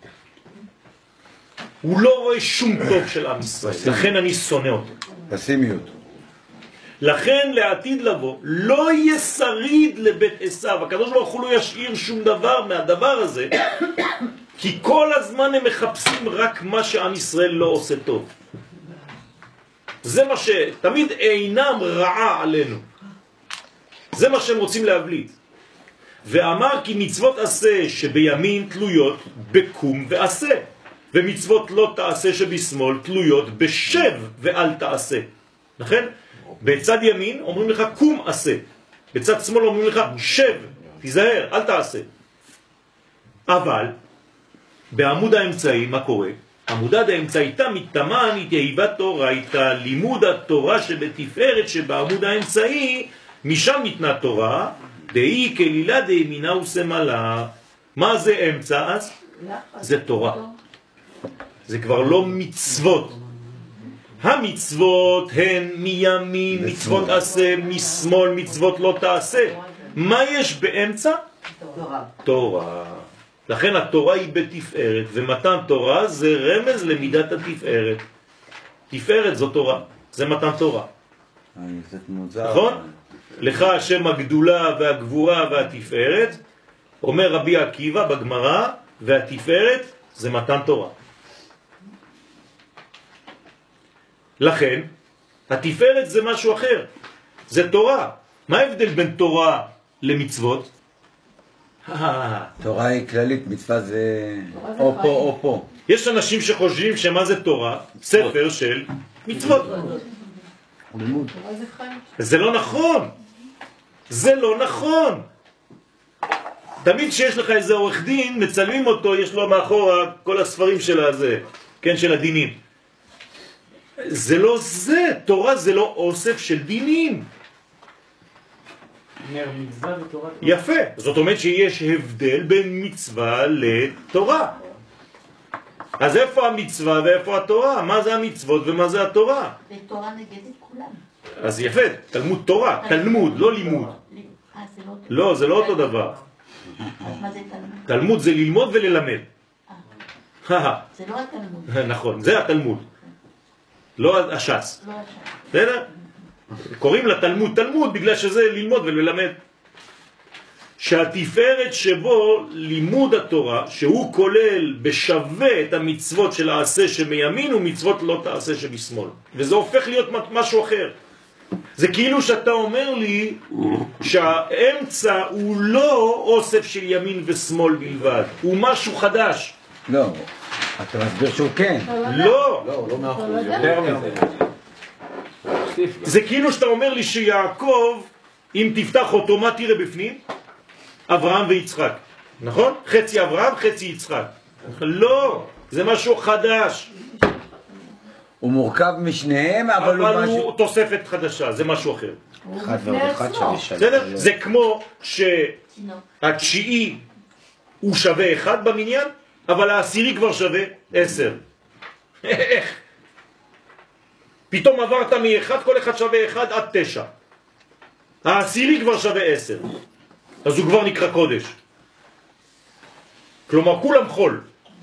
הוא לא רואה שום טוב של עם ישראל, לכן אני שונא אותו. פסימיות. לכן לעתיד לבוא לא יהיה שריד לבית עשיו. הקדוש ברוך הוא לא ישאיר שום דבר מהדבר הזה, כי כל הזמן הם מחפשים רק מה שעם ישראל לא עושה טוב. זה מה שתמיד אינם רעה עלינו. זה מה שהם רוצים להבליט. ואמר כי מצוות עשה שבימין תלויות בקום ועשה, ומצוות לא תעשה שבשמאל תלויות בשב ואל תעשה. לכן בצד ימין אומרים לך קום עשה, בצד שמאל אומרים לך שב, תיזהר, אל תעשה. אבל בעמוד האמצעי מה קורה? עמודה האמצעיתה מתאמן התייבת תורה, איתה לימוד התורה שבתפארת שבעמוד האמצעי, משם ניתנה תורה, דהי כלילה דהמינה וסמלה. מה זה אמצע אז? זה תורה. זה כבר לא מצוות. המצוות הן מימין, מצוות עשה, משמאל, מצוות לא תעשה. מה יש באמצע? תורה. תורה. לכן התורה היא בתפארת, ומתן תורה זה רמז למידת התפארת. תפארת זו תורה, זה מתן תורה. נכון? לך השם הגדולה והגבורה והתפארת, אומר רבי עקיבא בגמרא, והתפארת זה מתן תורה. לכן, התפארת זה משהו אחר, זה תורה. מה ההבדל בין תורה למצוות? תורה היא כללית, מצווה זה או פה או פה. יש אנשים שחושבים שמה זה תורה? ספר של מצוות. זה לא נכון. זה לא נכון. תמיד שיש לך איזה עורך דין, מצלמים אותו, יש לו מאחורה כל הספרים של הזה, כן, של הדינים. זה לא זה, תורה זה לא אוסף של דינים. יפה, זאת אומרת שיש הבדל בין מצווה לתורה. אז איפה המצווה ואיפה התורה? מה זה המצוות ומה זה התורה? ותורה נגד את כולם. אז יפה, תלמוד תורה, תלמוד, לא לימוד. לא, זה לא אותו דבר. אז מה זה תלמוד? תלמוד זה ללמוד וללמד. זה לא התלמוד. נכון, זה התלמוד. לא הש"ס. לא הש"ס. בסדר? קוראים לתלמוד תלמוד בגלל שזה ללמוד וללמד. שהתפארת שבו לימוד התורה, שהוא כולל בשווה את המצוות של העשה שמימין ומצוות לא תעשה שבשמאל. וזה הופך להיות משהו אחר. זה כאילו שאתה אומר לי שהאמצע הוא לא אוסף של ימין ושמאל בלבד, הוא משהו חדש. לא, אתה מסביר שהוא כן. לא. לא, לא מאחוז, יותר מזה. זה כאילו שאתה אומר לי שיעקב, אם תפתח אותו, מה תראה בפנים? אברהם ויצחק, נכון? חצי אברהם, חצי יצחק. לא, זה משהו חדש. הוא מורכב משניהם, אבל, אבל הוא הוא משהו... תוספת חדשה, זה משהו אחר. אחד ועוד אחד שווה שלוש. בסדר? זה כמו שהתשיעי הוא שווה אחד במניין, אבל העשירי כבר שווה עשר. איך? פתאום עברת מאחד, כל אחד שווה אחד עד תשע. העשירי כבר שווה עשר. אז הוא כבר נקרא קודש. כלומר, כולם חול.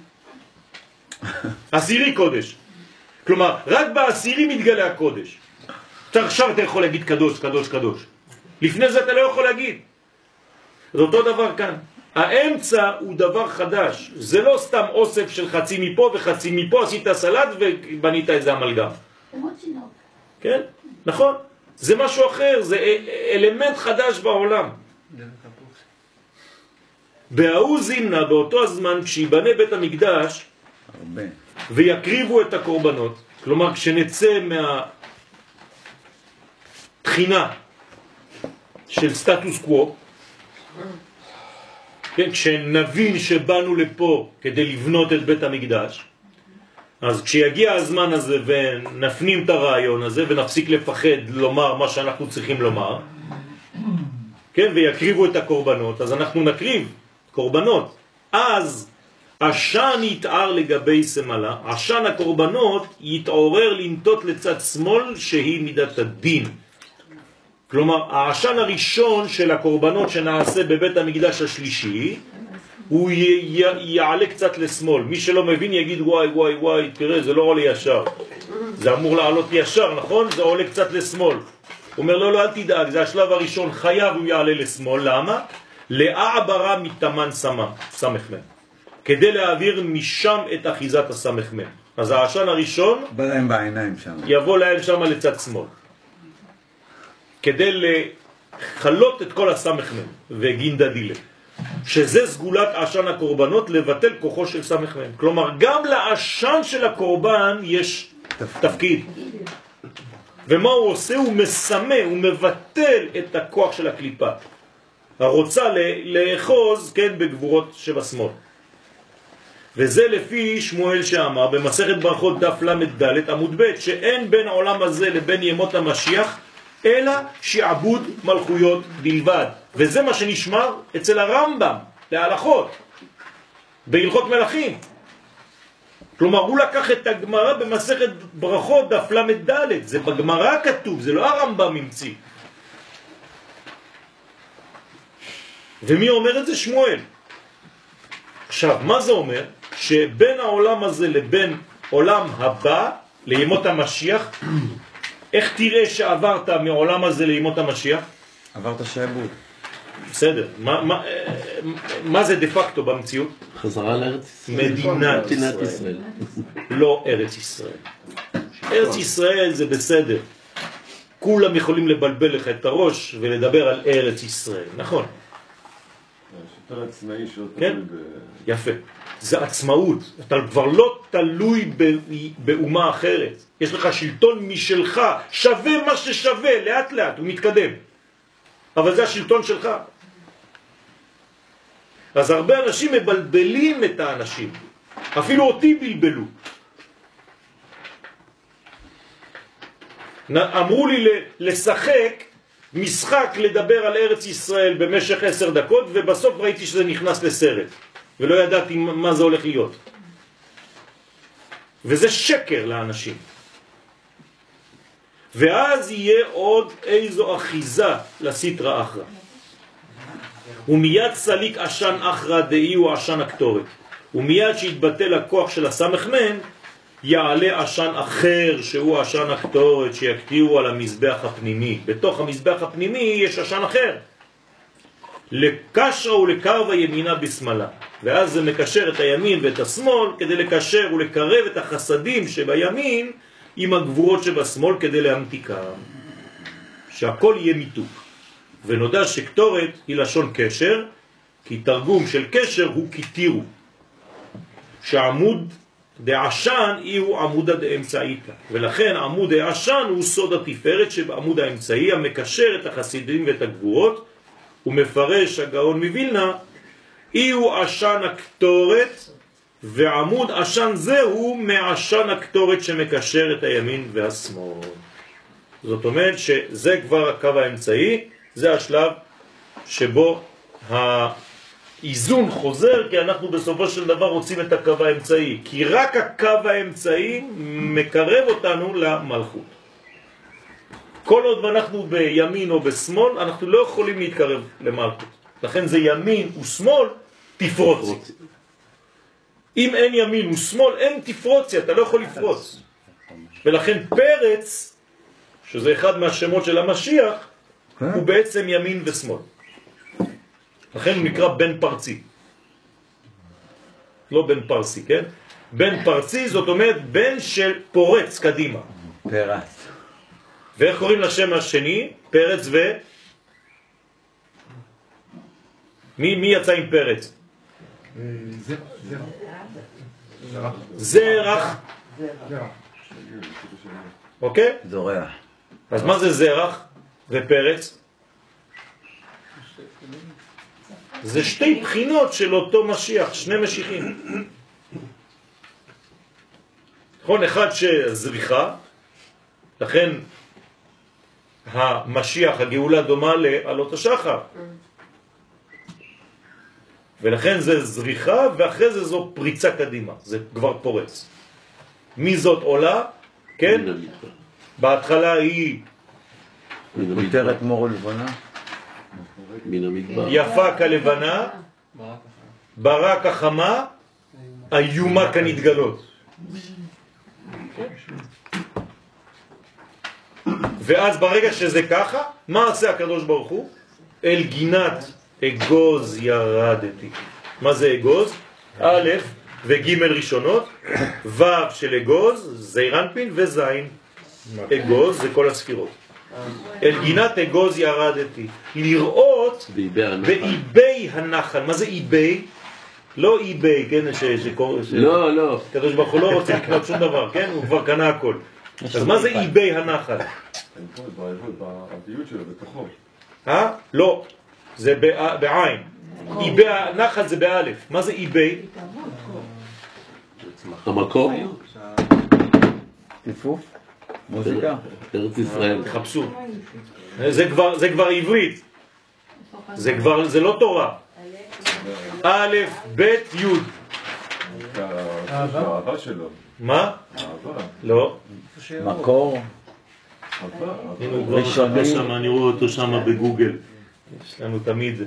עשירי קודש. כלומר, רק בעשירי מתגלה הקודש. עכשיו אתה יכול להגיד קדוש, קדוש, קדוש. לפני זה אתה לא יכול להגיד. זה אותו דבר כאן. האמצע הוא דבר חדש. זה לא סתם אוסף של חצי מפה וחצי מפה, עשית סלט ובנית איזה המלגם. כן? נכון? זה משהו אחר, זה אלמנט חדש בעולם. בהוא זימנה, באותו הזמן, כשיבנה בית המקדש, הרבה. ויקריבו את הקורבנות, כלומר כשנצא מהתחינה של סטטוס קוו, כן, כשנבין שבאנו לפה כדי לבנות את בית המקדש, אז כשיגיע הזמן הזה ונפנים את הרעיון הזה ונפסיק לפחד לומר מה שאנחנו צריכים לומר, כן, ויקריבו את הקורבנות, אז אנחנו נקריב קורבנות. אז עשן יתער לגבי סמלה, עשן הקורבנות יתעורר לנטות לצד שמאל שהיא מידת הדין. כלומר, העשן הראשון של הקורבנות שנעשה בבית המקדש השלישי, הוא י- י- יעלה קצת לשמאל. מי שלא מבין יגיד וואי וואי וואי, תראה, זה לא עולה ישר. זה אמור לעלות ישר, נכון? זה עולה קצת לשמאל. הוא אומר לא, לא, אל תדאג, זה השלב הראשון, חייב הוא יעלה לשמאל. למה? לעברה מתמן סמה, סמכמן. כדי להעביר משם את אחיזת הסמכמן. אז העשן הראשון בלהם בעיניים שם. יבוא להם שם לצד שמאל. כדי לחלות את כל הסמכמן וגינדה דילה. שזה סגולת עשן הקורבנות, לבטל כוחו של סמכמן. כלומר, גם לעשן של הקורבן יש תפקיד. ומה הוא עושה? הוא מסמא, הוא מבטל את הכוח של הקליפה. הרוצה לאחוז, כן, בגבורות שבשמאל. וזה לפי שמואל שאמר במסכת ברכות דף למד ד' עמוד ב' שאין בין העולם הזה לבין ימות המשיח אלא שעבוד מלכויות בלבד. וזה מה שנשמר אצל הרמב"ם להלכות בהלכות מלכים. כלומר הוא לקח את הגמרא במסכת ברכות דף למד ד', זה בגמרא כתוב, זה לא הרמב"ם המציא. ומי אומר את זה? שמואל. עכשיו, מה זה אומר? שבין העולם הזה לבין עולם הבא, לימות המשיח, איך תראה שעברת מעולם הזה לימות המשיח? עברת שעבוד. בסדר. מה, מה, מה זה דה פקטו במציאות? חזרה לארץ ישראל. מדינת ישראל. ישראל. לא ארץ ישראל. ארץ ישראל זה בסדר. כולם יכולים לבלבל לך את הראש ולדבר על ארץ ישראל. נכון. יותר עצמאי שלא כן? תלוי ב... יפה. זה עצמאות. אתה כבר לא תלוי באומה אחרת. יש לך שלטון משלך, שווה מה ששווה, לאט לאט, הוא מתקדם. אבל זה השלטון שלך. אז הרבה אנשים מבלבלים את האנשים. אפילו אותי בלבלו. אמרו לי לשחק משחק לדבר על ארץ ישראל במשך עשר דקות, ובסוף ראיתי שזה נכנס לסרט, ולא ידעתי מה זה הולך להיות. וזה שקר לאנשים. ואז יהיה עוד איזו אחיזה לסטרה אחרא. ומיד סליק עשן אחרא דאי הוא עשן הקטורת. ומיד שיתבטל הכוח של הסמ"ם, יעלה עשן אחר שהוא עשן הקטורת שיקטירו על המזבח הפנימי. בתוך המזבח הפנימי יש עשן אחר. לקשרה ולקרבה ימינה בשמאלה. ואז זה מקשר את הימין ואת השמאל כדי לקשר ולקרב את החסדים שבימין עם הגבורות שבשמאל כדי להמתיקם. שהכל יהיה מיתוק. ונודע שקטורת היא לשון קשר, כי תרגום של קשר הוא כתירו. שעמוד דעשן הוא עמוד האמצעיתא. ולכן עמוד העשן הוא סוד התפארת שבעמוד האמצעי המקשר את החסידים ואת הגבורות. ומפרש הגאון מבילנה, הוא עשן הקטורת, ועמוד עשן זה הוא מעשן הקטורת שמקשר את הימין והשמאל. זאת אומרת שזה כבר הקו האמצעי, זה השלב שבו האיזון חוזר, כי אנחנו בסופו של דבר רוצים את הקו האמצעי, כי רק הקו האמצעי מקרב אותנו למלכות. כל עוד ואנחנו בימין או בשמאל, אנחנו לא יכולים להתקרב למלכות. לכן זה ימין ושמאל, תפרוצי. אם אין ימין ושמאל, אין תפרוצי, אתה לא יכול לפרוץ. ולכן פרץ, שזה אחד מהשמות של המשיח, הוא בעצם ימין ושמאל. לכן הוא נקרא בן פרצי. לא בן פרסי, כן? בן פרצי זאת אומרת בן של פורץ קדימה. פרץ. ואיך קוראים לשם השני? פרץ ו... מי, מי יצא עם פרץ? זרח. אוקיי? זורח. אז מה זה זרח ופרץ? זה שתי בחינות של אותו משיח, שני משיחים. נכון, אחד שזריחה, לכן המשיח, הגאולה דומה לעלות השחר. ולכן זה זריחה, ואחרי זה זו פריצה קדימה, זה כבר פורץ. מי זאת עולה? כן? בהתחלה היא כותרת מור לבנה, יפה כלבנה, ברק החמה, איומה כנתגלות. ואז ברגע שזה ככה, מה עשה הקדוש ברוך הוא? אל גינת אגוז ירדתי. מה זה אגוז? א' וג' ראשונות, ו' של אגוז, זעירנפין וזין. אגוז זה כל הספירות. אל גינת אגוז ירדתי. לראות באיבי הנחל. מה זה איבי? לא איבי, כן, שקורא... לא, לא. הקדוש ברוך הוא לא רוצה לקנות שום דבר, כן? הוא כבר קנה הכל. אז מה זה איבי הנחל? הביוט שלו בתוכו. אה? לא. זה בעין. איבי הנחל זה באלף. מה זה איבי? המקור? טיפוף? מוזיקה? ארץ ישראל. תחפשו. זה כבר, זה כבר עברית. זה כבר, זה לא תורה. א', ב', י'. האהבה שלו. מה? האהבה. לא. מקור? הנה הוא כבר מחפש שם, אני רואה אותו שם בגוגל. יש לנו תמיד.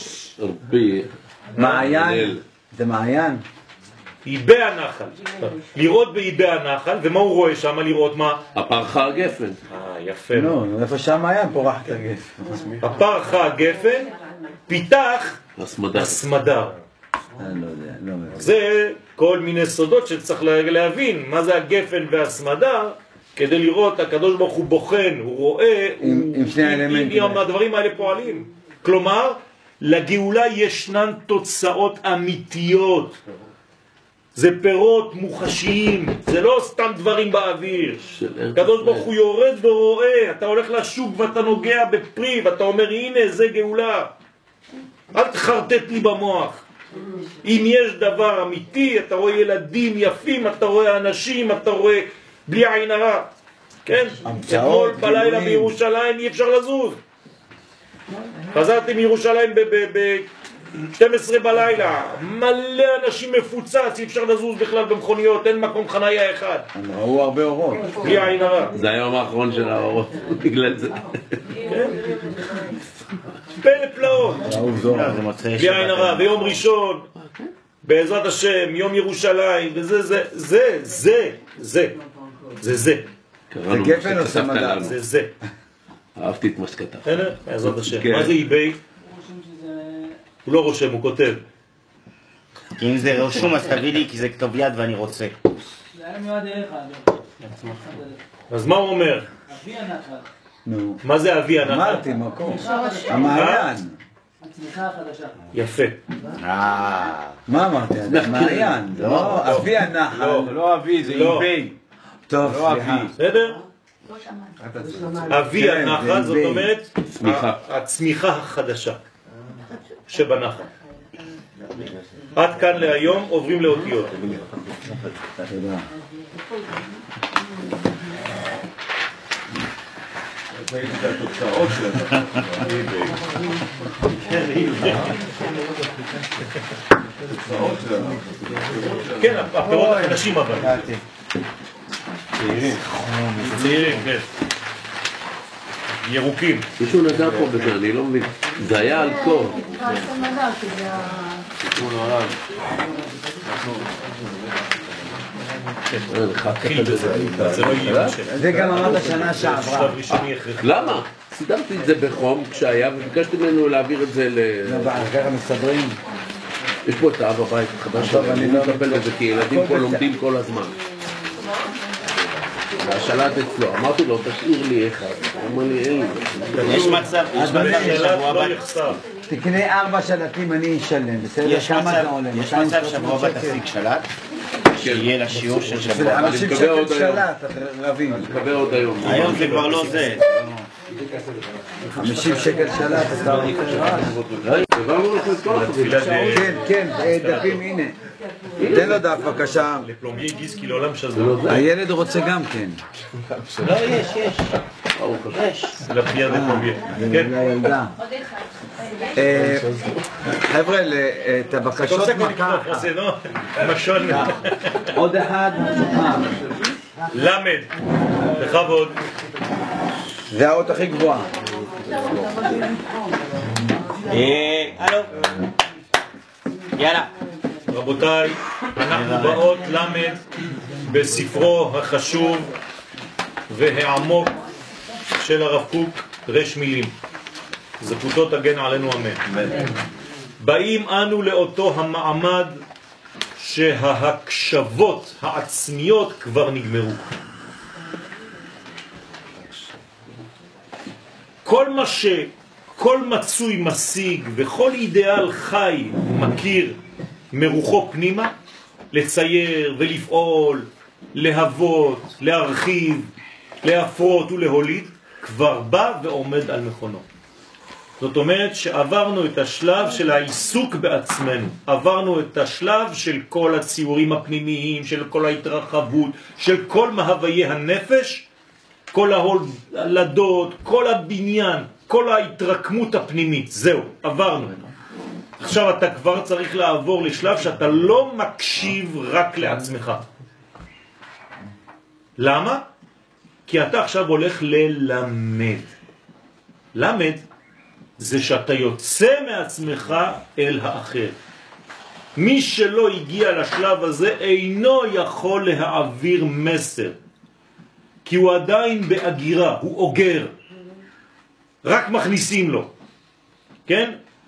מעיין? זה מעיין? איבי הנחל. לראות באיבי הנחל, ומה הוא רואה שם? לראות מה? הפרחה הגפן. אה, יפה. נו, איפה שם מעיין פורחת הגפן. הפרחה הגפן פיתח הסמדר. הסמדר. אני לא יודע, לא מבין. זה כל מיני סודות שצריך להבין מה זה הגפן והסמדר, כדי לראות הקדוש ברוך הוא בוחן, הוא רואה, עם, הוא, עם שני האלמנטים. אם הדברים האלה פועלים. כלומר, לגאולה ישנן תוצאות אמיתיות. זה פירות מוחשיים, זה לא סתם דברים באוויר. הקדוש ברוך הוא יורד ורואה, אתה הולך לשוק ואתה נוגע בפרי ואתה אומר הנה זה גאולה. אל תחרטט לי במוח. אם יש דבר אמיתי, אתה רואה ילדים יפים, אתה רואה אנשים, אתה רואה בלי עין הרע. כן? אתמול בלילה בירושלים אי אפשר לזוז. חזרתי מירושלים ב-שתים עשרה בלילה, מלא אנשים מפוצץ, אי אפשר לזוז בכלל במכוניות, אין מקום חנייה אחד. הם ראו הרבה אורות. בלי עין הרע. זה היום האחרון של האורות, בגלל זה. פלא פלאות. בלי עין הרע, ביום ראשון, בעזרת השם, יום ירושלים, וזה, זה, זה, זה, זה, זה, זה. זה גפן או סמדה? זה זה. אהבתי את מה שכתב. בעזרת השם. מה זה איבי? הוא לא רושם, הוא כותב. כי אם זה רשום אז תביא לי, כי זה כתוב יד ואני רוצה. זה היה מיועד אליך. אז מה הוא אומר? אבי הנחל. נו. מה זה אבי הנחל? אמרתי, מקום. המעיין. הצמיחה החדשה. יפה. מה אמרתי? מעיין. לא, אבי הנחל. לא אבי, זה איבי. טוב, סליחה. בסדר? אבי הנחל, זאת אומרת צמיחה. הצמיחה החדשה שבנחל. עד כאן להיום, עוברים לאותיות. תודה. ראיתי את התוצאות שלנו. התוצאות שלנו. כן, הפירות החדשים אבל. צעירים. צעירים, כן. ירוקים. מישהו נגע פה בזה, אני לא מבין. זה היה על קור. זה גם אמרת שנה שעברה. למה? סידרתי את זה בחום כשהיה וביקשתי ממנו להעביר את זה ל... ככה מסתדרים. יש פה את האב הבית החדש, אני לא מטפל בזה כי ילדים פה לומדים כל הזמן. והשלט אצלו, אמרתי לו תשאיר לי אחד, הוא אומר לי אין לי. יש מצב, יש מצב שבוע הבא תקנה ארבע שלטים אני אשלם, בסדר? יש מצב שבוע הבא תשיג שלט שיהיה לשיעור של שבוע הבא. אנשים שקל שלט, רבים. אני מקווה עוד היום. היום זה כבר לא זה. חמישים שקל שלט, אתה כן, כן, דפים, הנה. תן לו דף, בבקשה. הילד רוצה גם כן. לא, יש, יש. יש. כן. חבר'ה, את הבקשות מכה. עוד אחד. למד. בכבוד. זה האות הכי גבוהה. הלו. יאללה. רבותיי, אנחנו באות למד בספרו החשוב והעמוק של הרב קוק, רש מילים. זכותו תגן עלינו אמן. באים אנו לאותו המעמד שההקשבות העצמיות כבר נגמרו. כל מה שכל מצוי משיג וכל אידיאל חי מכיר מרוחו פנימה, לצייר ולפעול, להוות, להרחיב, להפרות ולהוליד, כבר בא ועומד על מכונו. זאת אומרת שעברנו את השלב של העיסוק בעצמנו, עברנו את השלב של כל הציורים הפנימיים, של כל ההתרחבות, של כל מהוויי הנפש, כל ההולדות, כל הבניין, כל ההתרקמות הפנימית. זהו, עברנו. עכשיו אתה כבר צריך לעבור לשלב שאתה לא מקשיב רק לעצמך. למה? כי אתה עכשיו הולך ללמד. למד זה שאתה יוצא מעצמך אל האחר. מי שלא הגיע לשלב הזה אינו יכול להעביר מסר. כי הוא עדיין באגירה, הוא אוגר. רק מכניסים לו. כן?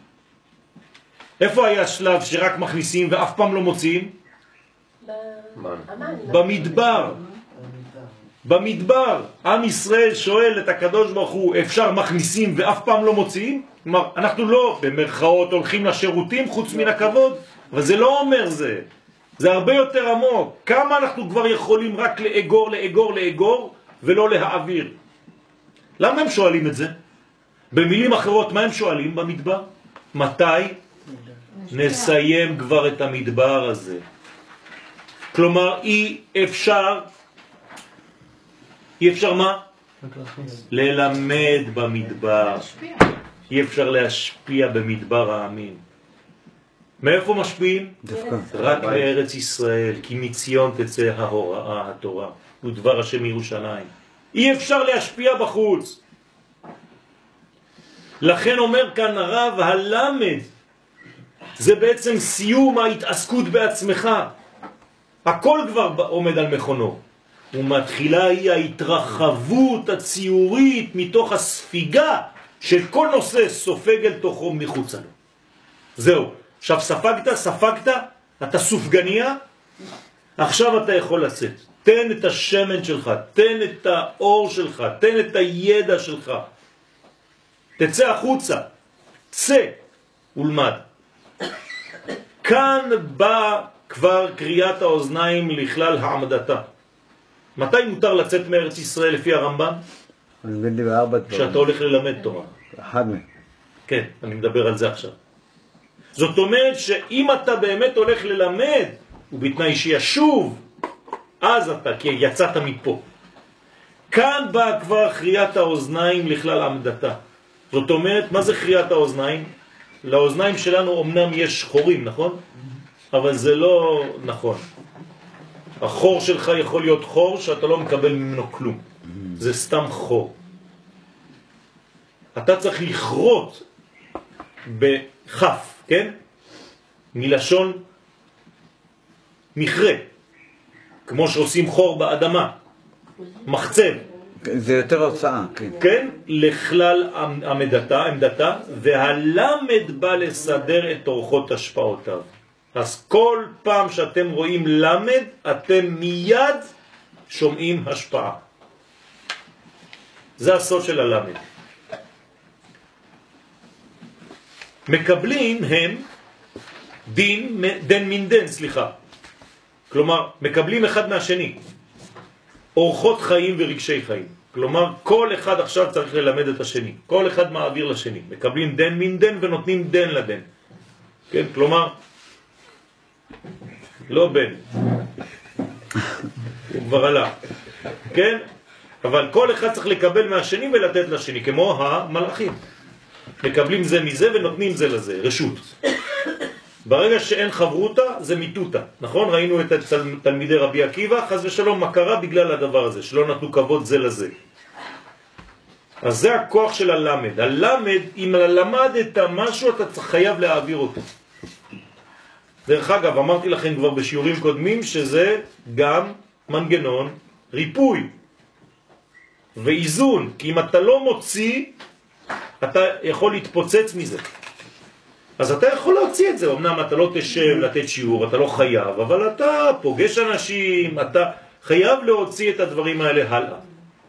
איפה היה שלב שרק מכניסים ואף פעם לא מוציאים? במדבר. במדבר. עם ישראל שואל את הקדוש ברוך הוא, אפשר מכניסים ואף פעם לא מוציאים? כלומר, אנחנו לא במרכאות הולכים לשירותים חוץ מן הכבוד, אבל זה לא אומר זה. זה הרבה יותר עמוק. כמה אנחנו כבר יכולים רק לאגור, לאגור, לאגור, ולא להעביר? למה הם שואלים את זה? במילים אחרות, מה הם שואלים במדבר? מתי נסיים כבר את המדבר הזה. כלומר, אי אפשר, אי אפשר מה? ללמד במדבר. אי אפשר להשפיע במדבר העמים. מאיפה משפיעים? רק בארץ ישראל, כי מציון תצא ההוראה, התורה, ודבר השם ירושלים. אי אפשר להשפיע בחוץ. לכן אומר כאן הרב, הלמד זה בעצם סיום ההתעסקות בעצמך. הכל כבר עומד על מכונו. ומתחילה היא ההתרחבות הציורית מתוך הספיגה של כל נושא סופג אל תוכו מחוץ לו. זהו. עכשיו ספגת, ספגת, אתה סופגניה, עכשיו אתה יכול לצאת. תן את השמן שלך, תן את האור שלך, תן את הידע שלך. תצא החוצה, צא ולמד. כאן בא כבר קריאת האוזניים לכלל העמדתה. מתי מותר לצאת מארץ ישראל לפי הרמב"ם? כשאתה הולך ללמד תורה. אחד מהם. כן, אני מדבר על זה עכשיו. זאת אומרת שאם אתה באמת הולך ללמד, ובתנאי שישוב, אז אתה, כי יצאת מפה. כאן בא כבר קריאת האוזניים לכלל עמדתה. זאת אומרת, מה זה קריאת האוזניים? לאוזניים שלנו אמנם יש חורים, נכון? אבל זה לא נכון. החור שלך יכול להיות חור שאתה לא מקבל ממנו כלום. זה סתם חור. אתה צריך לכרות בחף, כן? מלשון מכרה. כמו שעושים חור באדמה. מחצב. זה יותר הוצאה, כן. כן? לכלל עמדתה, עמדתה, והלמד בא לסדר את אורחות השפעותיו. אז כל פעם שאתם רואים למד, אתם מיד שומעים השפעה. זה הסוד של הלמד. מקבלים הם דין, דן מן דן, סליחה. כלומר, מקבלים אחד מהשני. אורחות חיים ורגשי חיים. כלומר, כל אחד עכשיו צריך ללמד את השני. כל אחד מעביר לשני. מקבלים דן מן דן ונותנים דן לדן. כן? כלומר, לא בן. הוא כבר עלה. כן? אבל כל אחד צריך לקבל מהשני ולתת לשני, כמו המלאכים. מקבלים זה מזה ונותנים זה לזה, רשות. ברגע שאין חברותה, זה מיטותה. נכון? ראינו את תלמידי רבי עקיבא, חס ושלום, מה קרה בגלל הדבר הזה, שלא נתנו כבוד זה לזה. אז זה הכוח של הלמד. הלמד, אם למדת משהו, אתה חייב להעביר אותו. דרך אגב, אמרתי לכם כבר בשיעורים קודמים, שזה גם מנגנון ריפוי ואיזון. כי אם אתה לא מוציא, אתה יכול להתפוצץ מזה. אז אתה יכול להוציא את זה. אמנם אתה לא תשב לתת שיעור, אתה לא חייב, אבל אתה פוגש אנשים, אתה חייב להוציא את הדברים האלה הלאה.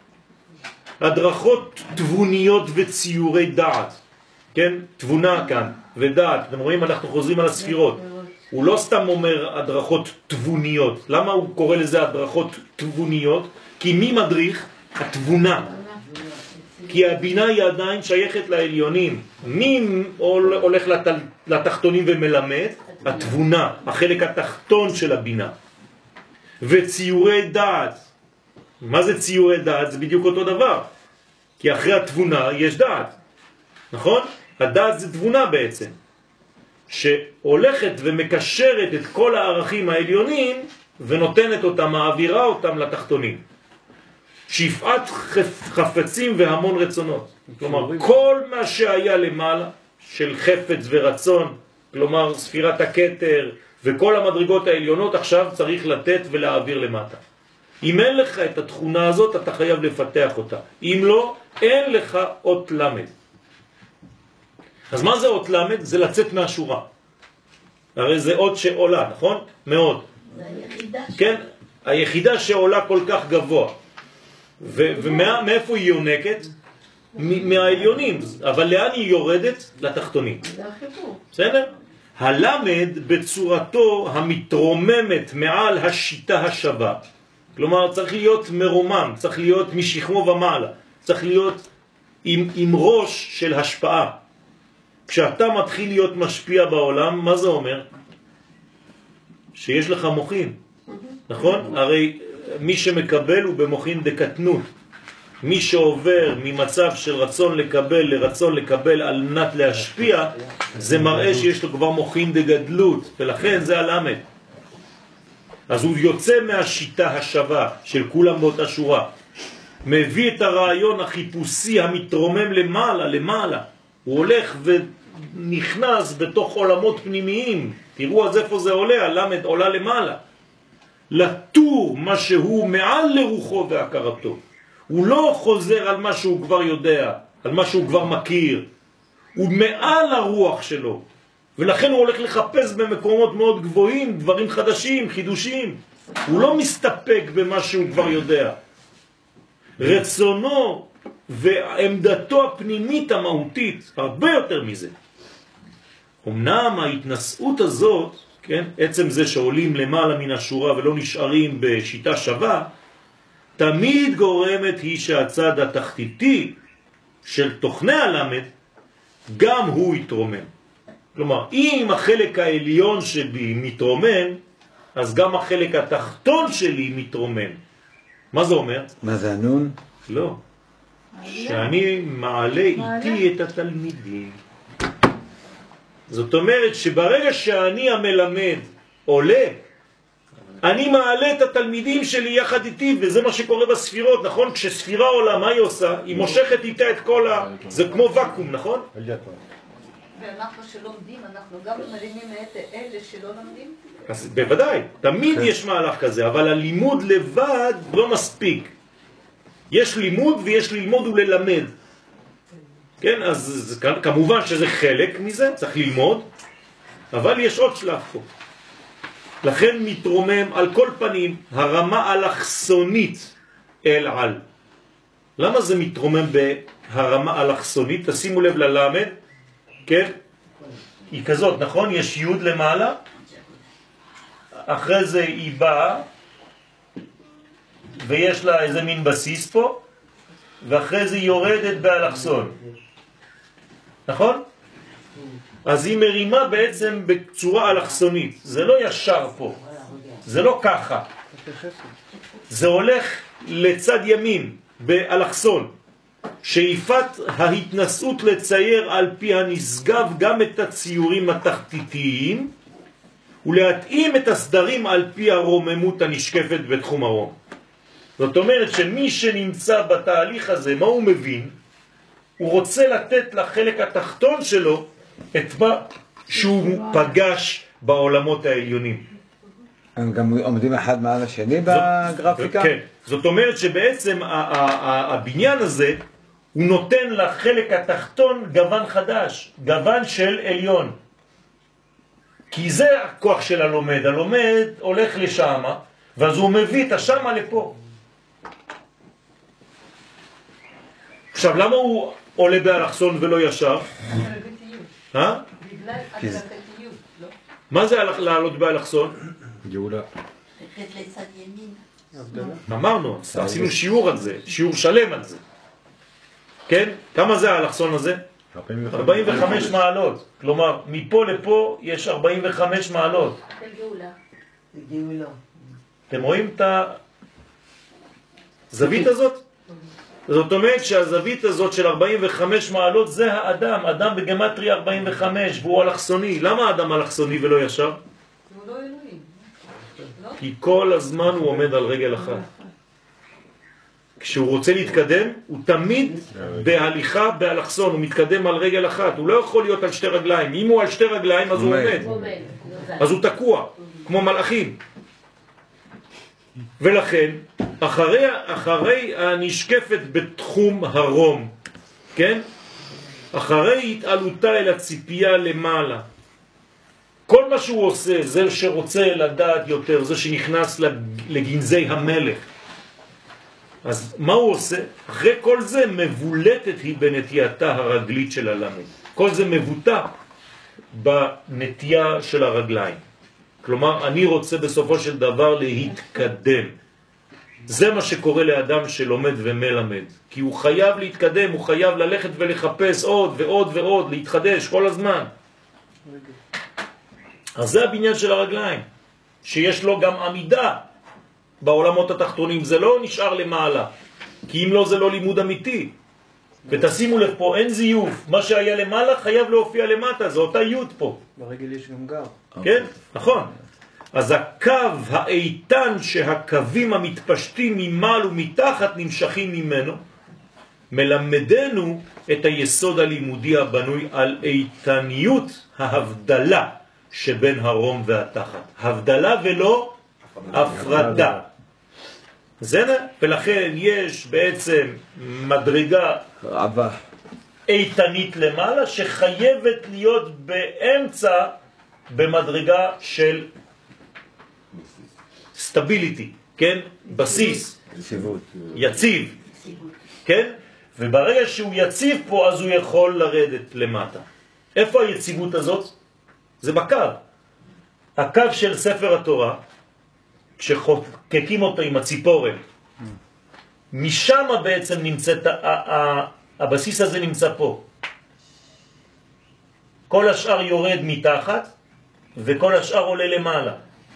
הדרכות תבוניות וציורי דעת. כן? תבונה כאן ודעת. אתם רואים, אנחנו חוזרים על הספירות. הוא לא סתם אומר הדרכות תבוניות. למה הוא קורא לזה הדרכות תבוניות? כי מי מדריך? התבונה. כי הבינה היא עדיין שייכת לעליונים. מי הולך לתחתונים ומלמד? התבונה, החלק התחתון של הבינה. וציורי דעת. מה זה ציורי דעת? זה בדיוק אותו דבר. כי אחרי התבונה יש דעת. נכון? הדעת זה תבונה בעצם. שהולכת ומקשרת את כל הערכים העליונים ונותנת אותם, מעבירה אותם לתחתונים. שפעת חפצים והמון רצונות. כלומר, כל מה שהיה למעלה של חפץ ורצון, כלומר ספירת הכתר וכל המדרגות העליונות, עכשיו צריך לתת ולהעביר למטה. אם אין לך את התכונה הזאת, אתה חייב לפתח אותה. אם לא, אין לך אות למד. אז מה זה אות למד? זה לצאת מהשורה. הרי זה אות שעולה, נכון? מאוד. זה היחידה. כן? היחידה שעולה כל כך גבוה. ומאיפה היא יונקת? מהעליונים. אבל לאן היא יורדת? לתחתונים. זה החיבור. בסדר? הלמד בצורתו המתרוממת מעל השיטה השווה. כלומר, צריך להיות מרומם, צריך להיות משכמו ומעלה. צריך להיות עם, עם ראש של השפעה. כשאתה מתחיל להיות משפיע בעולם, מה זה אומר? שיש לך מוחין, נכון? הרי מי שמקבל הוא במוחין דקטנות. מי שעובר ממצב של רצון לקבל לרצון לקבל על מנת להשפיע, זה מראה שיש לו כבר מוחין דגדלות, ולכן זה הלמד. אז הוא יוצא מהשיטה השווה של כולם באותה שורה, מביא את הרעיון החיפושי המתרומם למעלה, למעלה. הוא הולך ונכנס בתוך עולמות פנימיים. תראו אז איפה זה עולה, הלמד עולה למעלה. לטור מה שהוא מעל לרוחו והכרתו. הוא לא חוזר על מה שהוא כבר יודע, על מה שהוא כבר מכיר. הוא מעל הרוח שלו. ולכן הוא הולך לחפש במקומות מאוד גבוהים, דברים חדשים, חידושים. הוא לא מסתפק במה שהוא כבר יודע. רצונו ועמדתו הפנימית המהותית, הרבה יותר מזה. אמנם ההתנסות הזאת, כן, עצם זה שעולים למעלה מן השורה ולא נשארים בשיטה שווה, תמיד גורמת היא שהצד התחתיתי של תוכני הלמד, גם הוא יתרומם. כלומר, אם החלק העליון שלי מתרומם, אז גם החלק התחתון שלי מתרומם. מה זה אומר? מה זה הנון? לא. שאני מעלה איתי את התלמידים. זאת אומרת שברגע שאני המלמד עולה, אני מעלה את התלמידים שלי יחד איתי, וזה מה שקורה בספירות, נכון? כשספירה עולה, מה היא עושה? היא מושכת איתה את כל ה... זה כמו וקום, נכון? ואנחנו שלומדים, אנחנו גם מרימים את אלה שלא לומדים? אז בוודאי, תמיד יש מהלך כזה, אבל הלימוד לבד לא מספיק. יש לימוד ויש ללמוד וללמד. כן, אז כמובן שזה חלק מזה, צריך ללמוד, אבל יש עוד שלב פה. לכן מתרומם על כל פנים הרמה אלכסונית אל על. למה זה מתרומם בהרמה אלכסונית? תשימו לב ללמד, כן? היא כזאת, נכון? יש י' למעלה, אחרי זה היא באה, ויש לה איזה מין בסיס פה, ואחרי זה היא יורדת באלכסון. נכון? אז היא מרימה בעצם בצורה אלכסונית. זה לא ישר פה. זה לא ככה. זה הולך לצד ימין, באלכסון. שאיפת ההתנסות לצייר על פי הנשגב גם את הציורים התחתיתיים, ולהתאים את הסדרים על פי הרוממות הנשקפת בתחום הרום. זאת אומרת שמי שנמצא בתהליך הזה, מה הוא מבין? הוא רוצה לתת לחלק התחתון שלו את מה שהוא פגש בעולמות העליונים. הם גם עומדים אחד מעל השני בגרפיקה? כן. זאת אומרת שבעצם הבניין הזה, הוא נותן לחלק התחתון גוון חדש, גוון של עליון. כי זה הכוח של הלומד. הלומד הולך לשם, ואז הוא מביא את השמה לפה. עכשיו, למה הוא עולה באלכסון ולא ישר? אה? בגלל הדרגתיות, לא? מה זה לעלות באלכסון? גאולה. לצד ימין. אמרנו, עשינו שיעור על זה, שיעור שלם על זה. כן? כמה זה האלכסון הזה? ארבעים וחמש מעלות. כלומר, מפה לפה יש ארבעים וחמש מעלות. של גאולה. גאולה. אתם רואים את הזווית הזאת? זאת אומרת שהזווית הזאת של ארבעים וחמש מעלות זה האדם, אדם בגמטריה ארבעים וחמש, והוא אלכסוני. למה האדם אלכסוני ולא ישר? הוא לא אלוהים. כי כל הזמן הוא עומד על רגל אחת. כשהוא רוצה להתקדם, הוא תמיד בהליכה באלכסון, הוא מתקדם על רגל אחת, הוא לא יכול להיות על שתי רגליים. אם הוא על שתי רגליים אז הוא עומד, אז הוא תקוע, כמו מלאכים. ולכן, אחרי, אחרי הנשקפת בתחום הרום, כן? אחרי התעלותה אל הציפייה למעלה, כל מה שהוא עושה, זה שרוצה לדעת יותר, זה שנכנס לגנזי המלך. אז מה הוא עושה? אחרי כל זה מבולטת היא בנטייתה הרגלית של הלמד. כל זה מבוטא בנטייה של הרגליים. כלומר, אני רוצה בסופו של דבר להתקדם. זה מה שקורה לאדם שלומד ומלמד, כי הוא חייב להתקדם, הוא חייב ללכת ולחפש עוד ועוד ועוד, להתחדש כל הזמן. אז זה הבניין של הרגליים, שיש לו גם עמידה בעולמות התחתונים, זה לא נשאר למעלה, כי אם לא זה לא לימוד אמיתי. ותשימו לב פה, אין זיוף, מה שהיה למעלה חייב להופיע למטה, זה אותה יוד פה. ברגל יש גם גר. כן, נכון. אז הקו האיתן שהקווים המתפשטים ממעל ומתחת נמשכים ממנו, מלמדנו את היסוד הלימודי הבנוי על איתניות ההבדלה שבין הרום והתחת. הבדלה ולא הפרדה. בסדר? ולכן יש בעצם מדרגה איתנית למעלה שחייבת להיות באמצע במדרגה של סטביליטי, כן? בסיס, יציב, כן? וברגע שהוא יציב פה אז הוא יכול לרדת למטה. איפה היציבות הזאת? זה בקו. הקו של ספר התורה, כשחוקקים אותו עם הציפורן, משם בעצם נמצאת, הבסיס הזה נמצא פה. כל השאר יורד מתחת, וכל השאר עולה למעלה.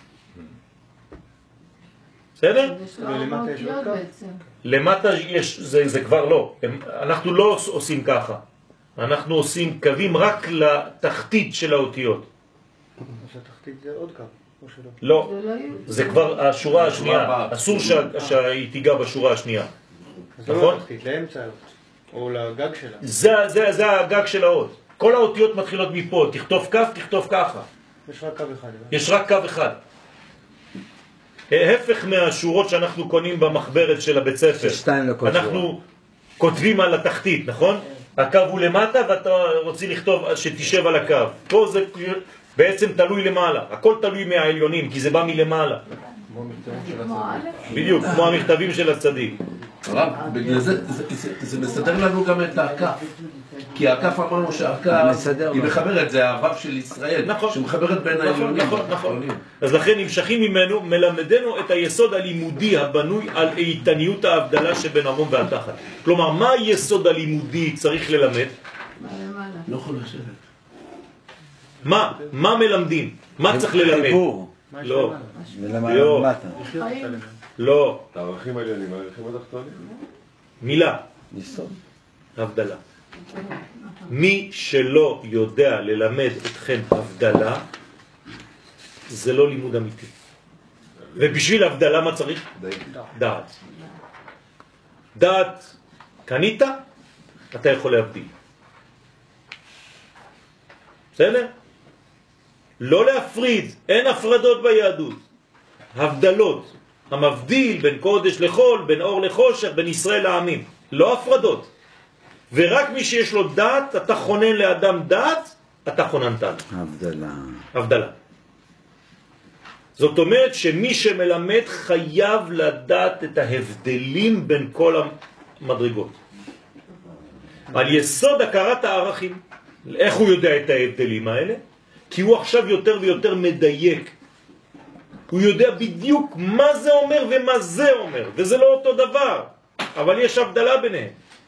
בסדר? ולמטה יש עוד קו? למטה יש, זה, זה כבר לא. אנחנו לא עושים ככה. אנחנו עושים קווים רק לתחתית של האותיות. אז התחתית זה עוד קו, או שלא? לא, זה כבר השורה השנייה. אסור שהיא תיגע בשורה השנייה. נכון? לאמצע או לגג שלה. זה, זה, זה הגג של האות. כל האותיות מתחילות מפה. תכתוב כף, תכתוב ככה. יש רק קו אחד. יש רק קו אחד. ההפך מהשורות שאנחנו קונים במחברת של הבית ספר. אנחנו כותבים על התחתית, נכון? הקו הוא למטה ואתה רוצה לכתוב שתשב על הקו. פה זה בעצם תלוי למעלה. הכל תלוי מהעליונים, כי זה בא מלמעלה. בדיוק, כמו המכתבים של הצדיק. הרב, בגלל זה, זה מסדר לנו גם את הכף. כי הכף אמרנו שהכף היא מחברת, זה האהבה של ישראל, שמחברת בין העליונים. נכון, נכון. אז לכן נמשכים ממנו, מלמדנו את היסוד הלימודי הבנוי על איתניות ההבדלה שבין הרום והתחת. כלומר, מה היסוד הלימודי צריך ללמד? לא יכול לשבת. מה? מה מלמדים? מה צריך ללמד? לא. לא. לא. הערכים העליונים, הערכים התחתונים. מילה. הבדלה. מי שלא יודע ללמד אתכם הבדלה, זה לא לימוד אמיתי. ובשביל הבדלה מה צריך? דעת. דעת קנית, אתה יכול להבדיל. בסדר? לא להפריד, אין הפרדות ביהדות. הבדלות. המבדיל בין קודש לחול, בין אור לחושך, בין ישראל לעמים. לא הפרדות. ורק מי שיש לו דעת, אתה חונן לאדם דעת, אתה חוננתן. הבדלה. הבדלה. זאת אומרת שמי שמלמד חייב לדעת את ההבדלים בין כל המדרגות. על יסוד הכרת הערכים. איך הוא יודע את ההבדלים האלה? כי הוא עכשיו יותר ויותר מדייק. הוא יודע בדיוק מה זה אומר ומה זה אומר, וזה לא אותו דבר, אבל יש הבדלה ביניהם.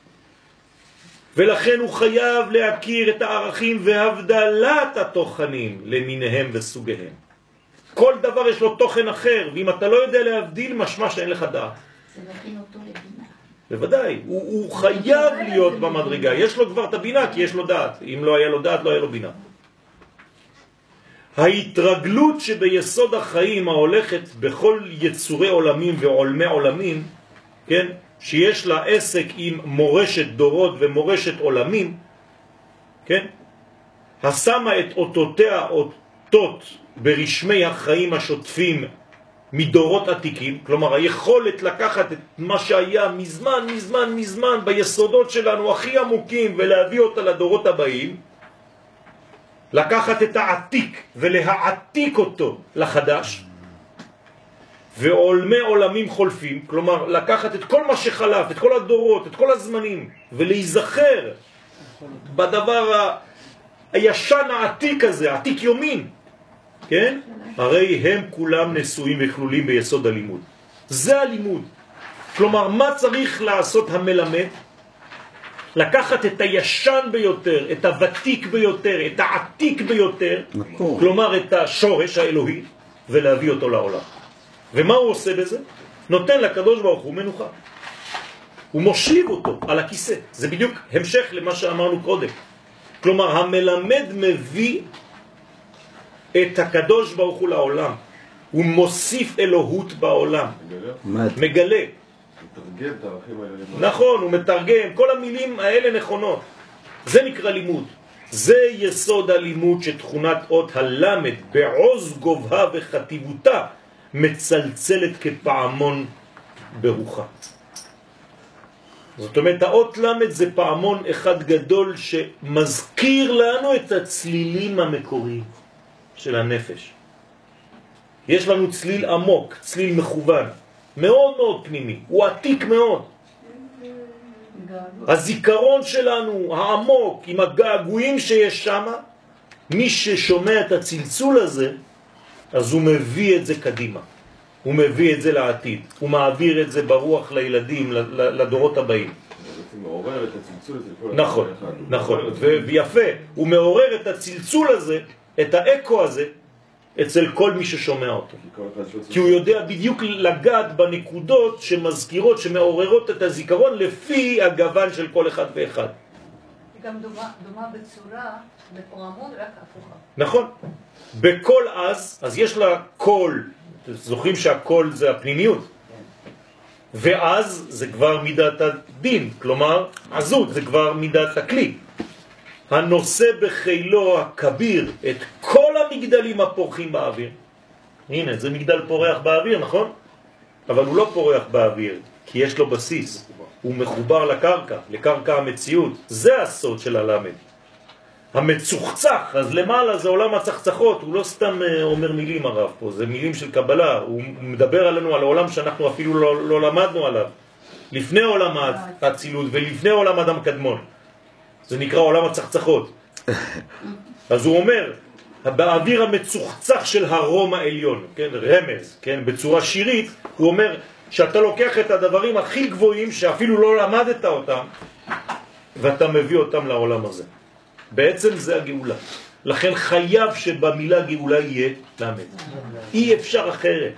ולכן הוא חייב להכיר את הערכים והבדלת התוכנים למיניהם וסוגיהם. כל דבר יש לו תוכן אחר, ואם אתה לא יודע להבדיל, משמע שאין לך דעת. זה מכין אותו לבינה. בוודאי, הוא, הוא חייב להיות במדרגה, יש לו כבר את הבינה כי יש לו דעת. אם לא היה לו דעת, לא היה לו בינה. ההתרגלות שביסוד החיים ההולכת בכל יצורי עולמים ועולמי עולמים, כן? שיש לה עסק עם מורשת דורות ומורשת עולמים, כן? השמה את אותותיה אותות ברשמי החיים השוטפים מדורות עתיקים, כלומר היכולת לקחת את מה שהיה מזמן מזמן מזמן ביסודות שלנו הכי עמוקים ולהביא אותה לדורות הבאים, לקחת את העתיק ולהעתיק אותו לחדש, ועולמי עולמים חולפים, כלומר לקחת את כל מה שחלף, את כל הדורות, את כל הזמנים, ולהיזכר בדבר ה... הישן העתיק הזה, עתיק יומין, כן? הרי הם כולם נשואים וכלולים ביסוד הלימוד. זה הלימוד. כלומר, מה צריך לעשות המלמד? לקחת את הישן ביותר, את הוותיק ביותר, את העתיק ביותר, מקור. כלומר את השורש האלוהי, ולהביא אותו לעולם. ומה הוא עושה בזה? נותן לקדוש ברוך הוא מנוחה. הוא מושיב אותו על הכיסא. זה בדיוק המשך למה שאמרנו קודם. כלומר, המלמד מביא את הקדוש ברוך הוא לעולם. הוא מוסיף אלוהות בעולם. מגלה. מגלה. מתרגם את הערכים האלה. נכון, הוא מתרגם. כל המילים האלה נכונות. זה נקרא לימוד. זה יסוד הלימוד שתכונת אות הלמד בעוז גובהה וחטיבותה מצלצלת כפעמון ברוחה. זאת אומרת, האות למד זה פעמון אחד גדול שמזכיר לנו את הצלילים המקוריים של הנפש. יש לנו צליל עמוק, צליל מכוון, מאוד מאוד פנימי, הוא עתיק מאוד. הזיכרון שלנו העמוק עם הגעגועים שיש שם, מי ששומע את הצלצול הזה, אז הוא מביא את זה קדימה. הוא מביא את זה לעתיד. הוא מעביר את זה ברוח לילדים, לדורות הבאים. הוא מעורר את הצלצול הזה. נכון, נכון. ויפה, הוא מעורר את הצלצול הזה, את האקו הזה, אצל כל מי ששומע אותו. כי הוא יודע בדיוק לגעת בנקודות שמזכירות, שמעוררות את הזיכרון לפי הגוון של כל אחד ואחד. היא גם דומה, דומה בצורה, בפרמון, רק הפוכה. נכון. בכל אז, אז יש לה קול, זוכרים שהקול זה הפנימיות. ואז זה כבר מידת הדין, כלומר עזות, זה כבר מידת הכלי. הנושא בחילו הכביר את כל המגדלים הפורחים באוויר. הנה, זה מגדל פורח באוויר, נכון? אבל הוא לא פורח באוויר, כי יש לו בסיס. הוא מחובר לקרקע, לקרקע המציאות. זה הסוד של הלמד. המצוחצח, אז למעלה זה עולם הצחצחות, הוא לא סתם אומר מילים הרב פה, זה מילים של קבלה, הוא מדבר עלינו על העולם שאנחנו אפילו לא, לא למדנו עליו. לפני עולם האצילות ולפני עולם אדם קדמון. זה נקרא עולם הצחצחות. אז הוא אומר, באוויר המצוחצח של הרום העליון, כן, רמז, כן, בצורה שירית, הוא אומר שאתה לוקח את הדברים הכי גבוהים שאפילו לא למדת אותם, ואתה מביא אותם לעולם הזה. בעצם זה הגאולה. לכן חייב שבמילה גאולה יהיה למד. אי אפשר אחרת.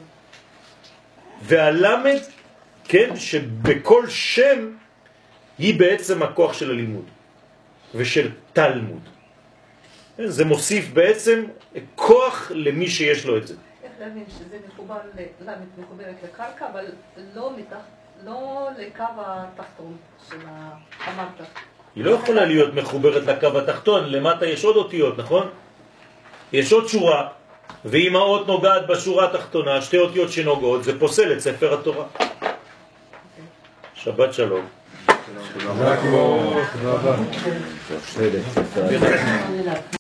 והלמד, כן, שבכל שם היא בעצם הכוח של הלימוד ושל תלמוד. זה מוסיף בעצם כוח למי שיש לו את זה. איך להבין שזה מחובר למד, מחוברת לקרקע, אבל לא מתחת, לא לקו התחתון של המטה. היא לא יכולה להיות מחוברת לקו התחתון, למטה יש עוד אותיות, נכון? יש עוד שורה, ואם האות נוגעת בשורה התחתונה, שתי אותיות שנוגעות, זה פוסל את ספר התורה. שבת שלום. תודה רבה.